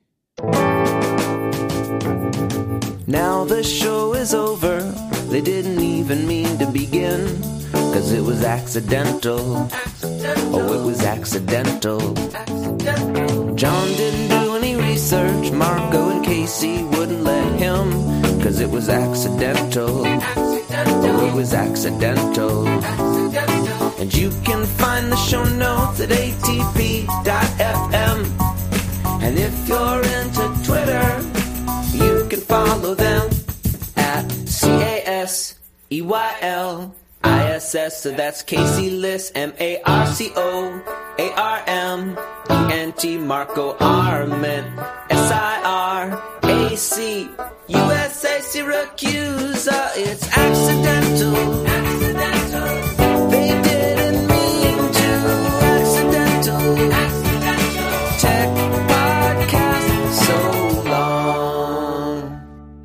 Now the show is over. They didn't even mean to begin, 'cause it was accidental. accidental. Oh, it was accidental. accidental. John didn't do any research. Marco and Casey wouldn't let him, 'cause it was accidental. accidental. Oh, it was accidental. accidental. And you can find the show notes at A T P dot F M. And if you're into Twitter, you can follow them at C A S E Y L I S S. So that's Casey Liss, M A R C O A R M E N T, Marco Arment, S I R A C U S A, Syracuse. Uh, it's accidental. Accidental. They didn't mean to. Accidental. Accidental. Tech podcast so long.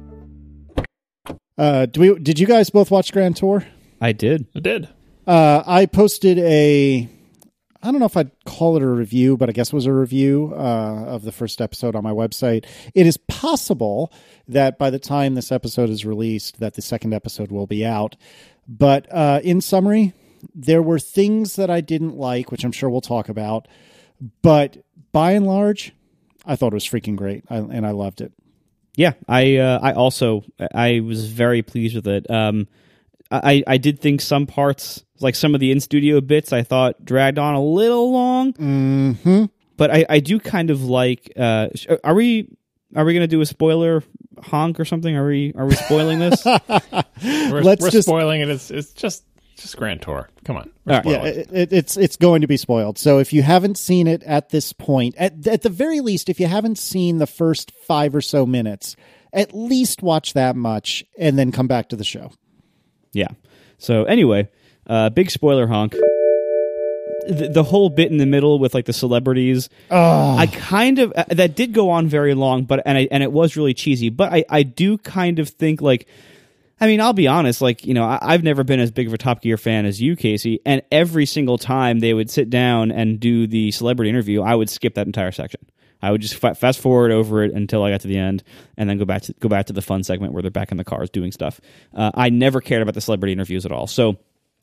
Uh, do we? Did you guys both watch Grand Tour?
I did.
I did.
Uh, I posted a, I don't know if I'd call it a review, but I guess it was a review uh, of the first episode on my website. It is possible that by the time this episode is released, that the second episode will be out. But uh, in summary, there were things that I didn't like, which I'm sure we'll talk about. But by and large, I thought it was freaking great, I, and I loved it.
Yeah, I uh, I also I was very pleased with it. Um, I, I did think some parts, like some of the in-studio bits, I thought dragged on a little long.
Mm-hmm.
But I, I do kind of like. Uh, are we are we going to do a spoiler honk or something? Are we are we spoiling this?
We're,
Let's
we're
just-
spoiling it. It's it's just just Grand Tour. Come on. We're
All right.
spoiling
Yeah,
it.
it, it, it's it's going to be spoiled. So if you haven't seen it at this point, at at the very least, if you haven't seen the first five or so minutes, at least watch that much and then come back to the show.
Yeah. So anyway, uh, big spoiler honk. The, the whole bit in the middle with like the celebrities,
Oh.
I kind of uh, that did go on very long, but and I, and it was really cheesy. But I, I do kind of think like, I mean, I'll be honest, like you know, I, I've never been as big of a Top Gear fan as you, Casey. And every single time they would sit down and do the celebrity interview, I would skip that entire section. I would just fa- fast forward over it until I got to the end, and then go back to go back to the fun segment where they're back in the cars doing stuff. Uh, I never cared about the celebrity interviews at all. So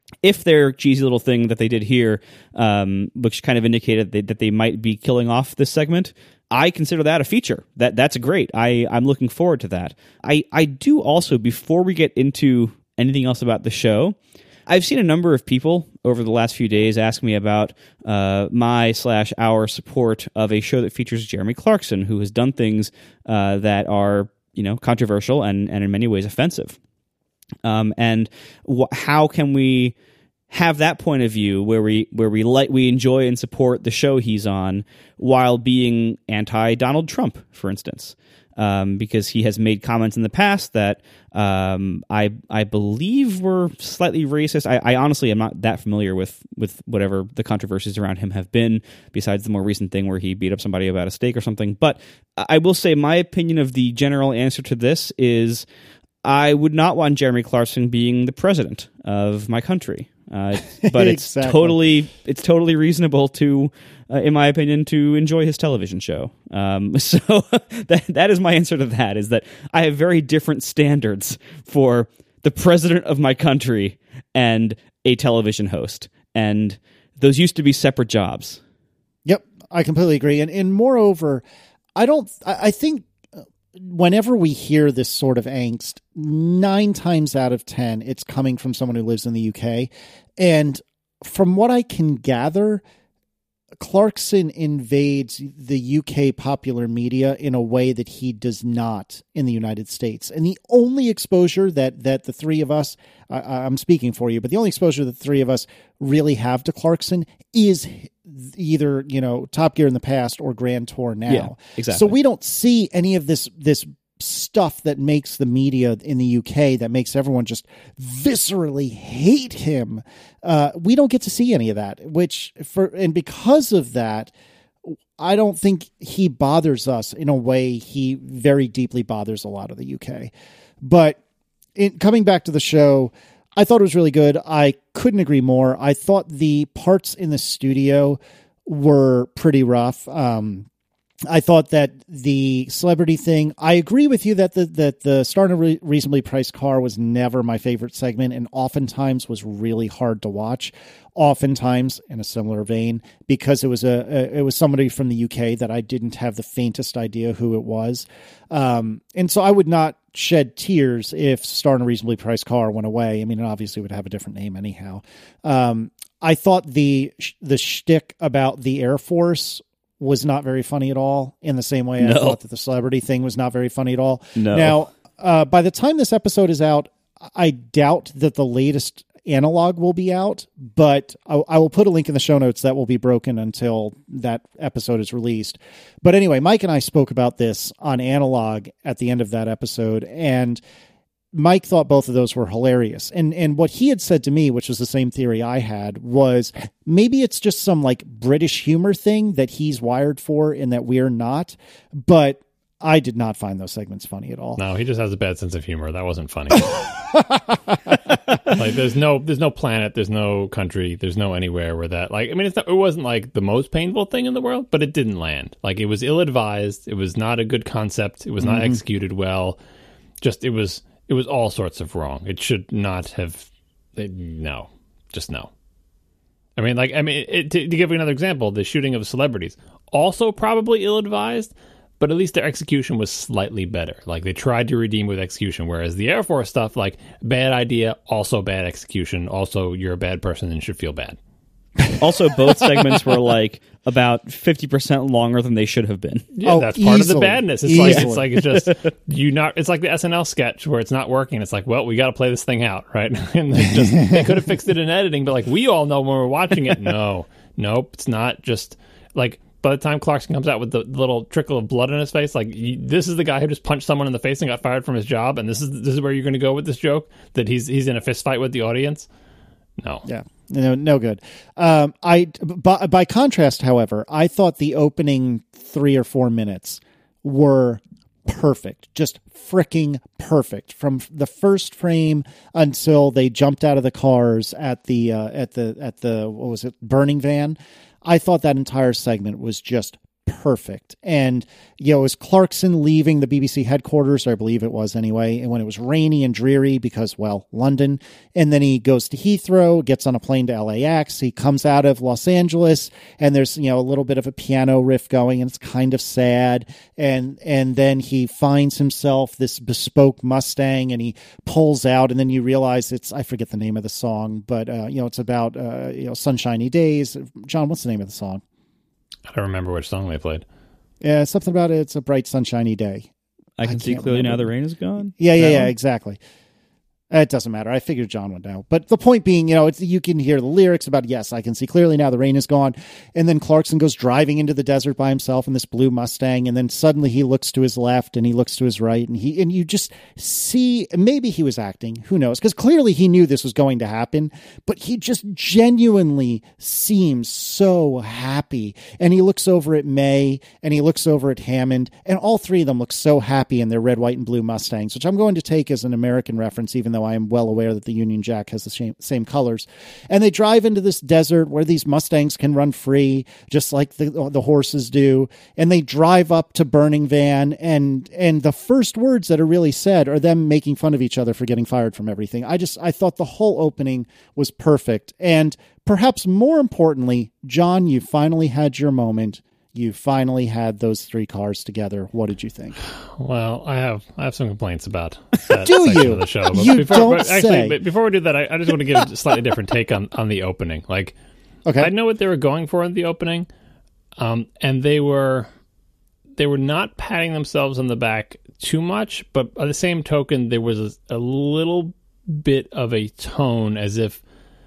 if their cheesy little thing that they did here, um, which kind of indicated that, that they might be killing off this segment, I consider that a feature. That that's great. I, I'm looking forward to that. I, I do also, before we get into anything else about the show, I've seen a number of people over the last few days ask me about uh, my slash our support of a show that features Jeremy Clarkson, who has done things uh, that are, you know, controversial and, and in many ways offensive. Um, and wh- how can we have that point of view where we where we like we enjoy and support the show he's on while being anti Donald Trump, for instance, um, because he has made comments in the past that um, I I believe were slightly racist. I, I honestly am not that familiar with with whatever the controversies around him have been, besides the more recent thing where he beat up somebody about a steak or something. But I will say my opinion of the general answer to this is I would not want Jeremy Clarkson being the president of my country. Uh, but it's
Exactly.
totally it's totally reasonable to, uh, in my opinion, to enjoy his television show. Um, so that that is my answer to that. Is that I have very different standards for the president of my country and a television host, and those used to be separate jobs.
Yep, I completely agree. And and moreover, I don't. I, I think whenever we hear this sort of angst, nine times out of ten, it's coming from someone who lives in the U K. And from what I can gather, Clarkson invades the U K popular media in a way that he does not in the United States. And the only exposure that that the three of us, I, I'm speaking for you, but the only exposure that the three of us really have to Clarkson is either, you know, Top Gear in the past or Grand Tour now.
Yeah, exactly.
So we don't see any of this this stuff that makes the media in the U K, that makes everyone just viscerally hate him. Uh, we don't get to see any of that, which for, and because of that, I don't think he bothers us in a way he very deeply bothers a lot of the U K. But in, coming back to the show, I thought it was really good. I couldn't agree more. I thought the parts in the studio were pretty rough. Um, I thought that the celebrity thing, I agree with you that the that the Starting a Re- Reasonably Priced Car was never my favorite segment, and oftentimes was really hard to watch. Oftentimes, in a similar vein, because it was a, a it was somebody from the U K that I didn't have the faintest idea who it was, um, and so I would not shed tears if Starting a Reasonably Priced Car went away. I mean, it obviously would have a different name anyhow. Um, I thought the the shtick about the Air Force was not very funny at all, in the same way
No.
I thought that the celebrity thing was not very funny at all.
No.
Now, uh, by the time this episode is out, I doubt that the latest analog will be out, but I, I will put a link in the show notes that will be broken until that episode is released. But anyway, Mike and I spoke about this on analog at the end of that episode, and Mike thought both of those were hilarious. And and what he had said to me, which was the same theory I had, was maybe it's just some like British humor thing that he's wired for and that we're not. But I did not find those segments funny at all.
No, he just has a bad sense of humor. That wasn't funny. Like, there's no, there's no planet, there's no country, there's no anywhere where that, like, I mean, it's not, it wasn't like the most painful thing in the world, but it didn't land. Like, it was ill-advised. It was not a good concept. It was not mm-hmm. executed well. Just, it was, it was all sorts of wrong. It should not have, it, no, just no. I mean, like, I mean, it, to, to give you another example, the shooting of celebrities, also probably ill-advised, but at least their execution was slightly better. Like, they tried to redeem with execution, whereas the Air Force stuff, like, bad idea, also bad execution, also you're a bad person and should feel bad.
Also, both segments were, like, about fifty percent longer than they should have been.
Yeah,
oh,
that's part
easily.
of the badness. It's
Easily.
like, it's like, it's just, you not, it's like the S N L sketch where it's not working. It's like, well, we got to play this thing out, right? And they just, they could have fixed it in editing, but, like, we all know when we're watching it, no, nope, it's not just, like, by the time Clarkson comes out with the little trickle of blood in his face, like, you, this is the guy who just punched someone in the face and got fired from his job, and this is this is where you're going to go with this joke, that he's he's in a fist fight with the audience? No.
Yeah, no, no good. Um, I by, by contrast, however, I thought the opening three or four minutes were perfect, just freaking perfect, from the first frame until they jumped out of the cars at the uh, at the at the what was it, burning van. I thought that entire segment was just
perfect. And, you know, it was Clarkson leaving the B B C headquarters, or I believe it was anyway, and when it was rainy and dreary because, well, London. And then he goes to Heathrow, gets on a plane to L A X. He comes out of Los Angeles, and there's, you know, a little bit of a piano riff going, and it's kind of sad. And and then he finds himself this bespoke Mustang, and he pulls out, and then you realize it's, I forget the name of the song, but, uh, you know, it's about, uh, you know, sunshiny days. John, what's the name of the song?
I don't remember which song they played.
Yeah, something about it. It's a bright, sunshiny day.
I can
I
see clearly
remember.
now the rain is gone.
Yeah, yeah,
That
yeah,
one?
exactly. It doesn't matter. I figured John would know. But the point being, you know, it's, you can hear the lyrics about, yes, I can see clearly now the rain is gone. And then Clarkson goes driving into the desert by himself in this blue Mustang. And then suddenly he looks to his left and he looks to his right. And he and you just see, maybe he was acting. Who knows? Because clearly he knew this was going to happen. But he just genuinely seems so happy. And he looks over at May and he looks over at Hammond. And all three of them look so happy in their red, white, and blue Mustangs, which I'm going to take as an American reference, even though I am well aware that the Union Jack has the same, same colors. And they drive into this desert where these Mustangs can run free, just like the the horses do. And they drive up to Burning Van, and and the first words that are really said are them making fun of each other for getting fired from everything. I just I thought the whole opening was perfect. And perhaps more importantly, John, you finally had your moment. You finally had those three cars together. What did you think?
Well, I have I have some complaints about that
Do
section
you?
of the show. But
You
before,
don't
but actually,
say.
but before we do that, I, I just want to give a slightly different take on, on the opening. Like,
Okay.
I know what they were going for in the opening, um, and they were they were not patting themselves on the back too much, but by the same token, there was a, a little bit of a tone as if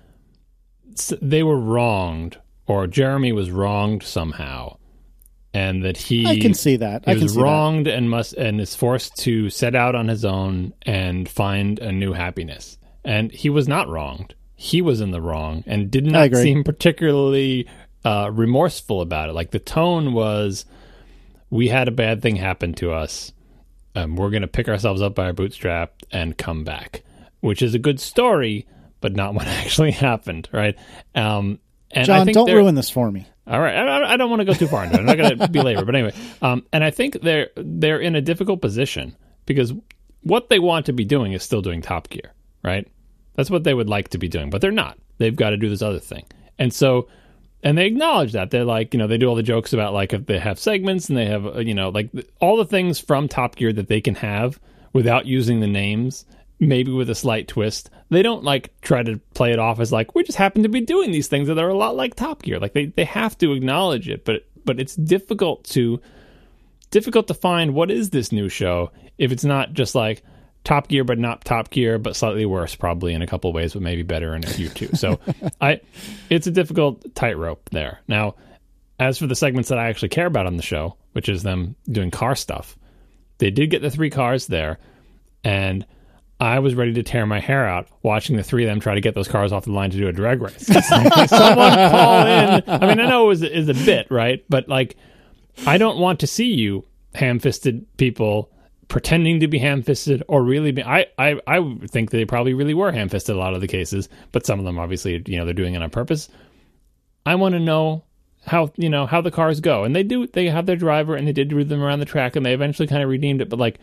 they were wronged, or Jeremy was wronged somehow. And that he,
I can see that.
He
I can
was
see that.
wronged and must and is forced to set out on his own and find a new happiness. And he was not wronged. He was in the wrong and did
I
not
agree.
seem particularly uh, remorseful about it. Like the tone was, we had a bad thing happen to us. Um, we're going to pick ourselves up by our bootstrap and come back, which is a good story, but not what actually happened, right? Um, and I
John,
think
don't
there-
ruin this for me.
all right, I, I don't want to go too far into it. I'm not going to belabor, but anyway. Um, and I think they're they're in a difficult position because what they want to be doing is still doing Top Gear, right? That's what they would like to be doing, but they're not. They've got to do this other thing, and so, and they acknowledge that. They're like, you know, they do all the jokes about like if they have segments and they have, uh, you know, like all the things from Top Gear that they can have without using the names. Maybe with a slight twist. They don't like try to play it off as like we just happen to be doing these things that are a lot like Top Gear. Like they, they have to acknowledge it, but but it's difficult to difficult to find what is this new show if it's not just like Top Gear but not Top Gear but slightly worse probably in a couple of ways but maybe better in a few too. So I it's a difficult tightrope there. Now, as for the segments that I actually care about on the show, which is them doing car stuff, they did get the three cars there, and I was ready to tear my hair out watching the three of them try to get those cars off the line to do a drag race. Someone call in. I mean, I know it was is a bit, right? But like, I don't want to see you ham-fisted people pretending to be ham-fisted or really be. I I I would think they probably really were ham-fisted a lot of the cases, but some of them obviously, you know, they're doing it on purpose. I want to know how you know how the cars go, and they do. They have their driver, and they did do them around the track, and they eventually kind of redeemed it, but like.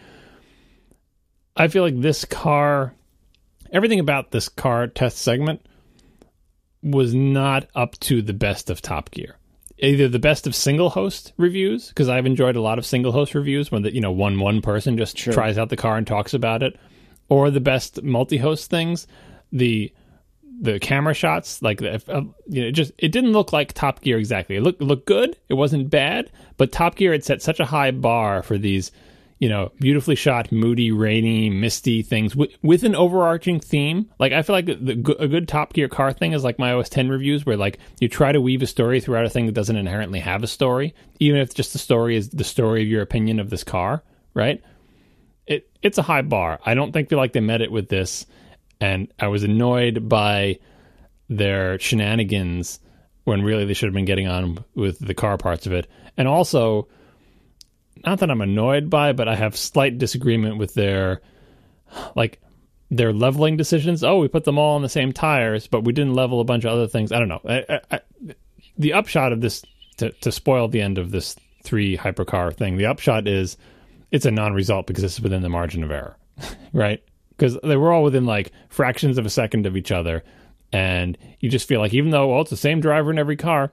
I feel like this car, everything about this car test segment was not up to the best of Top Gear. Either the best of single host reviews, because I've enjoyed a lot of single host reviews when the, you know one one person just
Sure.
tries out the car and talks about it, or the best multi-host things. The the camera shots, like the, uh, you know, it just it didn't look like Top Gear exactly. It looked it looked good. It wasn't bad, but Top Gear had set such a high bar for these. You know, beautifully shot, moody, rainy, misty things with, with an overarching theme. Like, I feel like the, the, a good Top Gear car thing is like my O S ten reviews, where like you try to weave a story throughout a thing that doesn't inherently have a story, even if just the story is the story of your opinion of this car, right? It it's a high bar. I don't think feel like they met it with this, and I was annoyed by their shenanigans when really they should have been getting on with the car parts of it, and also. Not that I'm annoyed by, but I have slight disagreement with their, like, their leveling decisions. Oh, we put them all on the same tires, but we didn't level a bunch of other things. I don't know. I, I, I, the upshot of this, to, to spoil the end of this three hypercar thing. The upshot is it's a non-result because it's within the margin of error, right? Because they were all within like fractions of a second of each other. And you just feel like even though, well, it's the same driver in every car,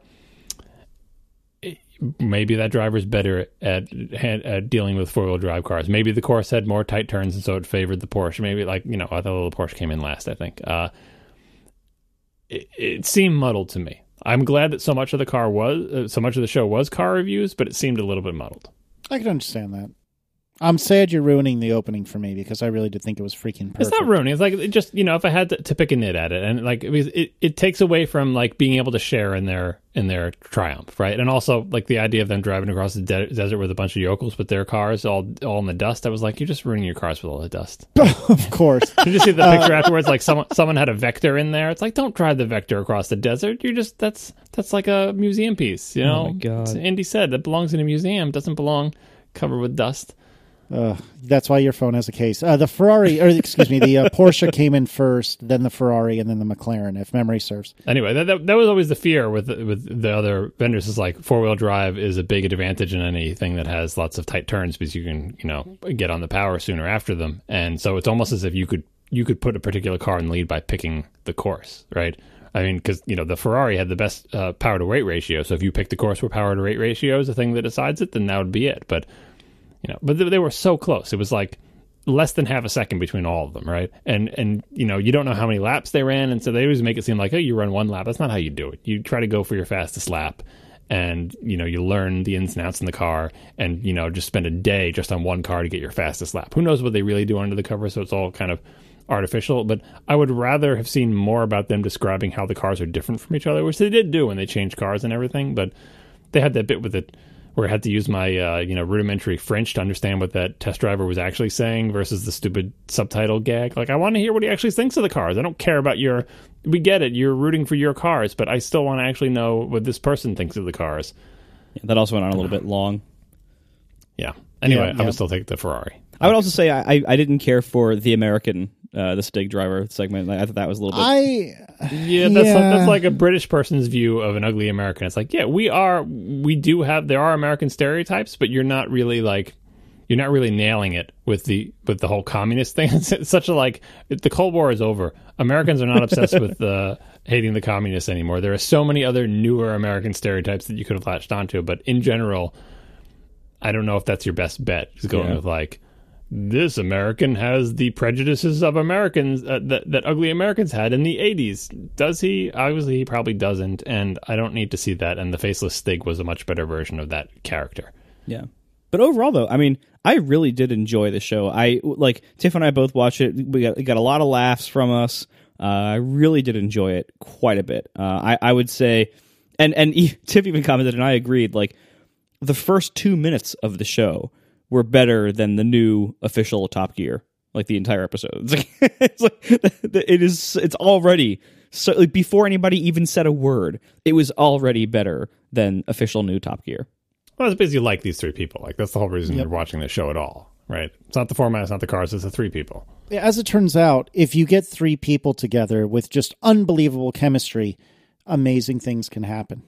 it, maybe that driver's better at, at dealing with four-wheel drive cars. Maybe the course had more tight turns and so it favored the Porsche. Maybe like, you know, I thought the Porsche came in last, I think. Uh, it, it seemed muddled to me. I'm glad that so much of the car was, uh, so much of the show was car reviews, but it seemed a little bit muddled.
I can understand that. I'm sad you're ruining the opening for me because I really did think it was freaking perfect.
It's not ruining. It's like it just, you know, if I had to, to pick a nit at it, and like it, it, it takes away from like being able to share in their in their triumph, right? And also like the idea of them driving across the de- desert with a bunch of yokels with their cars all all in the dust. I was like, you're just ruining your cars with all the dust.
Of course.
Did you see the picture uh, afterwards? Like someone someone had a Vector in there. It's like, don't drive the Vector across the desert. You're just that's that's like a museum piece, you know?
Oh my God.
Andy said that belongs in a museum. Doesn't belong covered with dust.
Uh, that's why your phone has a case. Uh, the Ferrari, or excuse me, the uh, Porsche came in first, then the Ferrari, and then the McLaren, if memory serves.
Anyway, that, that that was always the fear with with the other vendors. Is like four wheel drive is a big advantage in anything that has lots of tight turns because you can you know get on the power sooner after them, and so it's almost as if you could you could put a particular car in the lead by picking the course, right? I mean, because you know the Ferrari had the best uh, power to weight ratio, so if you pick the course where power to weight ratio is the thing that decides it, then that would be it. But You know, but they were so close. It was like less than half a second between all of them, right? And and you know, you don't know how many laps they ran, and so they always make it seem like, oh, you run one lap. That's not how you do it. You try to go for your fastest lap, and you know, you learn the ins and outs in the car, and you know, just spend a day just on one car to get your fastest lap. Who knows what they really do under the cover? So it's all kind of artificial. But I would rather have seen more about them describing how the cars are different from each other, which they did do when they changed cars and everything. But they had that bit with it where I had to use my uh, you know rudimentary French to understand what that test driver was actually saying versus the stupid subtitle gag. Like, I want to hear what he actually thinks of the cars. I don't care about your... We get it. You're rooting for your cars, but I still want to actually know what this person thinks of the cars.
Yeah, that also went on a little bit long.
Yeah. Anyway,
Yeah, yeah.
I would still take the Ferrari.
I would also say I, I didn't care for the American, uh, the Stig driver segment. I thought that was a little bit...
I
Yeah, that's
yeah.
Like, that's like a British person's view of an ugly American. It's like, yeah, we are, we do have, there are American stereotypes, but you're not really like, you're not really nailing it with the with the whole communist thing. It's such a like, the Cold War is over. Americans are not obsessed with uh, hating the communists anymore. There are so many other newer American stereotypes that you could have latched onto, but in general, I don't know if that's your best bet. Just going
Yeah.
with like, this American has the prejudices of Americans uh, that, that ugly Americans had in the eighties. Does he? Obviously, he probably doesn't, and I don't need to see that, and the Faceless Stig was a much better version of that character.
Yeah. But overall, though, I mean, I really did enjoy the show. I like Tiff and I both watched it. We got, we got a lot of laughs from us. Uh, I really did enjoy it quite a bit. Uh, I, I would say, and, and Tiff even commented, and I agreed, like, the first two minutes of the show were better than the new official Top Gear, like the entire episode. It's like, it's like it is. It's already so like, before anybody even said a word, it was already better than official new Top Gear.
Well, it's because you like these three people. Like, that's the whole reason
Yep.
you're watching the show at all, right? It's not the format, it's not the cars, it's the three people.
As it turns out, if you get three people together with just unbelievable chemistry, amazing things can happen.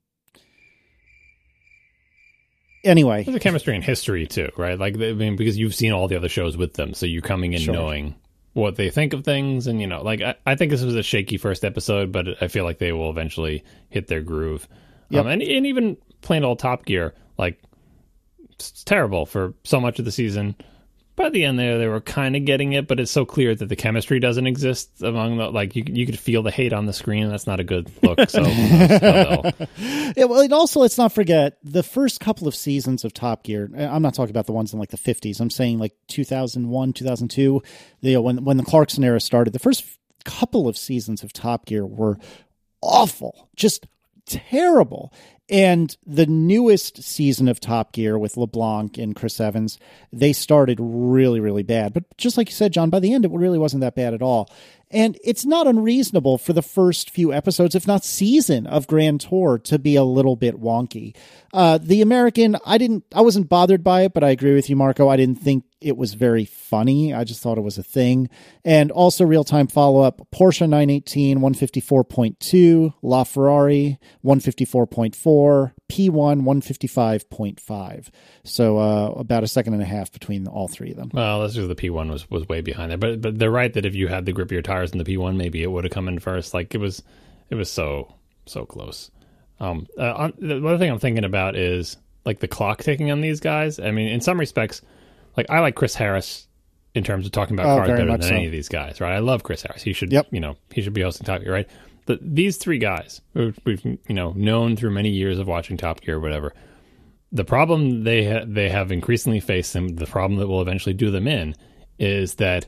Anyway,
There's a chemistry in history too, right? Like, I mean, because you've seen all the other shows with them, so you're coming in
Sure.
knowing what they think of things, and you know, like I, I think this was a shaky first episode, but I feel like they will eventually hit their groove.
Yep.
Um, and and even plain old Top Gear, like it's terrible for so much of the season. By the end there, they were kind of getting it, but it's so clear that the chemistry doesn't exist among the, like, you you could feel the hate on the screen. That's not a good look. So, so
yeah, well, and also let's not forget the first couple of seasons of Top Gear. I'm not talking about the ones in like the fifties. I'm saying like two thousand one, two thousand two, you know, when when the Clarkson era started. The first couple of seasons of Top Gear were awful, just terrible. And the newest season of Top Gear with LeBlanc and Chris Evans, they started really, really bad. But just like you said, John, by the end, it really wasn't that bad at all. And it's not unreasonable for the first few episodes, if not season, of Grand Tour to be a little bit wonky. Uh, the American, I didn't, I wasn't bothered by it, but I agree with you, Marco. I didn't think it was very funny. I just thought it was a thing. And also real-time follow-up, Porsche nine eighteen, one fifty-four point two, LaFerrari, one fifty-four point four. four, P one one fifty-five point five. So uh, about a second and a half between all three of them.
Well, that's because the P one was, was way behind there. But but they're right that if you had the grippier tires in the P one, maybe it would have come in first. Like it was it was so so close. Um, uh, on, the other thing I'm thinking about is like the clock ticking on these guys. I mean, in some respects, like I like Chris Harris in terms of talking about
Oh,
cars
very
better
much
than
so.
any of these guys, right? I love Chris Harris. He should,
Yep.
you know, he should be hosting Top Gear, right? But these three guys, who we've you know known through many years of watching Top Gear or whatever, the problem they ha- they have increasingly faced them, the problem that will eventually do them in, is that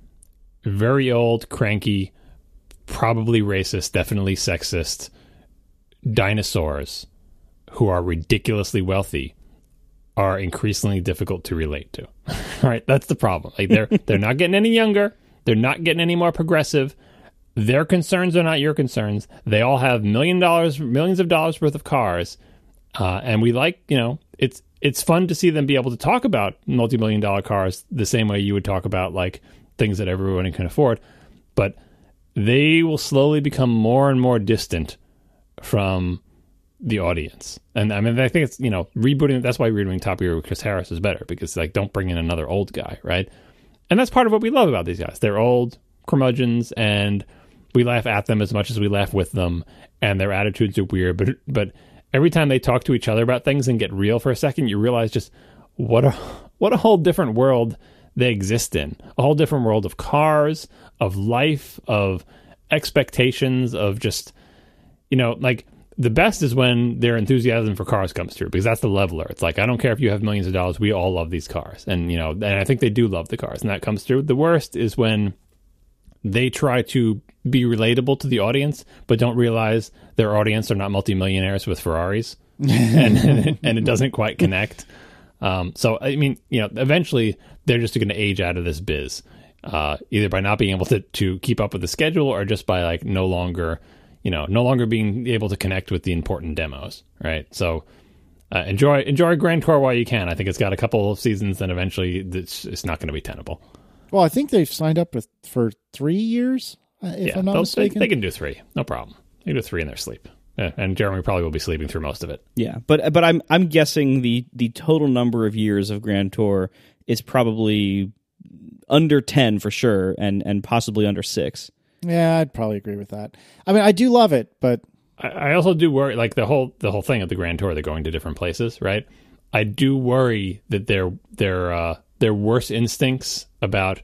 very old, cranky, probably racist, definitely sexist dinosaurs who are ridiculously wealthy are increasingly difficult to relate to. Right? That's the problem. Like they're they're not getting any younger. They're not getting any more progressive. Their concerns are not your concerns. They all have million dollars, millions of dollars worth of cars, uh, and we like, you know, it's it's fun to see them be able to talk about multi-million dollar cars the same way you would talk about like things that everyone can afford. But they will slowly become more and more distant from the audience. And I mean, I think it's, you know, rebooting. That's why rebooting Top Gear with Chris Harris is better, because like, don't bring in another old guy, right? And that's part of what we love about these guys. They're old curmudgeons, and we laugh at them as much as we laugh with them, and their attitudes are weird. But but every time they talk to each other about things and get real for a second, you realize just what a what a whole different world they exist in. A whole different world of cars, of life, of expectations, of just, you know, like, the best is when their enthusiasm for cars comes through, because that's the leveler. It's like, I don't care if you have millions of dollars, we all love these cars. And, you know, and I think they do love the cars, and that comes through. The worst is when they try to be relatable to the audience, but don't realize their audience are not multimillionaires with Ferraris, and, and, and it doesn't quite connect. Um, so, I mean, you know, eventually they're just going to age out of this biz, uh, either by not being able to, to keep up with the schedule, or just by like no longer... you know, no longer being able to connect with the important demos, right? So uh, enjoy enjoy Grand Tour while you can. I think it's got a couple of seasons, and eventually it's, it's not going to be tenable.
Well, I think they've signed up with, for three years, uh, if
yeah,
I'm not
they,
mistaken.
they can do three, no problem. They can do three in their sleep. Yeah, and Jeremy probably will be sleeping through most of it.
Yeah, but but I'm I'm guessing the the total number of years of Grand Tour is probably under ten for sure, and and possibly under six.
Yeah, I'd probably agree with that. I mean, I do love it, but
I, I also do worry, like the whole the whole thing of the Grand Tour, they're going to different places, right? I do worry that their their uh, their worst instincts about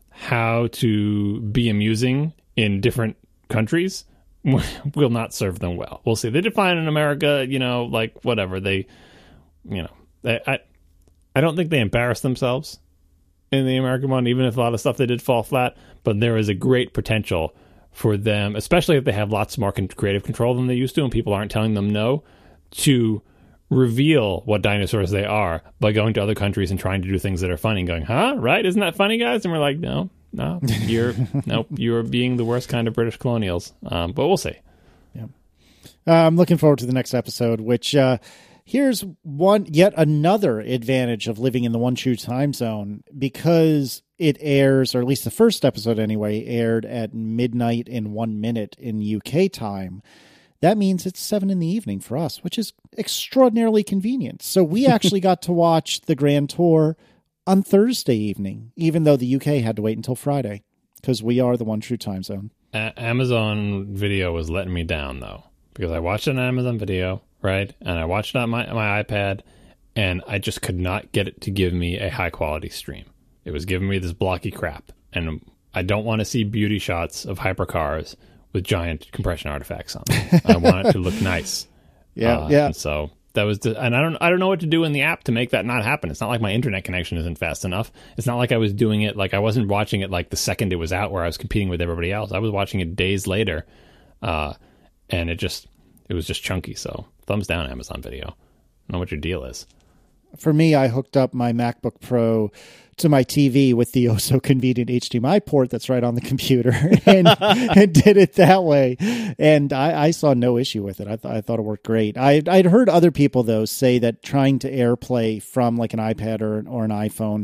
how to be amusing in different countries will not serve them well. We'll see. They did fine in America, you know, like whatever. They, you know, they, I I don't think they embarrassed themselves in the American one, even if a lot of stuff they did fall flat. But there is a great potential for them, especially if they have lots more con- creative control than they used to, and people aren't telling them no, to reveal what dinosaurs they are by going to other countries and trying to do things that are funny and going, huh, right? Isn't that funny, guys? And we're like, no, no, you're, nope, you're being the worst kind of British colonials. Um, but we'll see.
Yeah. Uh, I'm looking forward to the next episode, which, uh, here's one, yet another advantage of living in the one true time zone, because it airs, or at least the first episode anyway, aired at midnight and one minute in U K time. That means it's seven in the evening for us, which is extraordinarily convenient. So we actually got to watch the Grand Tour on Thursday evening, even though the U K had to wait until Friday, because we are the one true time zone.
A- Amazon Video was letting me down, though, because I watched it on Amazon Video, right? And I watched it on my, my iPad, and I just could not get it to give me a high-quality stream. It was giving me this blocky crap, and I don't want to see beauty shots of hypercars with giant compression artifacts on them. I want it to look nice.
Yeah,
uh,
yeah.
And so that was, the, and I don't, I don't know what to do in the app to make that not happen. It's not like my internet connection isn't fast enough. It's not like I was doing it, like I wasn't watching it like the second it was out, where I was competing with everybody else. I was watching it days later, uh, and it just, it was just chunky. So thumbs down, Amazon Video. I don't know what your deal is.
For me, I hooked up my MacBook Pro to my T V with the oh so convenient H D M I port that's right on the computer, and, and did it that way. And I, I saw no issue with it. I, th- I thought it worked great. I, I'd heard other people, though, say that trying to AirPlay from like an iPad or, or an iPhone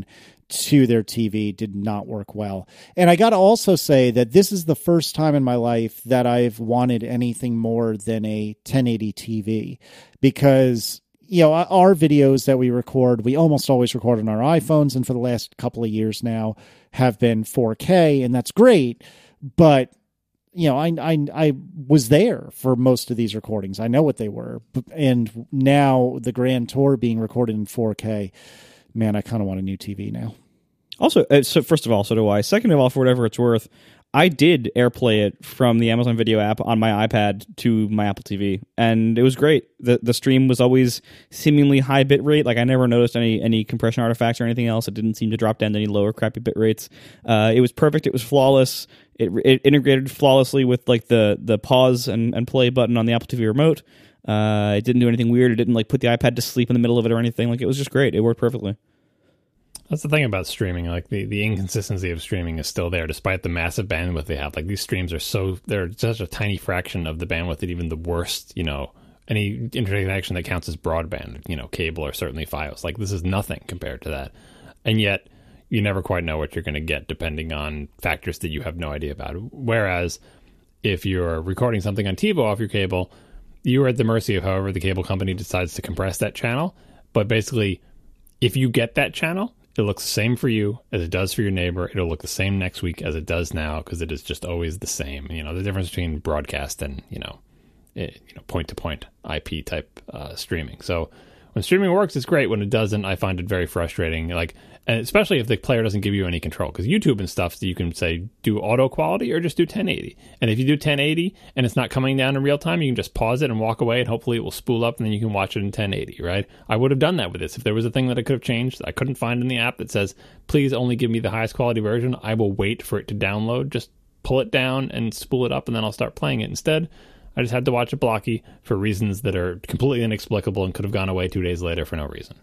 to their T V did not work well. And I got to also say that this is the first time in my life that I've wanted anything more than a ten eighty T V, because, you know, our videos that we record, we almost always record on our iPhones, and for the last couple of years now have been four K, and that's great. But, you know, I, I, I was there for most of these recordings. I know what they were. And now the Grand Tour being recorded in four K, man, I kind of want a new T V now.
Also, uh, so first of all, so do I. Second of all, for whatever it's worth, I did AirPlay it from the Amazon Video app on my iPad to my Apple T V, and it was great. The the stream was always seemingly high bit rate. Like, I never noticed any any compression artifacts or anything else. It didn't seem to drop down to any lower crappy bit rates. Uh, it was perfect. It was flawless. It, it integrated flawlessly with like the the pause and, and play button on the Apple T V remote. Uh, it didn't do anything weird. It didn't like put the iPad to sleep in the middle of it or anything. Like, it was just great. It worked perfectly.
That's the thing about streaming. Like, the, the inconsistency of streaming is still there, despite the massive bandwidth they have. Like, these streams are so, they're such a tiny fraction of the bandwidth that even the worst, you know, any internet connection that counts as broadband, you know, cable or certainly Fios. Like, this is nothing compared to that. And yet, you never quite know what you're going to get depending on factors that you have no idea about. Whereas, if you're recording something on TiVo off your cable, you are at the mercy of however the cable company decides to compress that channel. But basically, if you get that channel, it looks the same for you as it does for your neighbor. It'll look the same next week as it does now, because it is just always the same. You know, the difference between broadcast and, you know, it, you know, point-to-point I P type uh, streaming. So when streaming works, it's great. When it doesn't, I find it very frustrating. Like, and especially if the player doesn't give you any control, because YouTube and stuff, so you can say do auto quality or just do ten eighty. And if you do ten eighty and it's not coming down in real time, you can just pause it and walk away, and hopefully it will spool up, and then you can watch it in ten eighty, right? I would have done that with this. If there was a thing that I could have changed, I couldn't find in the app that says, please only give me the highest quality version, I will wait for it to download. Just pull it down and spool it up, and then I'll start playing it. Instead, I just had to watch it blocky for reasons that are completely inexplicable and could have gone away two days later for no reason.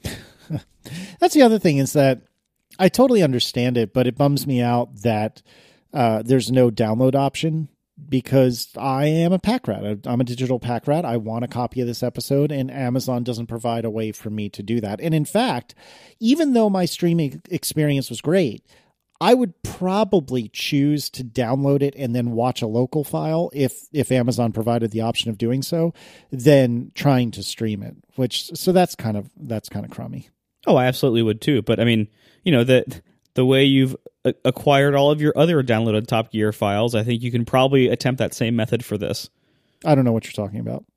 That's the other thing, is that I totally understand it, but it bums me out that uh, there's no download option, because I am a pack rat. I'm a digital pack rat. I want a copy of this episode, and Amazon doesn't provide a way for me to do that. And in fact, even though my streaming experience was great, I would probably choose to download it and then watch a local file if if Amazon provided the option of doing so, than trying to stream it. Which so that's kind of that's kind of crummy.
Oh, I absolutely would too. But I mean, you know, the the way you've a- acquired all of your other downloaded Top Gear files, I think you can probably attempt that same method for this.
I don't know what you're talking about.